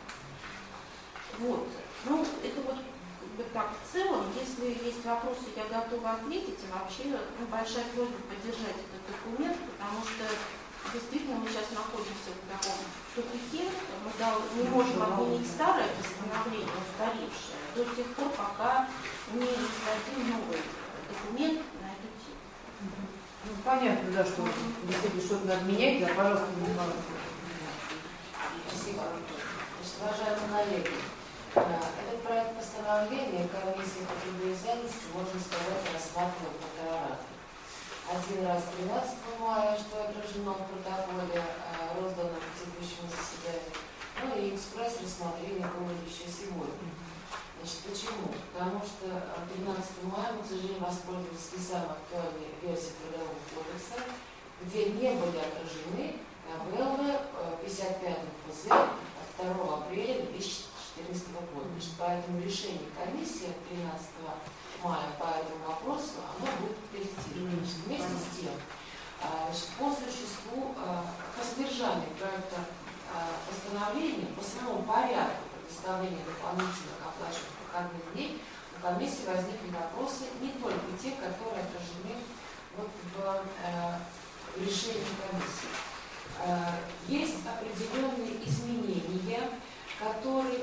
Вот. Ну, это вот так в целом. Если есть вопросы, я готова ответить. И вообще, ну, большая просьба поддержать этот документ, потому что действительно мы сейчас находимся в таком тупике. Мы не можем отменить старое постановление, устаревшее, до тех пор, пока не издадим новый документ на эту тему. Ну, понятно, да, что если что-то надо менять, да, пожалуйста, не Спасибо. Значит, уважаемые коллеги, этот проект постановления комиссии по труду и занятости, можно сказать, рассматривал полтора раза. Один раз тринадцатого мая, что отражено в протоколе, розданном к текущему заседанию, ну и экспресс рассмотрения было еще сегодня. Значит, почему? Потому что тринадцатого мая мы, к сожалению, воспользовались не самой актуальной версией Трудового кодекса, где не были отражены новеллы пятьдесят пятого эф зэ от второго апреля две тысячи четырнадцатого года. Значит, поэтому решение комиссии тринадцатого мая по этому вопросу, оно будет корректировано. Вместе с тем, значит, по существу, по содержанию проекта постановления, по самому порядку предоставления дополнительных оплачиваемых выходных дней, у комиссии возникли вопросы не только те, которые отражены вот в э, решении комиссии. Э, есть определенные изменения, которые,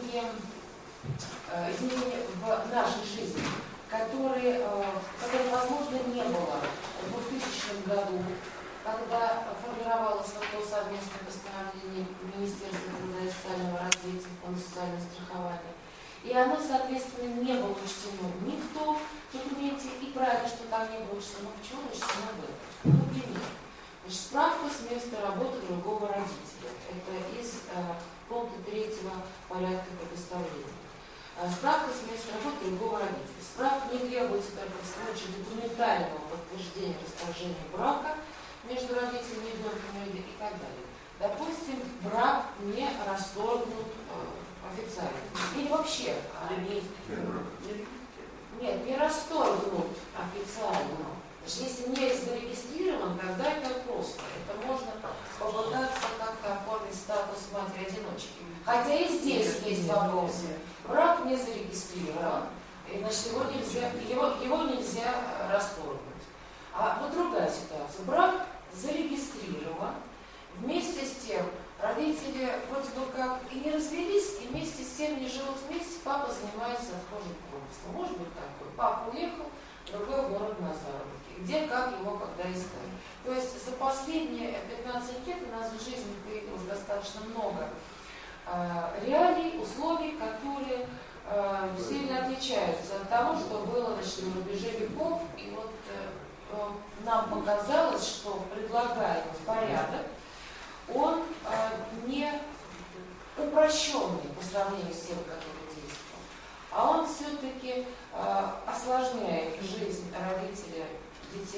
э, изменения в нашей жизни, которые, э, которые, возможно, не было в двухтысячном году, когда формировалось вот то совместное постановление Министерства труда и социального развития, Фонда социального страхования. И оно, соответственно, не было учтено никто в документе, и правильно, что там не было учтено. Почему учтено было? Ну, например, значит, справка с места работы другого родителя. Это из э, пункта третьего порядка предоставления. Э, справка с места работы другого родителя. Справка не требуется только в случае документального подтверждения расторжения брака между родителями и ребенком и так далее. Допустим, брак не расторгнут э, официально. Или вообще, а, не, нет, не расторгнут официально. Значит, если не зарегистрирован, тогда это просто. Это можно попытаться как-то оформить статус матери-одиночки. Хотя и здесь есть вопросы. Брак не зарегистрирован, и, значит, его нельзя, его, его нельзя расторгнуть. А вот другая ситуация. Брак зарегистрирован, вместе с тем родители вроде бы как и не развелись, и вместе с тем не живут вместе, папа занимается отхожим промыслом. Может быть такой. Папа уехал в другой город на заработки. Где, как его, когда искать. То есть за последние пятнадцать лет у нас в жизни появилось достаточно много э, реалий, условий, которые э, сильно отличаются от того, что было, значит, на рубеже веков. И вот э, нам показалось, что предлагаемый порядок, он э, не упрощенный по сравнению с тем, который действовал, а он все-таки э, осложняет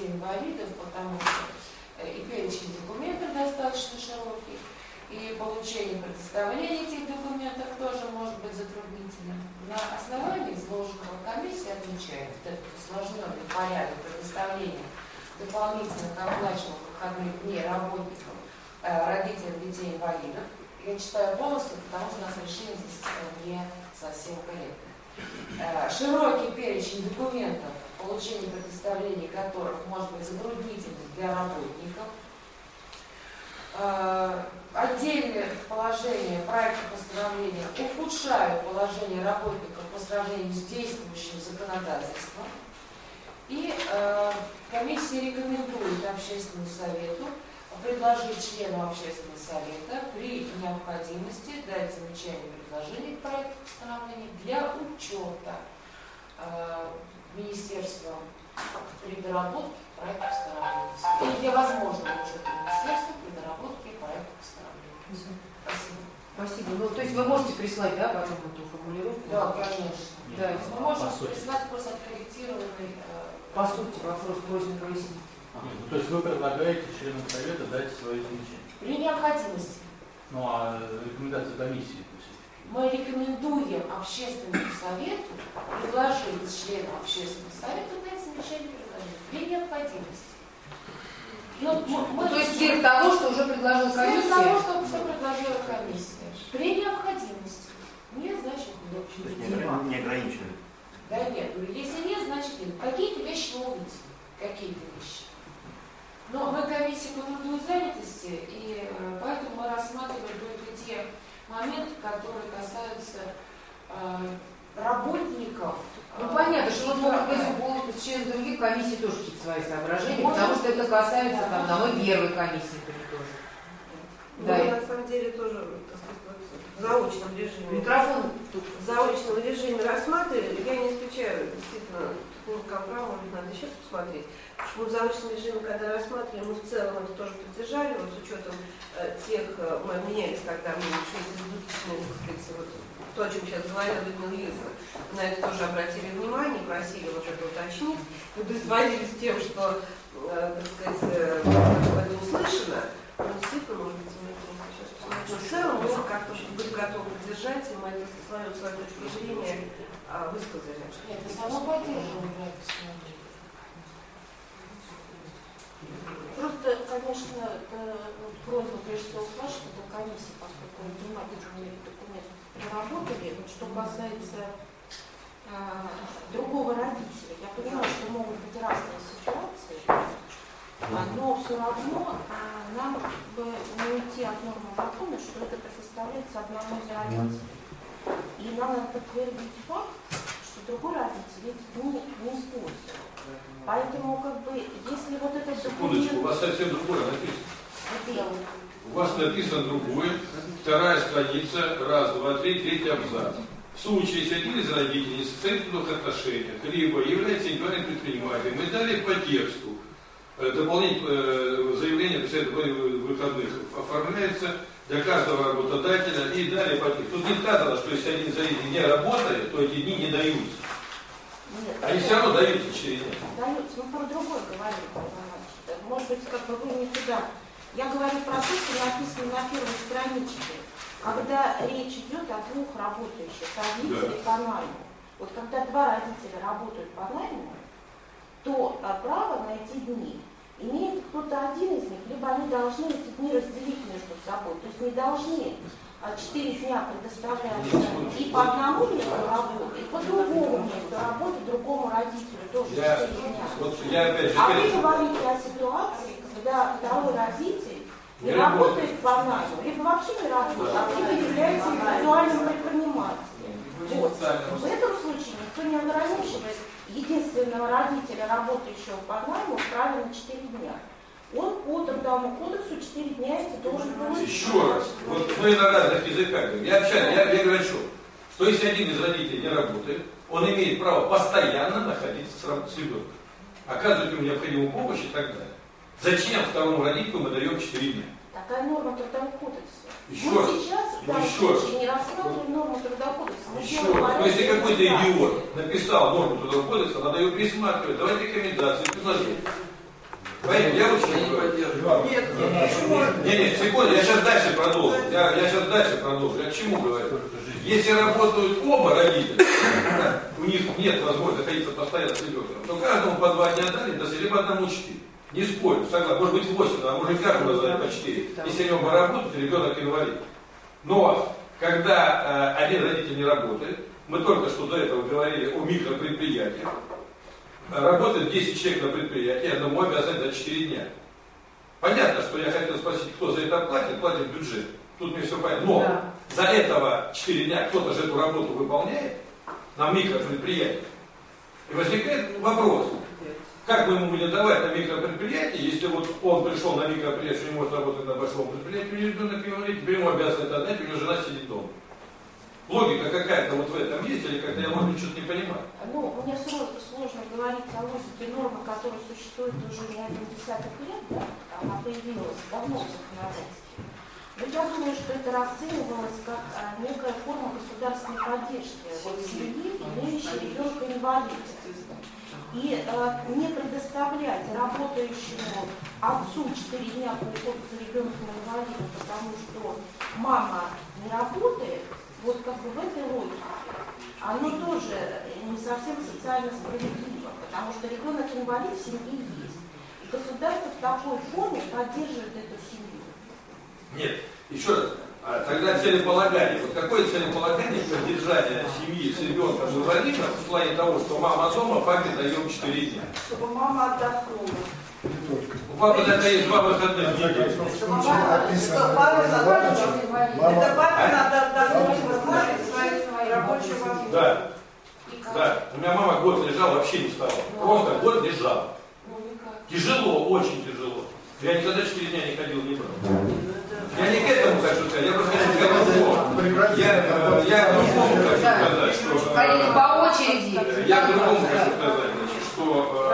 инвалидов, потому что и перечень документов достаточно широкий, и получение предоставления этих документов тоже может быть затруднительным. На основании изложенного комиссия отмечает этот усложненный порядок предоставления дополнительных оплачиваемых выходных дней работникам, э, родителям детей-инвалидов. Я читаю полностью, потому что у нас решение здесь не совсем корректно. Э, широкий перечень документов, получение предоставления которых может быть затруднительным для работников. Э, отдельное положение проекта постановления ухудшают положение работников по сравнению с действующим законодательством. И э, комиссия рекомендует Общественному совету предложить членам Общественного совета при необходимости дать замечание и предложение к проекту постановления для учета э, Министерством при доработке проекта постановления. Или для возможного учета Министерства при доработке проекта постановления. Спасибо. Спасибо. Ну, то есть вы можете прислать, да, потом эту формулировку? Да, конечно. Да, мы можем прислать просто откорректированный. Э, по сути, вопрос просьбы прояснить. Ну, то есть вы предлагаете членам совета дать свои замечания? При необходимости. Ну а рекомендации комиссии? Мы рекомендуем Общественному совету предложить членам Общественного совета дать замечание и предложение при необходимости. Но мы, мы, то есть сверх того, что уже предложила комиссия? Сверх того, что, что предложила комиссия. При необходимости. Нет, значит нет. То есть не, не ограничены. Да нет, если нет, значит нет. Какие-то вещи мы увидим. Какие-то вещи. Но мы комиссия по труду и занятости, и э, поэтому мы рассматриваем только те моменты, которые касаются э, работников. Ну понятно, что вот могут быть у членов других комиссий тоже какие-то свои соображения, может, потому что это касается там, да, мы первой комиссии тоже. Мы да, на самом деле тоже в заочном режиме. Микрофон в заочном режиме рассматривали. Я не исключаю, действительно, Капра, может быть, надо еще посмотреть. Потому что мы в заочном режиме, когда рассматривали, мы в целом это тоже поддержали, вот с учетом э, тех, э, мы обменялись тогда, мы решили из избыточной, так сказать, вот, то, о чем сейчас говорила Людмила Юрьевна, на это тоже обратили внимание, просили вот это уточнить, удовлетворились тем, что, э, так сказать, э, это услышано, но действительно, может быть, мы это сейчас посмотрим. Но в целом мы как-то были готовы поддержать, и мы это свою, свою точку зрения а, высказали. Нет, мы само поддерживаем проект. Просто, конечно, это, вот, просьба прежде всего к вашей комиссии, поскольку мы внимательно документы проработали. Вот, что касается э, другого родителя, я понимаю, что могут быть разные ситуации, но все равно а, нам бы не уйти от нормы закона, что это предоставляется одному из родителей. И нам надо подтвердить факт, что другой родитель эти дни не использует. Поэтому, как бы, если вот этот документ... Секундочку, у вас совсем другое написано. Где? У вас написано другое, вторая страница, раз, два, три, третий абзац. В случае, если один из родителей не состоит в трудовых отношениях, либо является индивидуальным предпринимателем, мы далее по тексту дополнительное заявление выходных оформляется для каждого работодателя и далее по тексту. Тут не сказано, что если один из родителей не работает, то эти дни не даются. Нет, они все равно даются четыре дня. Даются, мы про другое говорим. Может быть, как бы вы не туда. Я говорю про то, что написано на первой страничке, когда речь идет о двух работающих родителей да. по найму. Вот когда два родителя работают по найму, то право на эти дни имеет кто-то один из них, либо они должны эти дни разделить между собой. То есть не должны четыре дня предоставляться и по одному месту работы, и по другому месту работы, другому родителю тоже четыре дня. Вот я опять же, а вы говорите о ситуации, когда второй родитель не, не работает по найму, либо вообще не работает, а либо является индивидуальным предпринимателем. Вот. В этом случае никто не ограничивает единственного родителя, работающего по найму, праве на четыре дня. Он по трудовому кодексу четыре дня эти должен получить. Еще раз, вот мы на разных языках, я общаюсь, я, я говорю, что, что если один из родителей не работает, он имеет право постоянно находиться с, с ребенком, оказывать ему необходимую помощь и так далее. Зачем второму родителю мы даем четыре дня? Такая норма трудового кодекса. Еще мы раз. сейчас Ну, в еще раз. не рассматриваем норму трудового кодекса. Мы Еще раз. Но если какой-то идиот написал норму трудового кодекса, надо ее пересматривать, давать рекомендации, предложения. Поэтому я очень не поддерживаю. Нет, нет, нет, нет, секунду, я сейчас дальше продолжу. Я, я сейчас дальше продолжу. Я к чему говорю? Если работают оба родителя, у них нет возможности находиться постоянно с ребенком, то каждому по два дня дали, да либо одному четыре. Не спорю, согласен. Может быть восемь, а может каждому дали по четыре. Если они оба работают, ребенок инвалид. Но когда э, один родитель не работает, мы только что до этого говорили о микропредприятиях, работает десять человек на предприятии, одному обязаны дать четыре дня. Понятно, что я хотел спросить, кто за это платит, платит бюджет. Тут мне все понятно. Но да. За этого четыре дня кто-то же эту работу выполняет на микропредприятии. И возникает вопрос, как мы ему будем давать на микропредприятии, если вот он пришел на микропредприятие, не может работать на большом предприятии, у него ребенок инвалид, теперь ему обязаны это отдать, у него жена сидит дома. Логика какая-то вот в этом есть, или как-то я, может быть, что-то не понимаю? Ну, мне сложно, сложно говорить о логике нормы, которая существует уже не один десяток лет, да? Она появилась давно в законодательстве. Но я думаю, что это расценивалось как а, некая форма государственной поддержки вот, семьи, имеющей ребенка инвалидности. И а, не предоставлять работающему отцу четыре дня по уходу за ребенком инвалидом, потому что мама не работает, вот как бы в этой логике, оно тоже не совсем социально справедливо, потому что ребенок инвалид в семье есть. И государство в такой форме поддерживает эту семью. Нет, еще раз, а тогда целеполагание. Вот какое целеполагание поддержания семьи с ребенком инвалидом в плане того, что мама дома, папе даем четыре дня? Чтобы мама отдохнула. У папы тогда есть два выходных недели. Что папа задача, это папе надо отдохнуть, возможность своей рабочей возможности. Да, да. У меня мама год лежала, вообще не встала. Просто год лежала. Тяжело, очень тяжело. Я никогда четыре дня не ходил, не брал. Я не к этому хочу сказать, я просто хочу сказать другому. Я, я другому хочу сказать, что... По очереди. Я другому хочу сказать, значит, что...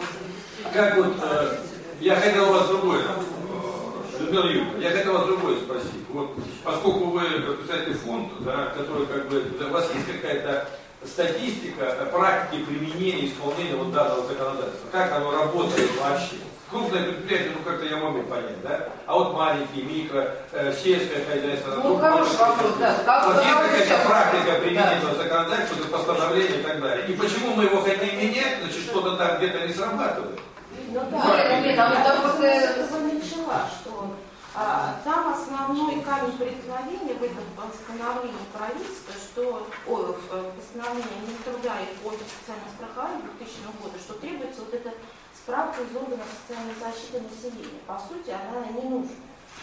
Э, как вот... Э, я хотел вас другое, Людмила Юрьевна, я хотел вас другое спросить. Вот, поскольку вы представитель фонда, да, который как бы... У вас есть какая-то статистика практики применения, исполнения вот данного законодательства? Как оно работает вообще? Крупное предприятие, ну как-то я могу понять, да? А вот маленькие, микро, э, сельское хозяйство. Ну, хороший вопрос, да. Вот есть какая-то практика применения да. законодательства, постановления и так далее. И почему мы его хотим менять, значит, что-то там где-то не срабатывает? Ну да, нет, нет, там просто начала, что а, там основной камень преткновения в этом постановлении правительства, что, ой, в постановлении Минтруда и Фонда социального страхования две тысячи года, что требуется вот эта справка из органов социальной защиты населения. По сути, она не нужна.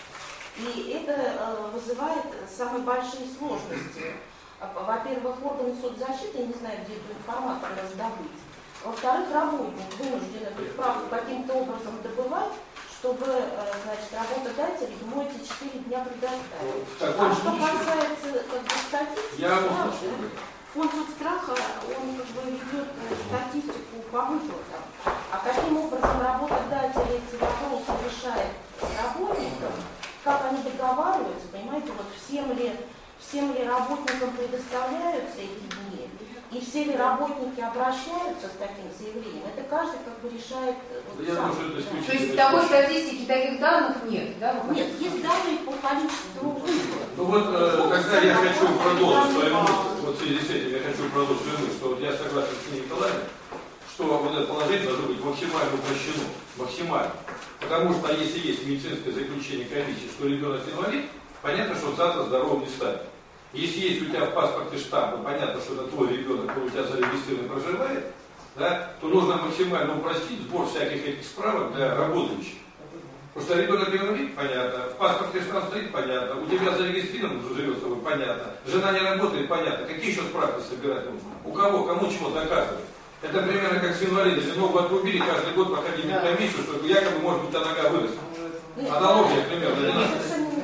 И это э, вызывает самые большие сложности. Во-первых, органы соцзащиты не знают, где эту информацию раздобыть. Во-вторых, работник вынужден эту справку каким-то образом добывать, чтобы, значит, работодатель ему эти четыре дня предоставил. А что касается как бы, статистики, я да, фонд соцстраха, он как бы ведет статистику по выплатам. А каким образом работодатель эти вопросы решает с работником, как они договариваются, понимаете, вот всем ли, всем ли работникам предоставляются эти дни, и все ли работники обращаются с таким заявлением, это каждый как бы решает вот, сам. Думаю, да. То есть такой статистики, таких данных нет, да? Нет, есть данные по количеству выплат. Ну вот, э, тогда я хочу продолжить свою мысль, вот в связи с этим я хочу продолжить свою мысль, что вот я согласен с Ниной Николаевной, что вот это положение должно быть максимально упрощено, максимально. Потому что если есть медицинское заключение комиссии, что ребенок инвалид, понятно, что он завтра здоровым не станет. Если есть у тебя в паспорте штамп, понятно, что это твой ребенок, который у тебя зарегистрирован и проживает, да, то нужно максимально упростить сбор всяких этих справок для работающих. Потому что ребенок инвалид, понятно, в паспорте штамп стоит, понятно, у тебя зарегистрирован, уже живет с тобой, понятно, жена не работает, понятно, какие еще справки собирать нужно? У кого, кому чего доказывать? Это примерно как с инвалидом, если ногу отрубили, каждый год проходить на комиссию, что якобы, может быть, та нога выросла. Аналогия примерно, не надо.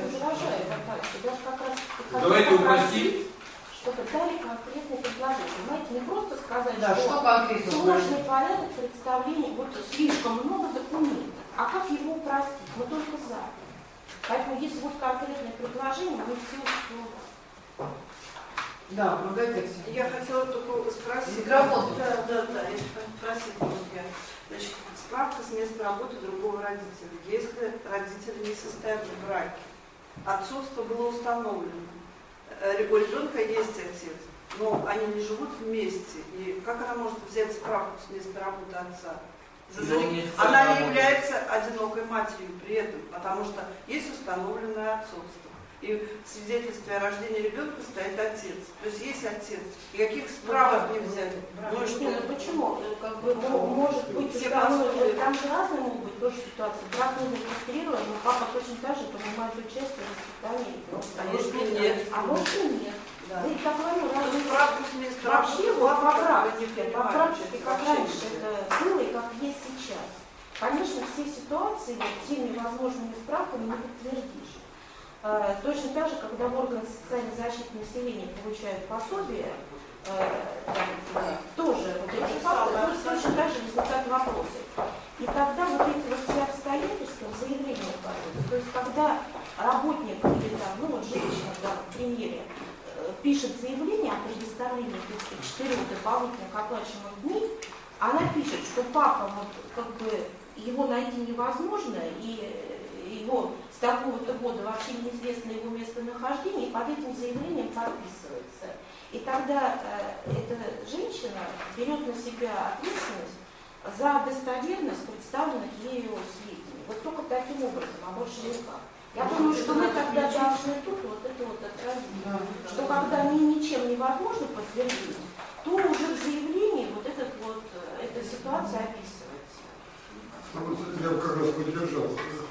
Давайте упростим. Чтобы дали конкретные предложения. Понимаете, не просто сказать, да, что, что сложный порядок представления, вот слишком много документов. А как его упростить? Мы только за. Поэтому если будет конкретное предложение, мы все что... Да, помогайте. Я хотела только спросить. Микрофон. Да, да, да, я спросила. Значит, справка с места работы другого родителя. Если родители не состоят в браке, отцовство было установлено, у ребенка есть отец, но они не живут вместе. И как она может взять справку с места работы отца? Она не является одинокой матерью при этом, потому что есть установленное отцовство. И в свидетельстве о рождении ребенка стоит отец. То есть есть отец. И каких справок не взяли? Ну, что? Ну, почему? Как бы, может быть, все там, там же разные могут быть тоже ситуации. Брак не зарегистрирован, но папа точно так же принимает участие в воспитании ребенка. Конечно, нет. А может и нет. Да. Да и так говорю, ну, справку с места вообще работы, вот по папа, практике, по практике, как вообще раньше это было и как есть сейчас. Конечно, все ситуации вот, теми возможными справками не подтвердишь. А, точно так же, когда в органах социальной защиты населения получают пособие, а, там, тоже вот эти факты, точно так же возникают вопросы. И тогда вот эти вот все обстоятельства в заявлении подаются. То есть когда работник или там, ну вот женщина, да, в примере, пишет заявление о предоставлении четырех дополнительных оплачиваемых дней, она пишет, что папа, вот, как бы, его найти невозможно, и его с такого-то года вообще неизвестно его местонахождение, и под этим заявлением подписывается. И тогда э, эта женщина берет на себя ответственность за достоверность представленных ею сведений. Вот только таким образом, а больше никак. Я думаю, что мы тогда должны тут вот это вот отразить, да, что да, когда да. ничем невозможно подтвердить, то уже в заявлении вот, этот вот эта ситуация описывается. Ну, вот я как раз поддержал.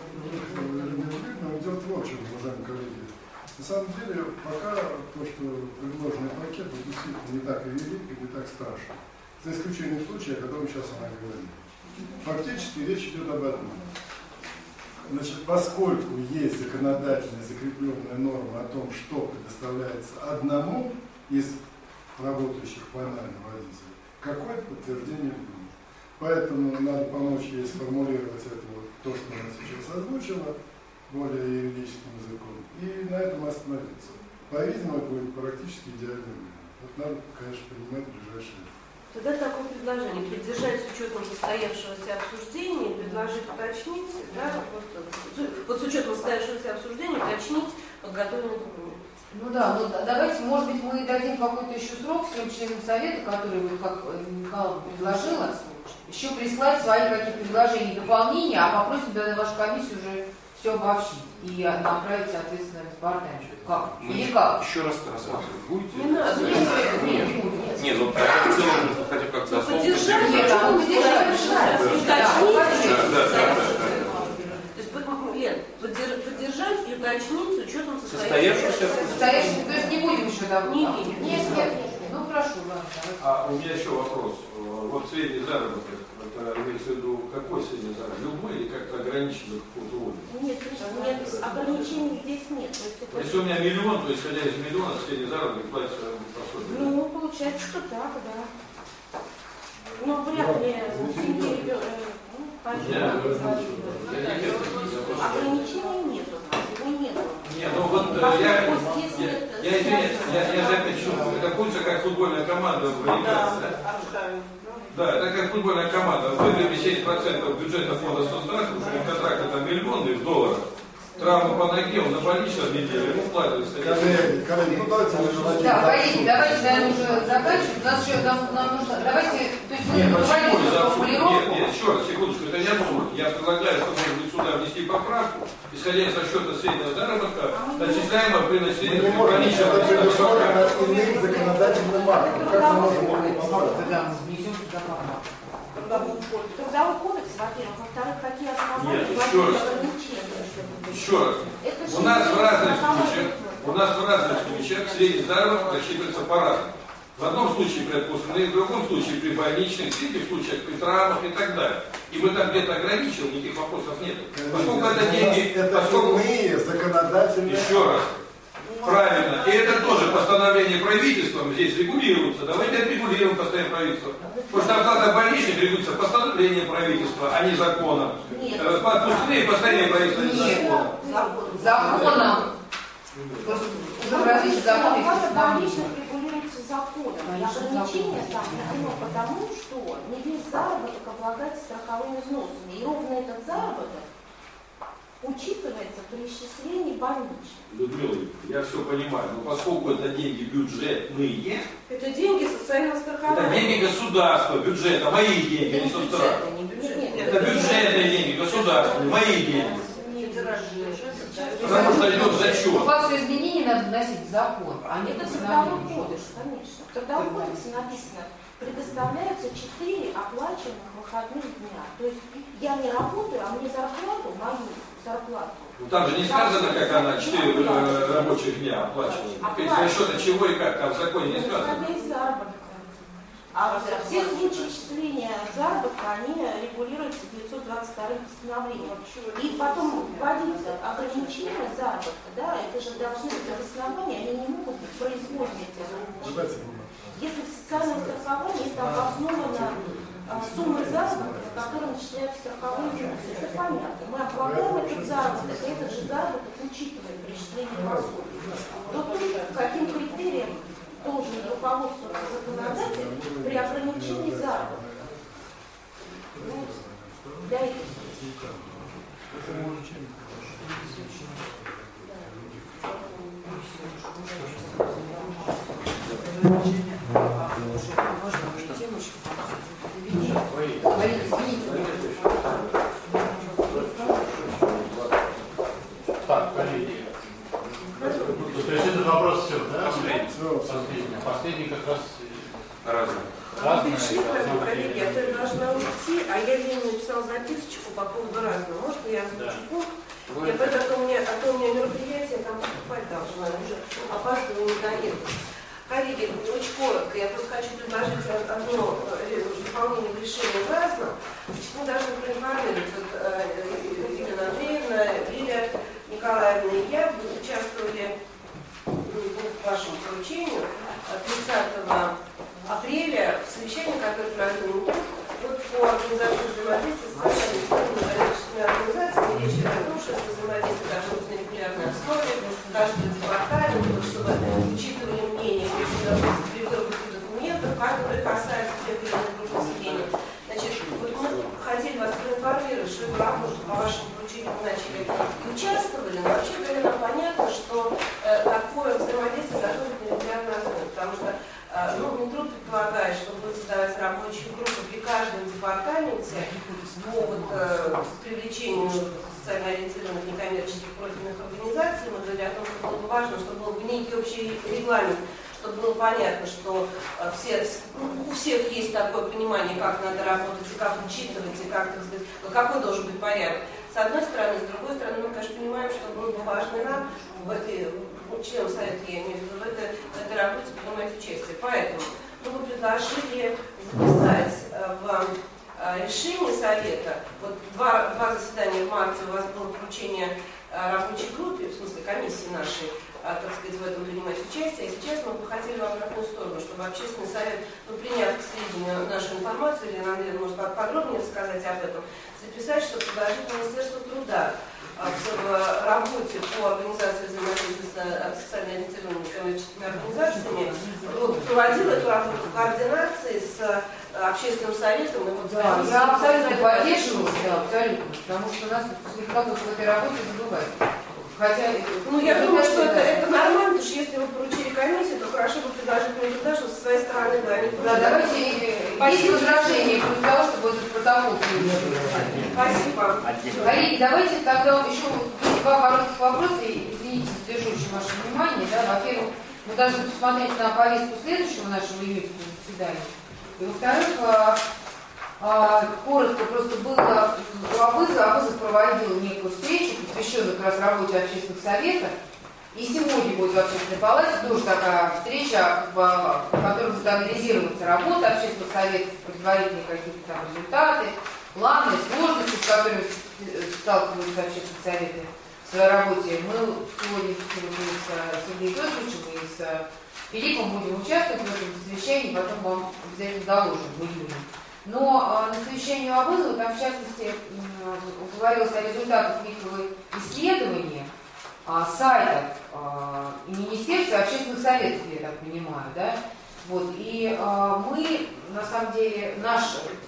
Дело в общем, уважаемые коллеги. На самом деле, пока то, что предложенный пакет, действительно не так и велик, и не так страшно. За исключением случая, о котором сейчас она говорит. Фактически речь идет об этом. Значит, поскольку есть законодательная закрепленная норма о том, что предоставляется одному из работающих формально водителей, какое-то подтверждение будет. Поэтому надо помочь ей сформулировать это вот, то, что она сейчас озвучила, более юридическим языком, и на этом остановиться. По-видимому, это будет практически идеальный вариант. Вот надо, конечно, принимать ближайшие. Тогда такое предложение, поддержать с учетом состоявшегося обсуждения, предложить уточнить, да, вот, вот с учетом состоявшегося обсуждения, уточнить подготовленный документ. Ну да, ну давайте, может быть, мы дадим какой-то еще срок всем членам совета, который, вот, как Михаил предложила, еще прислать свои какие-то предложения и дополнения, а попросим тогда вашу комиссию уже все обобщить и направить, соответственно, в департамент. Как? Мы Или как? еще раз рассматривать будете? Не надо. Нет, нет, нет. Нет, нет, ну так в целом хотя бы как за основу поддержать. Нет, да, поддержать. Да, да, да. То есть, Лен, поддержать и уточнить с учетом состоявшегося. Состоявшегося, то есть не будем еще там. Не, не, нет, нет, нет. Ну хорошо, ладно. А у меня еще вопрос. Вот средний заработок, это имеется в виду какой средний заработок? Любой или как-то ограничен до какого-то уровня? Нет, нет, ограничений здесь нет. То есть, это... Если у меня миллион, то исходя из миллиона, средний заработок платится пособие. Ну, получается, что так, да. Но вряд ли в семье ребенок, ну, пожалуйста, ограничений нет у нас, его нету. Нет, ну вот я, я, я извиняюсь, я, я же опять чувствую, это будет как футбольная команда в Ленинграде, да? Да, это как футбольная команда. Выиграли семьдесят процентов бюджета фонда соцстрахов, уже контракты там миллионы в долларах. Травма по ноге, он на больничном неделе, ему вкладывается. Коллеги, коллеги, ну давайте мы же... Да, коллеги, давайте, наверное, уже заканчивать. У нас еще нам, нам нужно... Давайте, то есть мы нет, говорим почему за формулировку. Нет, нет, еще раз, секундочку, это не абсурд. Я предлагаю, что может быть сюда внести поправку, исходя из расчета среднего заработка, начисляемого при начислении больничного предусмотрено иным законодательным актом. Как мы можем его поправить? Тогда мы внесем сюда поправку. Трудовой кодекс, во-первых, во-вторых, какие основания ограничения? Еще раз. У нас в разных случаях, у нас в разных случаях средний заработок рассчитывается по-разному. В одном случае при отпускных, в другом случае при больничных, в третьих случаях при травмах и так далее. И мы там где-то ограничиваем, никаких вопросов нет. Поскольку это деньги, это поскольку... иные законодательные... Еще раз. Правильно. И это тоже постановление правительства здесь регулируется. Давайте отрегулируем постановление правительства. Потому что оплата больничных регулируется постановлением правительства, а не законом. Отпускные постановления правительства, а не законом. Законом. Оплата больничных регулируется законом. И ограничения там, потому что не весь заработок облагать страховыми взносами. И ровно этот заработок учитывается при исчислении больничных. Людмила, я все понимаю, но поскольку это деньги бюджетные, это деньги социального страхования. Это деньги государства, бюджета, мои деньги, не со стороны. Это бюджетные деньги, государственные, мои деньги. Потому что идет зачет. По факту изменений надо вносить в закон, а не это в трудовой кодекс, конечно. В трудовом кодексе написано, предоставляются четыре оплачиваемых выходных дня. То есть я не работаю, а мне зарплату, мою зарплату. Ну там же не сказано, как она четыре рабочих дня оплачивает. За счет чего и как, там в законе не сказано. А все случаи исчисления заработка, они регулируются девятьсот двадцать вторым постановлением. И потом вводить ограничения заработка, да, это же должны быть обоснования, они не могут быть произвольными. Если в социальном страховании это обосновано суммы заработка, в которой начисляются страховые взносы, это понятно. Мы облагаем этот заработок, и этот же заработок учитываем при исчислении пособий. Вот тут каким критерием должен руководствоваться законодатель при ограничении заработка. Ну, для этих Так, коллеги. То есть этот вопрос все, да? Последний. Последний как раз разный. Разные. Разные, коллеги, а то я должна уйти, а я ей написала записочку по поводу разного. Может, я озвучу пункт? Я поэтому, у меня, а то у меня мероприятие, там поступать должна, уже опаздываю, не доеду. Коллеги, очень коротко, я просто хочу предложить одно дополнение к решению разного. Мы должны проинформировать, вот, Елена Андреевна, Лилия Николаевна и я участвовали по вашему поручению тридцатого апреля в совещании, которое провел вот по организации взаимодействия с социально-экономическими организациями. Речь идет о том, что это взаимодействие должно быть на регулярной основе, каждый департамент, чтобы учитывали мнение при выработке документов, которые касаются тех или иных групп населения. Значит, вот мы хотели вас проинформировать, что эту работу по вашему поручению мы начали и участвовали, но вообще говоря, нам понятно, что э, такое взаимодействие должно быть на регулярной основе, потому что э, ну, Минтруд предполагает, что будет создавать рабочие группы при каждом департаменте по вот, э, привлечению социально ориентированных некоммерческих профильных организаций. Мы говорили о том, что было бы важно, чтобы был бы некий общий регламент, чтобы было понятно, что э, все, у всех есть такое понимание, как надо работать, и как учитывать, и как, так сказать, какой должен быть порядок. С одной стороны, с другой стороны, мы, конечно, понимаем, что было бы важно нам, в этой, членам Совета, я имею в виду, в этой, в этой работе принимать участие. Поэтому мы бы предложили записать э, в э, решение Совета, вот два, два заседания в марте у вас было поручение э, рабочей группе, в смысле комиссии нашей, так сказать, в этом принимать участие. И сейчас мы бы хотели в обратную сторону, чтобы общественный совет, ну, приняв к сведению нашу информацию, или Андрей может подробнее рассказать об этом, записать, что предложить Министерству труда в работе по организации взаимодействия с социально ориентированными коммерческими организациями проводил эту работу в координации с общественным советом. И да, я абсолютно поддерживаю, да, абсолютно, потому что у нас слегка в этой работе забывают. Хотя, ну, я думаю, что это, это нормально, потому что если вы поручили комиссию, то хорошо бы предложить мне туда, что со своей стороны, да, они... Да, давайте, есть возражения против того, чтобы этот протокол... Спасибо. Коллеги, давайте тогда еще два коротких вопроса, извините, задержу очень ваше внимание, да, во-первых, мы должны посмотреть на повестку следующего нашего июньского заседания, и во-вторых, А, коротко, просто было Абызов, Абызов проводил некую встречу, посвященную как раз работе общественных советов. И сегодня будет в общественной палате тоже такая встреча, в которой будет анализироваться работа общественных советов, предварительные какие-то там результаты, планы, сложности, с которыми сталкиваются общественные советы в своей работе. Мы сегодня с Сергеем Петровичем и с Филиппом будем участвовать в этом совещании, потом вам обязательно доложим в июне. Но э, на совещании у Абызова, там в частности э, говорилось о результатах некого исследования э, сайтов э, и Министерства и общественных советов, я так понимаю, да? Вот, и э, мы, на самом деле, наш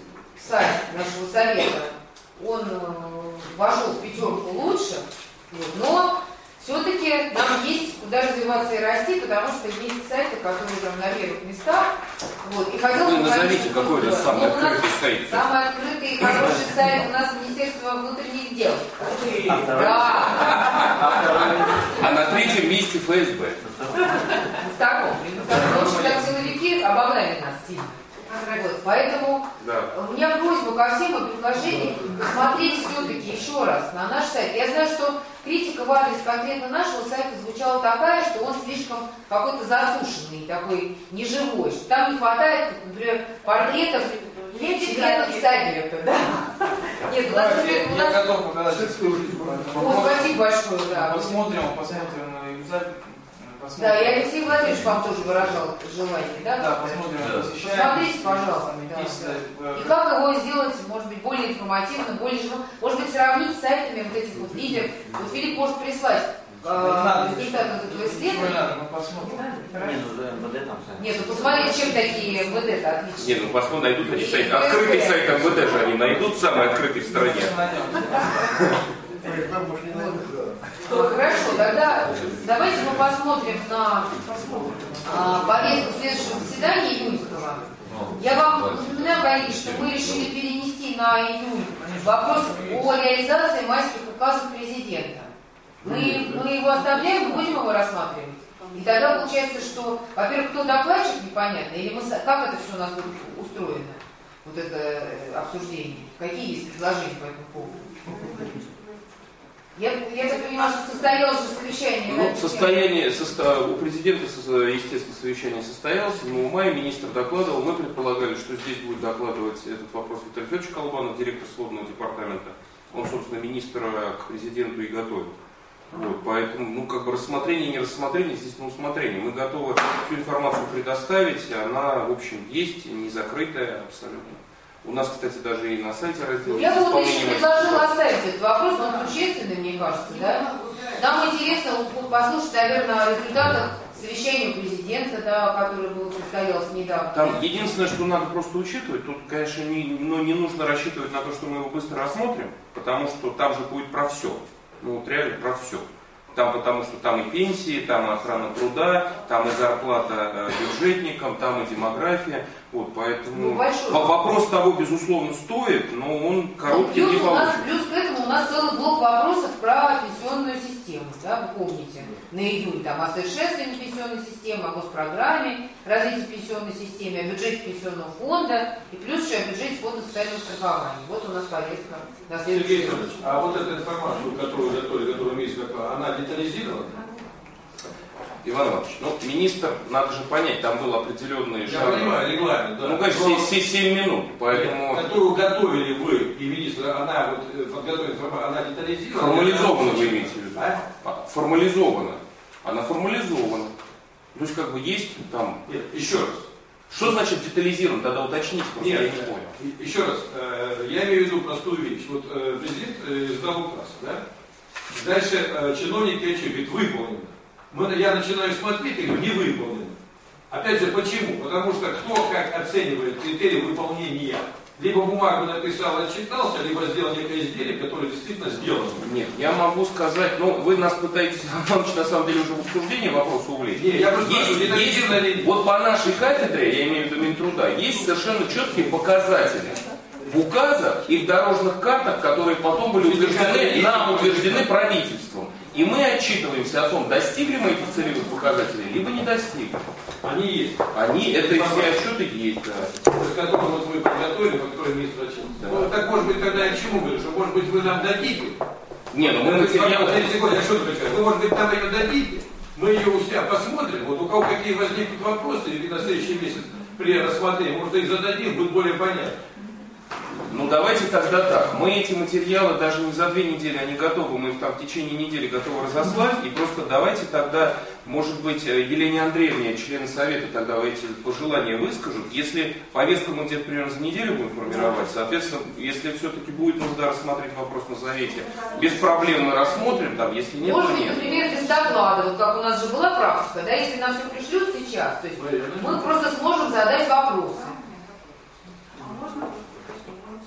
сайт нашего совета, он э, вошел в пятерку лучше, вот, но все-таки нам есть куда развиваться и расти, потому что есть сайты, которые там на первых местах. Вот, и хотелось Вы бы, назовите, какой это самый ну, открытый сайт? Самый открытый и хороший сайт у нас Министерство внутренних дел. А, да. а на третьем месте эф эс бэ. В таком. Потому что там силовики обогнали нас сильно. Вот, поэтому да. У меня просьба ко всем и предложение посмотреть все-таки еще раз на наш сайт. Я знаю, что критика в адрес конкретно нашего сайта звучала такая, что он слишком какой-то засушенный, такой неживой, что там не хватает, например, портретов легендарных советов. Да? Нет, у нас, например, у нас... Я готов показать эксклюзив. О, спасибо большое, да. Посмотрим, посмотрим обязательно. Посмотрим. Да, и Алексей Владимирович вам тоже выражал желание, да? Да, посмотрим. Да. Посмотрите, пожалуйста. Да, да. И как его сделать, может быть, более информативно, более живым, может быть, сравнить с сайтами вот этих вот лидеров. Вот Филипп может прислать э, результаты этого исследования. Мы посмотрим. Нет, ну посмотри, чем такие эм вэ дэ-то отличные. Нет, ну посмотрим, найдут они сайт. Открытый сайт эм вэ дэ же они найдут, самый открытый в стране. Хорошо, тогда давайте мы посмотрим на а, повестку следующего заседания июньского. Я вам напоминаю, коллеги, что мы решили перенести на июнь вопрос о реализации майских указов президента. Мы, мы его оставляем, мы будем его рассматривать. И тогда получается, что, во-первых, кто докладчик, непонятно, или мы, как это все у нас будет устроено, вот это обсуждение, какие есть предложения по этому поводу. Я, я так понимаю, что состоялось же совещание. Ну, состояние, состо... у президента, естественно, совещание состоялось. седьмого мая министр докладывал. Мы предполагали, что здесь будет докладывать этот вопрос Виталий Федорович Колобанов, директор сводного департамента. Он, собственно, министра к президенту и готовит. Вот, поэтому, ну, как бы рассмотрение и не рассмотрение здесь на усмотрение. Мы готовы всю информацию предоставить. Она, в общем, есть, не закрытая абсолютно. У нас, кстати, даже и на сайте раздел. Я бы вот еще предложила оставить этот вопрос, но он существенный, мне кажется, да? Нам интересно послушать, наверное, о результатах совещания президента, да, которое было состоялось недавно. Там единственное, что надо просто учитывать, тут, конечно, не, но не нужно рассчитывать на то, что мы его быстро рассмотрим, потому что там же будет про все. Ну вот реально про все. Там потому что там и пенсии, там и охрана труда, там и зарплата бюджетникам, там и демография. Вот, поэтому ну, вопрос того, безусловно, стоит, но он короткий ну, не получится. Плюс к этому у нас целый блок вопросов про пенсионную систему, да, вы помните, на июнь, там, о совершенствовании пенсионной системы, о госпрограмме, развитии пенсионной системы, о бюджете пенсионного фонда, и плюс еще о бюджете фонда социального страхования. Вот у нас повестка на следующий. Сергей Иванович, а вот эта информация, которую готовили, которую есть, она детализирована? Иван Иванович, ну, министр, надо же понять, там был определенный жанр. Я понимаю, регламент, да. Ну, конечно, все семь минут, поэтому... Которую готовили вы и министр, она вот подготовила информацию, она детализирована? Формализована, вы имеете в виду? А? Формализована. Она формализована. То есть, как бы, есть там... Нет, еще раз. Что значит детализирован? Тогда уточните, просто Нет, я не понял. Еще раз, э, я имею в виду простую вещь. Вот э, президент э, издал указ, да? Дальше э, чиновники отчет, говорит, выполнено. Мы, я начинаю смотреть и говорю, не выполнено. Опять же, почему? Потому что кто как оценивает критерии выполнения? Либо бумагу написал, отчитался, либо сделал некое изделие, которое действительно сделано. Нет, я могу сказать, ну, вы нас пытаетесь, на самом деле, уже в обсуждении вопроса увлечь. Нет, я просто есть, спрашиваю, есть, есть, вот по нашей кафедре, я имею в виду Минтруда, есть совершенно четкие показатели в указах и в дорожных картах, которые потом были утверждены, нам утверждены правительством. И мы отчитываемся о том, достигли мы этих целевых показателей, либо не достигли. Они есть. Они, это эти отчеты есть, да. С которым вот вы подготовили, по которой министр отчет. Да. Ну, так может быть тогда я к чему говорю, что может быть вы нам дадите? Не, ну мы материалы... Я что отвечаю? Вы может быть нам ее дадите? Мы ее у себя посмотрим, вот у кого какие возникнут вопросы, или на следующий месяц при рассмотрении, может их зададим, будет более понятно. Ну давайте тогда так. Мы эти материалы даже не за две недели, они готовы, мы их там в течение недели готовы разослать. И просто давайте тогда, может быть, Елене Андреевне, члены совета, тогда эти пожелания выскажут. Если повестку мы где-то примерно за неделю будем формировать, соответственно, если все-таки будет нужно рассмотреть вопрос на совете, без проблем мы рассмотрим, там, если нет, может то быть, нет. например, без доклада, вот как у нас же была практика, да, если нам все пришлют сейчас, то есть мы просто сможем задать вопросы.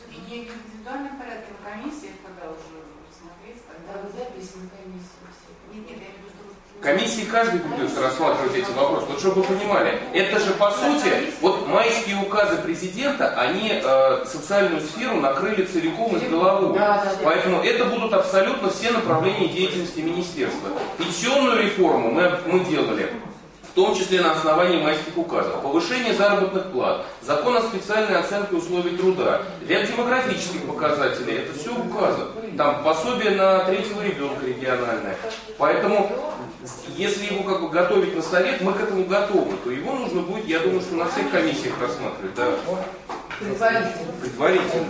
комиссиях, когда уже рассмотреть, тогда вы записи на комиссии все. Нет, нет, я имею в виду. Комиссии каждый придется рассматривать эти вопросы. Вот чтобы вы понимали, это же по сути, вот майские указы президента, они э, социальную сферу накрыли целиком и с головой. Да, да, да. Поэтому это будут абсолютно все направления деятельности министерства. Пенсионную реформу мы, мы делали, в том числе на основании майских указов. Повышение заработных плат, закон о специальной оценке условий труда, ряд демографических показателей, это все указы. Там пособие на третьего ребенка региональное. Поэтому, если его как бы готовить на совет, мы к этому готовы, то его нужно будет, я думаю, что на всех комиссиях рассматривать. Да. Предварительно. Предварительно.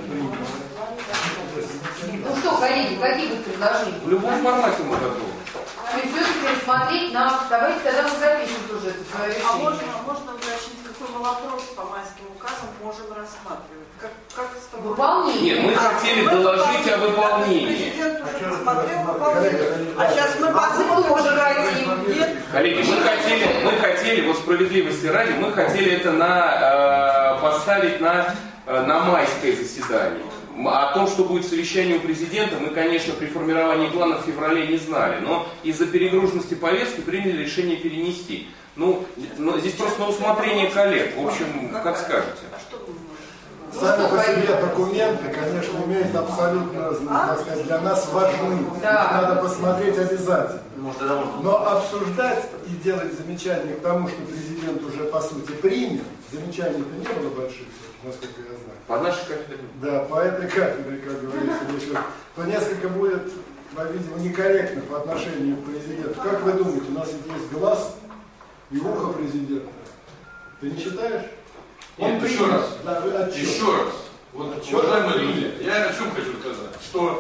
Ну что, коллеги, какие будут предложения? В любом формате мы готовы. То есть все-таки рассмотреть нам, давайте тогда мы запишем тоже это свое решение. А можно, можно уточнить, какой мы вопрос по майским указам можем рассматривать? Как, как выполнение. Нет, мы а, хотели мы доложить о выполнении. Президент уже посмотрел выполнение. А сейчас мы посылку уже нет. Коллеги, мы хотели, мы хотели, вот справедливости ради, мы хотели это на, э, поставить на, э, на майское заседание. О том, что будет совещание у президента, мы, конечно, при формировании плана в феврале не знали, но из-за перегруженности повестки приняли решение перенести. Ну, ну здесь просто на усмотрение коллег. В общем, как скажете. Сами по себе документы, конечно, имеют абсолютно, так сказать, для нас важны. Да. Надо посмотреть обязательно. Но обсуждать и делать замечания к тому, что президент уже по сути принял, замечаний-то не было больших, насколько я знаю. По нашей кафедре? Да, по этой кафедре, как говорится, то несколько будет, по-видимому, некорректно по отношению к президенту. Как вы думаете, у нас ведь есть глаз и ухо президента? Ты не считаешь? Нет, еще раз, да, еще раз, вот, уважаемые друзья, я о чем хочу сказать, что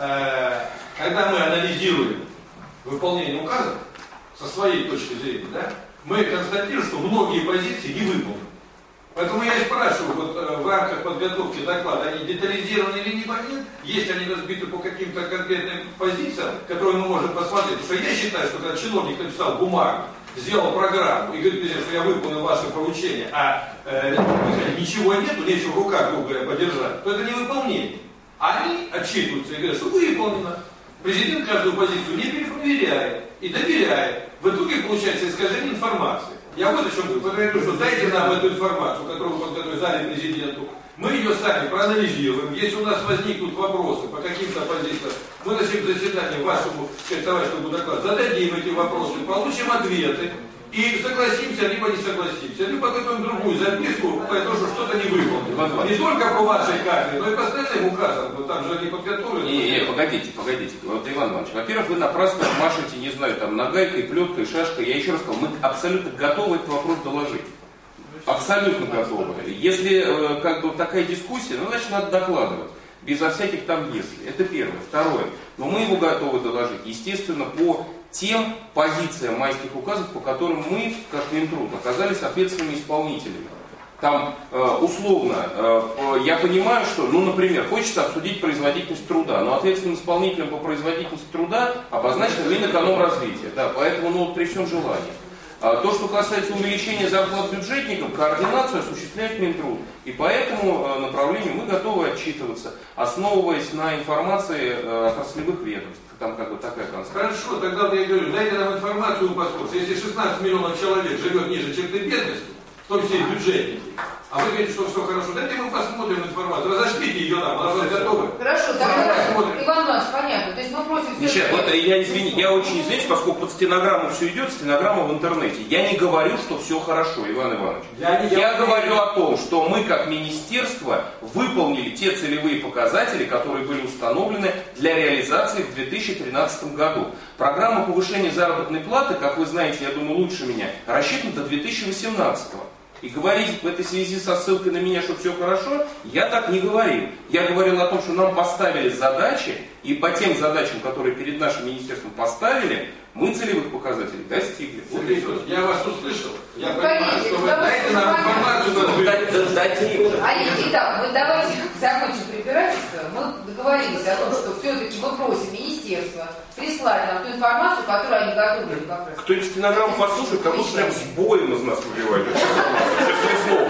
э, когда мы анализируем выполнение указа со своей точки зрения, да, мы констатируем, что многие позиции не выполнены. Поэтому я и спрашиваю, вот э, в рамках подготовки доклада, они детализированы или не нет, есть они разбиты по каким-то конкретным позициям, которые мы можем посмотреть. Потому что я считаю, что когда чиновник написал бумагу, сделал программу и говорит, что я выполнил ваше поручение, а э, ничего нету, нечего в руках, грубо говоря, подержать, то это не выполнение. А они отчитываются и говорят, что выполнено. Президент каждую позицию не перепроверяет и доверяет. В итоге получается искажение информации. Я вот о чем говорю. Поэтому я говорю, что дайте нам эту информацию, которую вы подготовили президенту. Мы ее сами проанализируем. Если у нас возникнут вопросы по каким-то позициям, мы начнем заседание вашему, товарищему доклад, зададим эти вопросы, получим ответы и согласимся, либо не согласимся. Либо готовим другую записку, потому что что-то не выполнено. Не только по вашей кафедре, но и по остальным указам. Но там же они подготовлены. Не, не, погодите, погодите. Вот, Иван Иванович, во-первых, вы напрасно машете, не знаю, там, нагайкой, плеткой, шашкой. Я еще раз сказал, мы абсолютно готовы этот вопрос доложить. Абсолютно готовы. Если э, как бы такая дискуссия, ну, значит, надо докладывать. Безо всяких там если. Это первое. Второе. Но мы его готовы доложить, естественно, по тем позициям майских указов, по которым мы, как Минтруд, оказались ответственными исполнителями. Там, э, условно, э, я понимаю, что, ну, например, хочется обсудить производительность труда, но ответственным исполнителем по производительности труда обозначено Минэкономразвитие. Да, поэтому, ну, при всем желании. А то, что касается увеличения зарплат бюджетникам, координацию осуществляет Минтруд. И по этому направлению мы готовы отчитываться, основываясь на информации отраслевых ведомств. Там как бы такая концепция. Хорошо, тогда я говорю, дайте нам информацию послушать. Если шестнадцать миллионов человек живет ниже черты бедности, в том числе и бюджетники, а вы говорите, что все хорошо, дайте мы посмотрим информацию, разошлите ее нам, она будет готова. Хорошо, тогда, Иван Иванович, понятно, то есть мы просим... Миша, вот я, извини, я очень извиняюсь, поскольку под стенограмму все идет, стенограмма в интернете. Я не говорю, что все хорошо, Иван Иванович. Я, не я говорю о том, что мы как министерство выполнили те целевые показатели, которые были установлены для реализации в две тысячи тринадцатом году. Программа повышения заработной платы, как вы знаете, я думаю, лучше меня, рассчитана до две тысячи восемнадцатого. И говорить в этой связи со ссылкой на меня, что все хорошо, я так не говорил. Я говорил о том, что нам поставили задачи, и по тем задачам, которые перед нашим министерством поставили, мы целевых показателей достигли. Сергей, я вас услышал. Я понимаю, что вы дайте нам информацию. Дадим. Итак, мы давайте закончим препирательство. Мы договорились о том, что все-таки мы просим министерство прислать нам ту информацию, которую они готовили как раз. Кто-нибудь стенограмму послушает, как будто прям с боем из нас выбивает. Честное слово.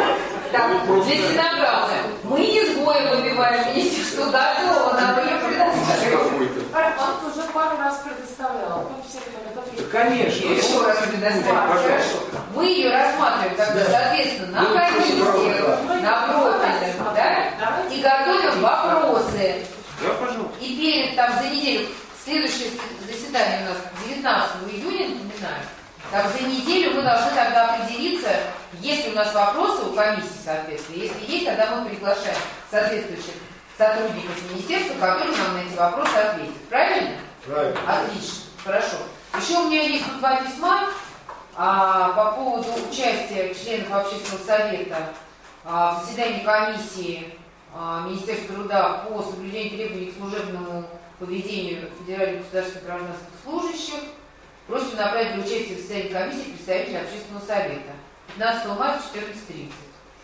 Так, для стенограммы. Мы не с боем выбиваем министерство готово, надо ее предоставить. Он уже пару раз предоставлял. Конечно. Еще раз предоставить. Хорошо. Мы ее рассматриваем тогда, соответственно, на комиссиях, на профильных, да? И готовим вопросы. Да, пожалуйста. И перед, там, за неделю, следующее заседание у нас девятнадцатого июня, напоминаю, там за неделю мы должны тогда определиться, есть ли у нас вопросы у комиссии, соответственно. Если есть, тогда мы приглашаем соответствующих сотрудников министерства, которые нам на эти вопросы ответят. Правильно? Правильно. Отлично. Хорошо. Еще у меня есть тут два письма а, по поводу участия членов общественного совета а, в заседании комиссии а, Министерства труда по соблюдению требований к служебному поведению федеральных государственных гражданских служащих. Просим направить для участия в заседании комиссии представителя общественного совета. пятнадцатого марта четырнадцать тридцать.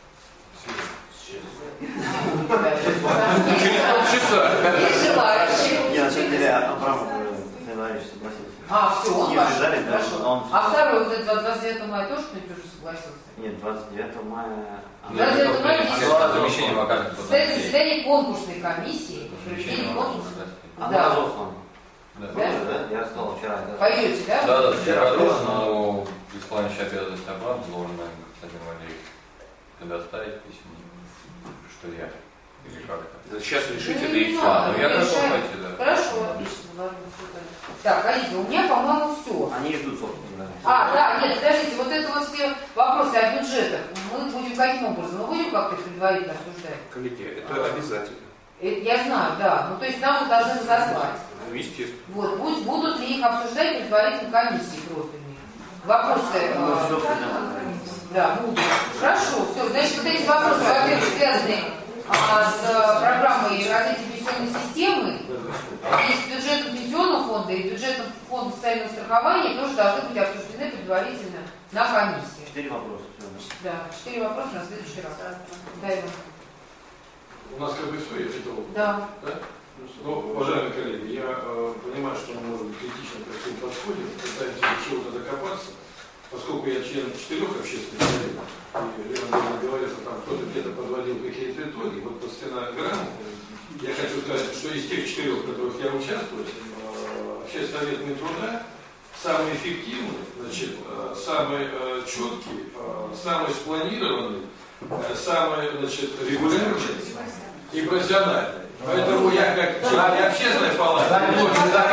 Через полчаса. Есть желающие? Я на самом деле Абрамов Иванович согласился. А, все, он Не пошел. обижали, да, Хорошо. он- А второй, вот этот двадцать девятого мая тоже кто-нибудь уже согласился? Нет, двадцать девятого мая... двадцать девятого мая А, Замещение вакантных состоится заседание конкурсной комиссии. Проведение конкурса. Она Да. разослана. Да. Тоже, да? Я сказал вчера. Да. Пойдете, да? Да, да, вчера тоже, но исполняющий обязанности Абрам должен Владимир Валерьевич предоставить письмо, что я. Или как-то. Сейчас решите, Ну, да и не все. надо, Ну, я мы готов решаем. пойти, да. Хорошо, отлично. Ладно, супер. Так, коллеги, у меня, по-моему, все. Они ждут, собственно. Да. А, да, нет, подождите, вот это вот все вопросы о бюджетах. Мы будем каким образом? Мы будем как-то предварительно обсуждать? Коллеги, это обязательно. Это я знаю, да. Ну, то есть нам должны разослать. Ну, естественно. Вот, будут, будут ли их обсуждать предварительно комиссии профильные? Вопросы. Ну, э, все Да, будут. Хорошо, все. Значит, вот эти вопросы, во-первых, связаны а, с а, программой развития пенсионной системы, и с бюджетом пенсионного фонда, и бюджетом фонда социального страхования тоже должны быть обсуждены предварительно на комиссии. Четыре вопроса. Да, четыре вопроса на следующий раз. Да, Иван. У нас как бы все, я готов. Да. Да? Ну, уважаемые коллеги, я э, понимаю, что мы, может быть, критично ко всем подходим, пытаемся до чего-то докопаться, поскольку я член четырех общественных советов, и Лена Андреевна говорит, что там кто-то где-то подводил какие-то итоги, вот по стенограмму я хочу сказать, что из тех четырех, в которых я участвую, э, общественный совет Минтруда самый эффективный, значит, э, самый э, четкий, э, самый спланированный, э, самый, значит, регулярный и профессиональный. Поэтому я как член общественной палаты хочу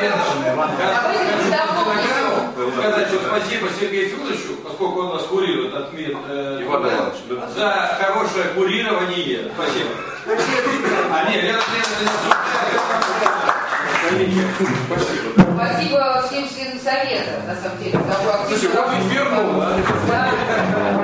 сказать, что спасибо Сергею Федоровичу, поскольку он нас курирует от МИД, э, за хорошее курирование. Спасибо. А нет, я Спасибо всем членам совета, на самом деле. Слушай, вот ведь вернул, а? Да.